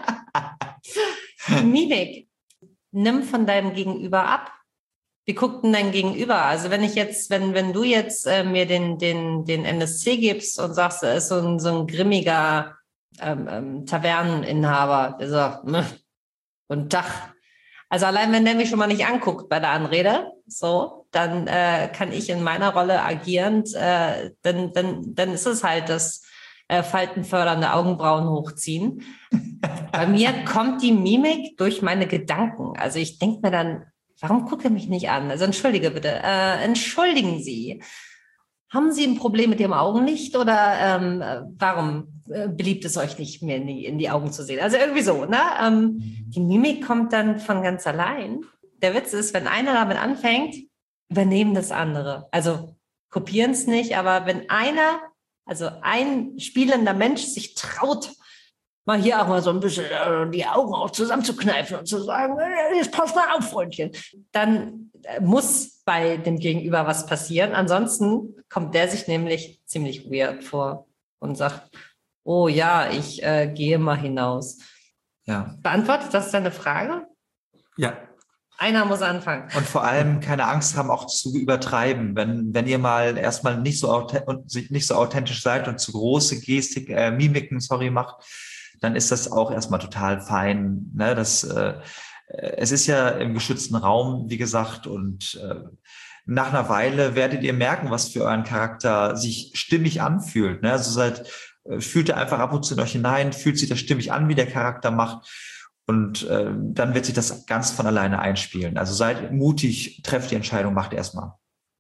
Mimik. Nimm von deinem Gegenüber ab. Wie guckt denn dein Gegenüber? Also wenn ich jetzt, wenn, wenn du jetzt äh, mir den, den, den N S C gibst und sagst, er ist so ein, so ein grimmiger ähm, ähm, Taverneninhaber, der sagt, guten Tag. Also allein, wenn der mich schon mal nicht anguckt bei der Anrede, so, dann äh, kann ich in meiner Rolle agierend, äh, dann, dann, dann ist es halt das äh, faltenfördernde Augenbrauen hochziehen. Bei mir kommt die Mimik durch meine Gedanken. Also ich denke mir dann, warum guckt er mich nicht an? Also entschuldige bitte, äh, entschuldigen Sie. Haben Sie ein Problem mit Ihrem Augenlicht oder ähm, warum äh, beliebt es euch nicht, mir in die, in die Augen zu sehen? Also irgendwie so, ne? Ähm, die Mimik kommt dann von ganz allein. Der Witz ist, wenn einer damit anfängt, übernehmen das andere. Also kopieren es nicht, aber wenn einer, also ein spielender Mensch sich traut, mal hier auch mal so ein bisschen äh, die Augen auch zusammenzukneifen und zu sagen, äh, jetzt pass mal auf, Freundchen, dann äh, muss bei dem Gegenüber was passieren. Ansonsten kommt der sich nämlich ziemlich weird vor und sagt, oh ja, ich äh, gehe mal hinaus. Ja. Beantwortet das deine Frage? Ja. Einer muss anfangen. Und vor allem keine Angst haben, auch zu übertreiben. Wenn, wenn ihr mal erstmal nicht so, nicht so authentisch seid und zu große Gestik, äh, Mimiken, sorry, macht, dann ist das auch erstmal total fein. Ne? Das, äh, es ist ja im geschützten Raum, wie gesagt, und äh, nach einer Weile werdet ihr merken, was für euren Charakter sich stimmig anfühlt. Ne? Also seid, fühlt ihr einfach ab und zu in euch hinein, fühlt sich das stimmig an, wie der Charakter macht. Und äh, dann wird sich das ganz von alleine einspielen. Also seid mutig, trefft die Entscheidung, macht erstmal.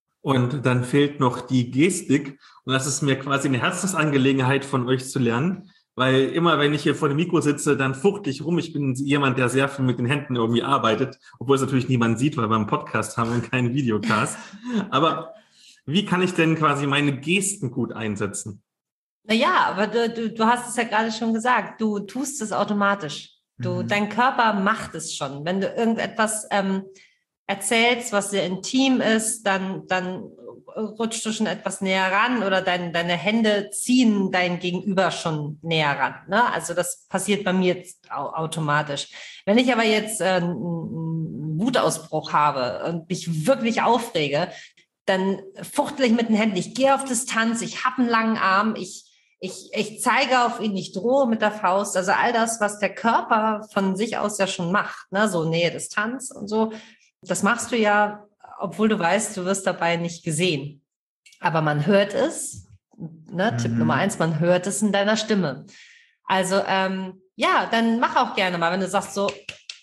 Und dann fehlt noch die Gestik. Und das ist mir quasi eine Herzensangelegenheit von euch zu lernen. Weil immer, wenn ich hier vor dem Mikro sitze, dann fuchtel ich rum. Ich bin jemand, der sehr viel mit den Händen irgendwie arbeitet. Obwohl es natürlich niemand sieht, weil wir einen Podcast haben und keinen Videocast. Aber wie kann ich denn quasi meine Gesten gut einsetzen? Naja, aber du, du, du hast es ja gerade schon gesagt, du tust es automatisch. Du, mhm. Dein Körper macht es schon. Wenn du irgendetwas ähm, erzählst, was sehr intim ist, dann, dann rutschst du schon etwas näher ran oder dein, deine Hände ziehen dein Gegenüber schon näher ran. Ne? Also das passiert bei mir jetzt automatisch. Wenn ich aber jetzt äh, einen Wutausbruch habe und mich wirklich aufrege, dann fuchtel ich mit den Händen. Ich gehe auf Distanz, ich habe einen langen Arm, ich Ich, ich zeige auf ihn, ich drohe mit der Faust. Also all das, was der Körper von sich aus ja schon macht, ne? So Nähe, Distanz und so, das machst du ja, obwohl du weißt, du wirst dabei nicht gesehen. Aber man hört es, ne? Mhm. Tipp Nummer eins, man hört es in deiner Stimme. Also ähm, ja, dann mach auch gerne mal, wenn du sagst so,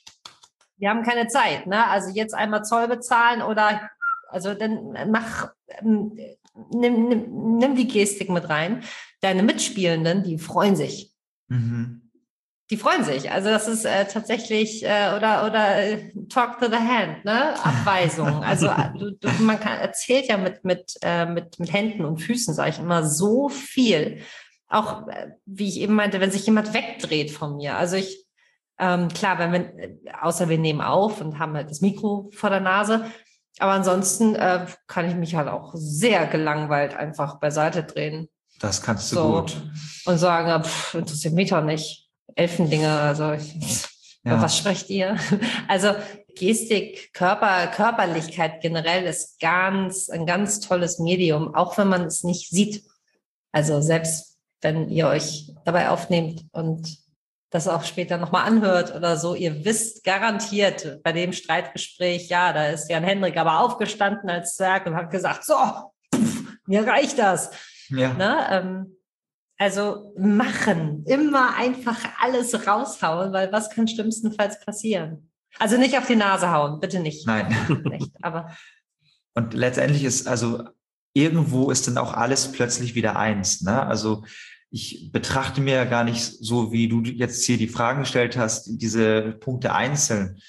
wir haben keine Zeit, ne? Also jetzt einmal Zoll bezahlen oder, also dann mach, ähm, nimm, nimm, nimm die Gestik mit rein. Deine Mitspielenden, die freuen sich. Mhm. Die freuen sich. Also das ist äh, tatsächlich, äh, oder oder äh, talk to the hand, ne? Abweisung. Also du, du, man kann, erzählt ja mit, mit, äh, mit, mit Händen und Füßen, sage ich immer, so viel. Auch, äh, wie ich eben meinte, wenn sich jemand wegdreht von mir. Also ich, ähm, klar, wenn wir, außer wir nehmen auf und haben halt das Mikro vor der Nase, aber ansonsten äh, kann ich mich halt auch sehr gelangweilt einfach beiseite drehen. Das kannst du so, gut. Und sagen, pff, interessiert mich doch nicht. Elfendinge, also ich, ja. Was sprecht ihr? Also Gestik, Körper, Körperlichkeit generell ist ganz, ein ganz tolles Medium, auch wenn man es nicht sieht. Also selbst wenn ihr euch dabei aufnehmt und das auch später nochmal anhört oder so, ihr wisst garantiert bei dem Streitgespräch, ja, da ist Jan Hendrik aber aufgestanden als Zwerg und hat gesagt, so, pff, mir reicht das. Ja. Ne? Ähm, also machen, immer einfach alles raushauen, weil was kann schlimmstenfalls passieren? Also nicht auf die Nase hauen, bitte nicht. Nein. Nicht, aber und letztendlich ist, also irgendwo ist dann auch alles plötzlich wieder eins. Ne? Also ich betrachte mir ja gar nicht so, wie du jetzt hier die Fragen gestellt hast, diese Punkte einzeln.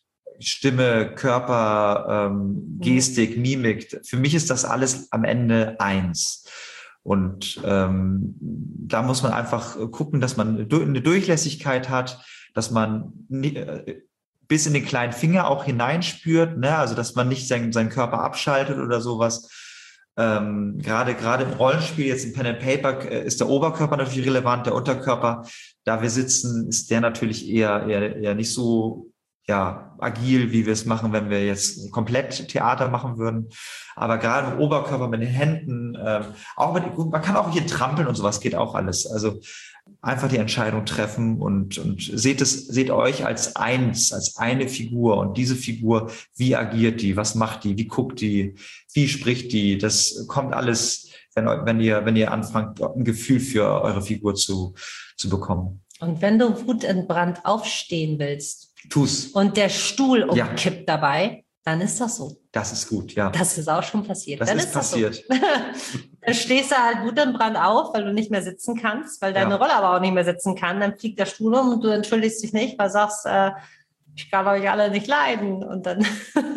Stimme, Körper, ähm, Gestik, Mimik. Für mich ist das alles am Ende eins. Und ähm, da muss man einfach gucken, dass man eine Durchlässigkeit hat, dass man äh, bis in den kleinen Finger auch hineinspürt, ne? Also dass man nicht seinen, seinen Körper abschaltet oder sowas. Ähm, gerade gerade im Rollenspiel, jetzt im Pen and Paper, äh, ist der Oberkörper natürlich relevant, der Unterkörper, da wir sitzen, ist der natürlich eher, eher, eher nicht so ja, agil, wie wir es machen, wenn wir jetzt komplett Theater machen würden. Aber gerade im Oberkörper mit den Händen, ähm, auch mit, man kann auch hier trampeln und sowas, geht auch alles. Also einfach die Entscheidung treffen und, und seht es, seht euch als eins, als eine Figur. Und diese Figur, wie agiert die? Was macht die? Wie guckt die? Wie spricht die? Das kommt alles, wenn, wenn ihr, wenn ihr anfangt, ein Gefühl für eure Figur zu, zu bekommen. Und wenn du wutentbrannt aufstehen willst, tu's. Und der Stuhl umkippt ja. dabei, dann ist das so. Das ist gut, ja. Das ist auch schon passiert. Das dann ist, ist passiert. Das so. Dann stehst du halt wutentbrannt auf, weil du nicht mehr sitzen kannst, weil deine ja. Rolle aber auch nicht mehr sitzen kann. Dann fliegt der Stuhl um und du entschuldigst dich nicht, weil du sagst, äh, ich kann euch alle nicht leiden. Und dann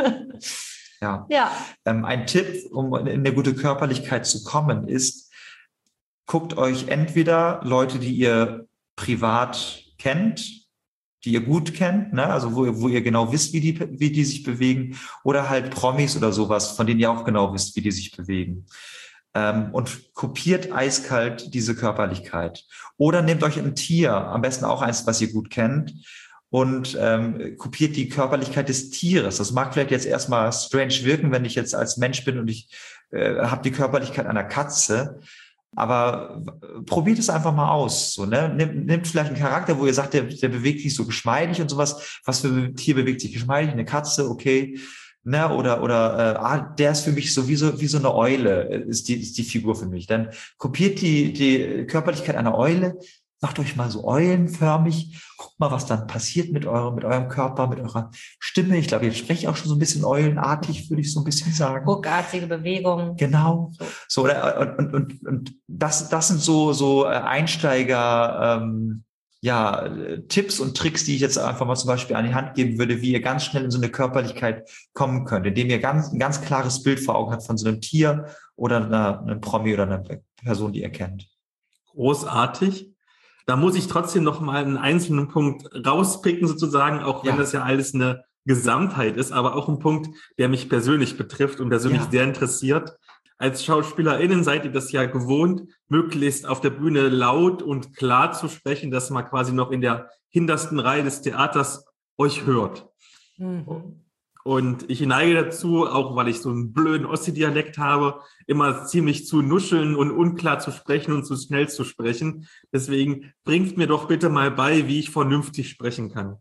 ja. ja. Ähm, ein Tipp, um in eine gute Körperlichkeit zu kommen, ist, guckt euch entweder Leute, die ihr privat kennt, die ihr gut kennt, ne? Also wo ihr, wo ihr genau wisst, wie die, wie die sich bewegen, oder halt Promis oder sowas, von denen ihr auch genau wisst, wie die sich bewegen. Ähm, und kopiert eiskalt diese Körperlichkeit. Oder nehmt euch ein Tier, am besten auch eins, was ihr gut kennt, und ähm, kopiert die Körperlichkeit des Tieres. Das mag vielleicht jetzt erstmal strange wirken, wenn ich jetzt als Mensch bin und ich äh, habe die Körperlichkeit einer Katze. Aber probiert es einfach mal aus. So, ne? Nimmt, nimmt vielleicht einen Charakter, wo ihr sagt, der, der bewegt sich so geschmeidig und sowas. Was für ein Tier bewegt sich geschmeidig? Eine Katze, okay. Ne? Oder, oder äh, ah, der ist für mich so wie so, wie so eine Eule, ist die, ist die Figur für mich. Dann kopiert die, die Körperlichkeit einer Eule, macht euch mal so eulenförmig, guckt mal, was dann passiert mit eurem, mit eurem Körper, mit eurer Stimme. Ich glaube, jetzt spreche ich auch schon so ein bisschen eulenartig, würde ich so ein bisschen sagen. Ruckartige Bewegungen. Genau. So, und, und, und, und das, das sind so, so Einsteiger, ähm, ja, Tipps und Tricks, die ich jetzt einfach mal zum Beispiel an die Hand geben würde, wie ihr ganz schnell in so eine Körperlichkeit kommen könnt, indem ihr ganz, ein ganz klares Bild vor Augen habt von so einem Tier oder einer, einem Promi oder einer Person, die ihr kennt. Großartig. Da muss ich trotzdem noch mal einen einzelnen Punkt rauspicken sozusagen, auch wenn Ja. das ja alles eine Gesamtheit ist, aber auch ein Punkt, der mich persönlich betrifft und persönlich Ja. sehr interessiert. Als SchauspielerInnen seid ihr das ja gewohnt, möglichst auf der Bühne laut und klar zu sprechen, dass man quasi noch in der hintersten Reihe des Theaters euch hört. Mhm. Und ich neige dazu, auch weil ich so einen blöden Ossi-Dialekt habe, immer ziemlich zu nuscheln und unklar zu sprechen und zu schnell zu sprechen. Deswegen bringt mir doch bitte mal bei, wie ich vernünftig sprechen kann.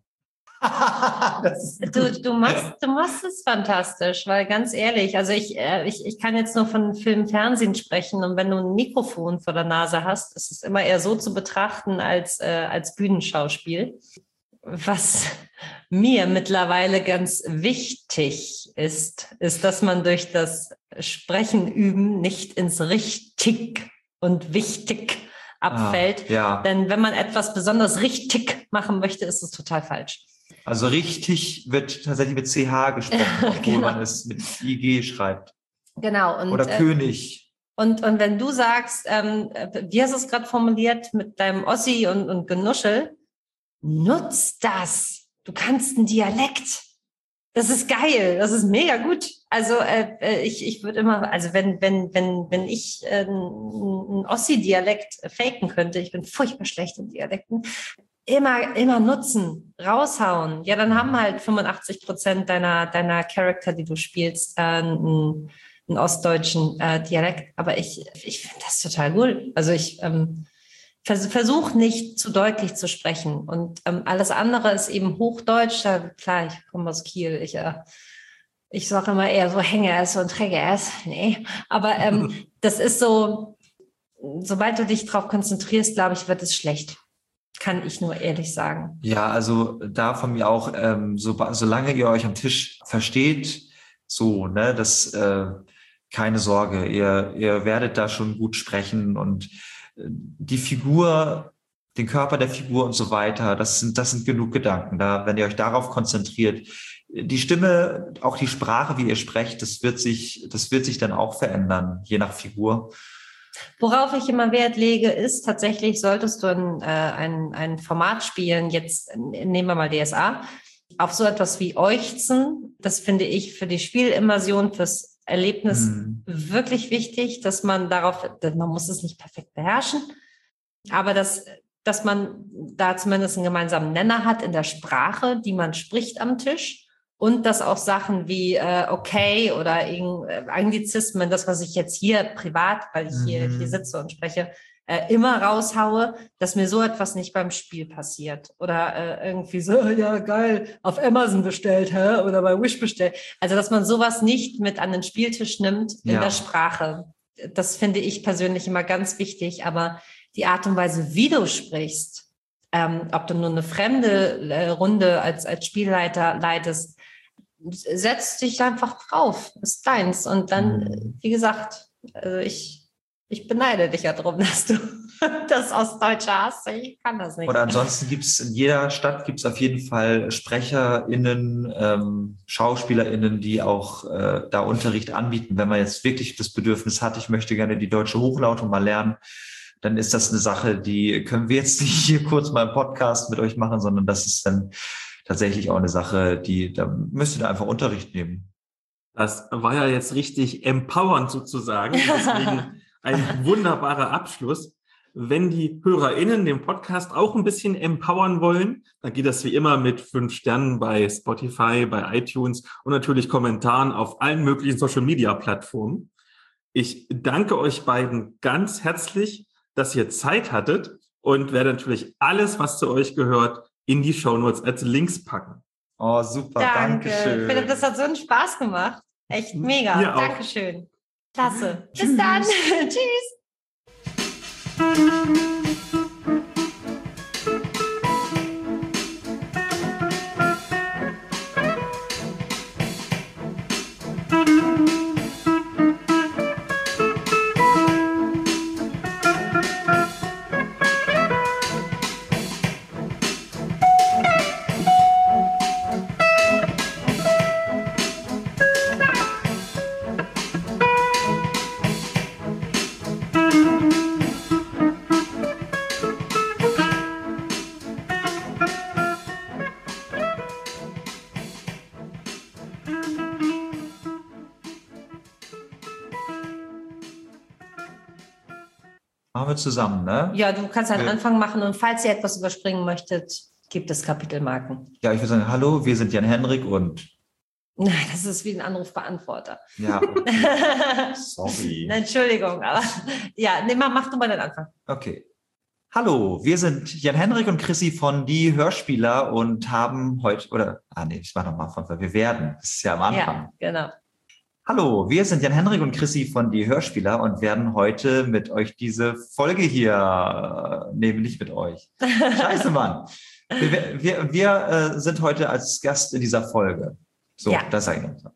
Das ist Du, gut. du, machst, du machst es fantastisch, weil ganz ehrlich, also ich, äh, ich, ich kann jetzt nur von Film, Fernsehen sprechen und wenn du ein Mikrofon vor der Nase hast, ist es immer eher so zu betrachten als, äh, als Bühnenschauspiel. Was mir mittlerweile ganz wichtig ist, ist, dass man durch das Sprechen üben nicht ins richtig und wichtig abfällt. Ah, ja. Denn wenn man etwas besonders richtig machen möchte, ist es total falsch. Also richtig wird tatsächlich mit C H gesprochen, obwohl Genau. man es mit I G schreibt. Genau. Und, Oder äh, König. Und, und wenn du sagst, ähm, wie hast du es gerade formuliert mit deinem Ossi und, und Genuschel, nutz das. Du kannst einen Dialekt. Das ist geil. Das ist mega gut. Also äh, ich, ich würde immer, also wenn, wenn, wenn, wenn ich äh, einen Ossi-Dialekt faken könnte, ich bin furchtbar schlecht in Dialekten, immer, immer nutzen, raushauen. Ja, dann haben halt fünfundachtzig Prozent deiner, deiner Charakter, die du spielst, äh, einen, einen ostdeutschen äh, Dialekt. Aber ich, ich finde das total cool. Also ich ähm, vers versuche nicht zu deutlich zu sprechen. Und ähm, alles andere ist eben Hochdeutsch. Da, klar, ich komme aus Kiel. Ich, äh, ich sage immer eher so hänge es und träge es. Nee, aber ähm, das ist so, sobald du dich drauf konzentrierst, glaube ich, wird es schlecht. Kann ich nur ehrlich sagen. Ja, also da von mir auch, ähm, so, solange ihr euch am Tisch versteht, so, ne, das, äh, keine Sorge, ihr, ihr werdet da schon gut sprechen und äh, die Figur, den Körper der Figur und so weiter, das sind, das sind genug Gedanken. Da, wenn ihr euch darauf konzentriert, die Stimme, auch die Sprache, wie ihr sprecht, das wird sich, das wird sich dann auch verändern, je nach Figur. Worauf ich immer Wert lege, ist tatsächlich, solltest du ein, äh, ein, ein Format spielen, jetzt nehmen wir mal D S A, auf so etwas wie Äuchzen. Das finde ich für die Spielimmersion, fürs Erlebnis Hm. wirklich wichtig, dass man darauf, man muss es nicht perfekt beherrschen, aber dass, dass man da zumindest einen gemeinsamen Nenner hat in der Sprache, die man spricht am Tisch. Und dass auch Sachen wie äh, okay oder äh, Anglizismen, das, was ich jetzt hier privat, weil ich hier, Mhm. hier sitze und spreche, äh, immer raushaue, dass mir so etwas nicht beim Spiel passiert. Oder äh, irgendwie so, ja geil, auf Amazon bestellt, hä? Oder bei Wish bestellt. Also, dass man sowas nicht mit an den Spieltisch nimmt in Ja. der Sprache. Das finde ich persönlich immer ganz wichtig. Aber die Art und Weise, wie du sprichst, ähm, ob du nur eine fremde äh, Runde als, als Spielleiter leitest, setz dich einfach drauf, ist deins. Und dann, Mhm. wie gesagt, also ich, ich beneide dich ja drum, dass du das Ostdeutsche hast. Ich kann das nicht. Oder ansonsten gibt es in jeder Stadt gibt es auf jeden Fall SprecherInnen, ähm, SchauspielerInnen, die auch äh, da Unterricht anbieten. Wenn man jetzt wirklich das Bedürfnis hat, ich möchte gerne die deutsche Hochlautung mal lernen, dann ist das eine Sache, die können wir jetzt nicht hier kurz mal im Podcast mit euch machen, sondern das ist dann tatsächlich auch eine Sache, die, da müsst ihr einfach Unterricht nehmen. Das war ja jetzt richtig empowernd sozusagen. Deswegen ein wunderbarer Abschluss. Wenn die HörerInnen den Podcast auch ein bisschen empowern wollen, dann geht das wie immer mit fünf Sternen bei Spotify, bei iTunes und natürlich Kommentaren auf allen möglichen Social-Media-Plattformen. Ich danke euch beiden ganz herzlich, dass ihr Zeit hattet und werde natürlich alles, was zu euch gehört, in die Shownotes als Links packen. Oh, super, Danke. Dankeschön. Philipp, das hat so einen Spaß gemacht. Echt mega. Mir auch. Dankeschön. Klasse. Bis Tschüss. dann. Tschüss. Machen wir zusammen, ne? Ja, du kannst einen Wir- Anfang machen und falls ihr etwas überspringen möchtet, gibt es Kapitelmarken. Ja, ich würde sagen, hallo, wir sind Jan-Henrik und Nein, das ist wie ein Anrufbeantworter. ja, okay. Sorry. Entschuldigung, aber ja, nee, mach, mach du mal den Anfang. Okay. Hallo, wir sind Jan-Henrik und Chrissy von Die Hörspieler und haben heute, oder, ah nee, ich mach nochmal von, wir werden, das ist ja am Anfang. Ja, genau. Hallo, wir sind Jan-Henrik und Chrissy von Die Hörspieler und werden heute mit euch diese Folge hier, nee, nicht mit euch. Scheiße, Mann. Wir, wir, wir äh, sind heute als Gast in dieser Folge. So, Ja. das sage ich noch.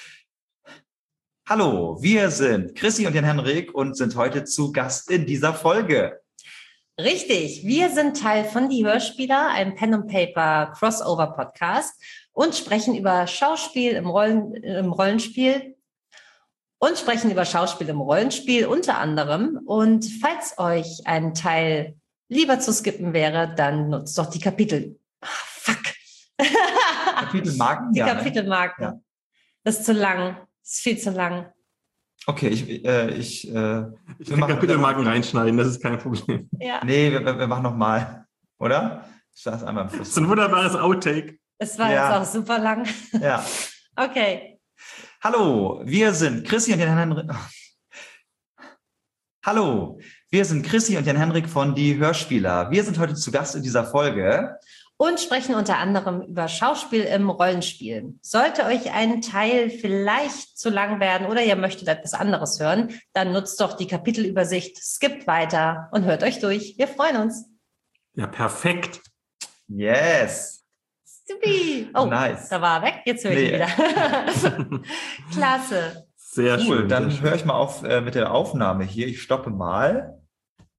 Hallo, wir sind Chrissy und Jan-Henrik und sind heute zu Gast in dieser Folge. Richtig, wir sind Teil von Die Hörspieler, einem Pen and Paper Crossover Podcast und sprechen über Schauspiel im, Rollen, im Rollenspiel und sprechen über Schauspiel im Rollenspiel unter anderem. Und falls euch ein Teil lieber zu skippen wäre, dann nutzt doch die Kapitel. Ah, fuck. Kapitelmarken? Die Ja, ne? Kapitelmarken. Ja. Das ist zu lang. Das ist viel zu lang. Okay, ich, äh, ich, äh, Ich kann Kapitelmarken reinschneiden, das ist kein Problem. Ja. nee, wir, wir machen nochmal, oder? Ich saß einmal im Das Fluss. ist ein wunderbares Outtake. Es war Ja. jetzt auch super lang. Ja. Okay. Hallo, wir sind Chrissy und Jan-Henrik. Hallo, wir sind Chrissy und Jan-Henrik von Die Hörspieler. Wir sind heute zu Gast in dieser Folge. Und sprechen unter anderem über Schauspiel im Rollenspiel. Sollte euch ein Teil vielleicht zu lang werden oder ihr möchtet etwas anderes hören, dann nutzt doch die Kapitelübersicht, skippt weiter und hört euch durch. Wir freuen uns. Ja, perfekt. Yes. Supi. Oh, Nice. da war er weg. Jetzt höre ich ihn Nee. wieder. Klasse. Sehr Cool, schön. dann sehr schön. höre ich mal auf äh, mit der Aufnahme hier. Ich stoppe mal.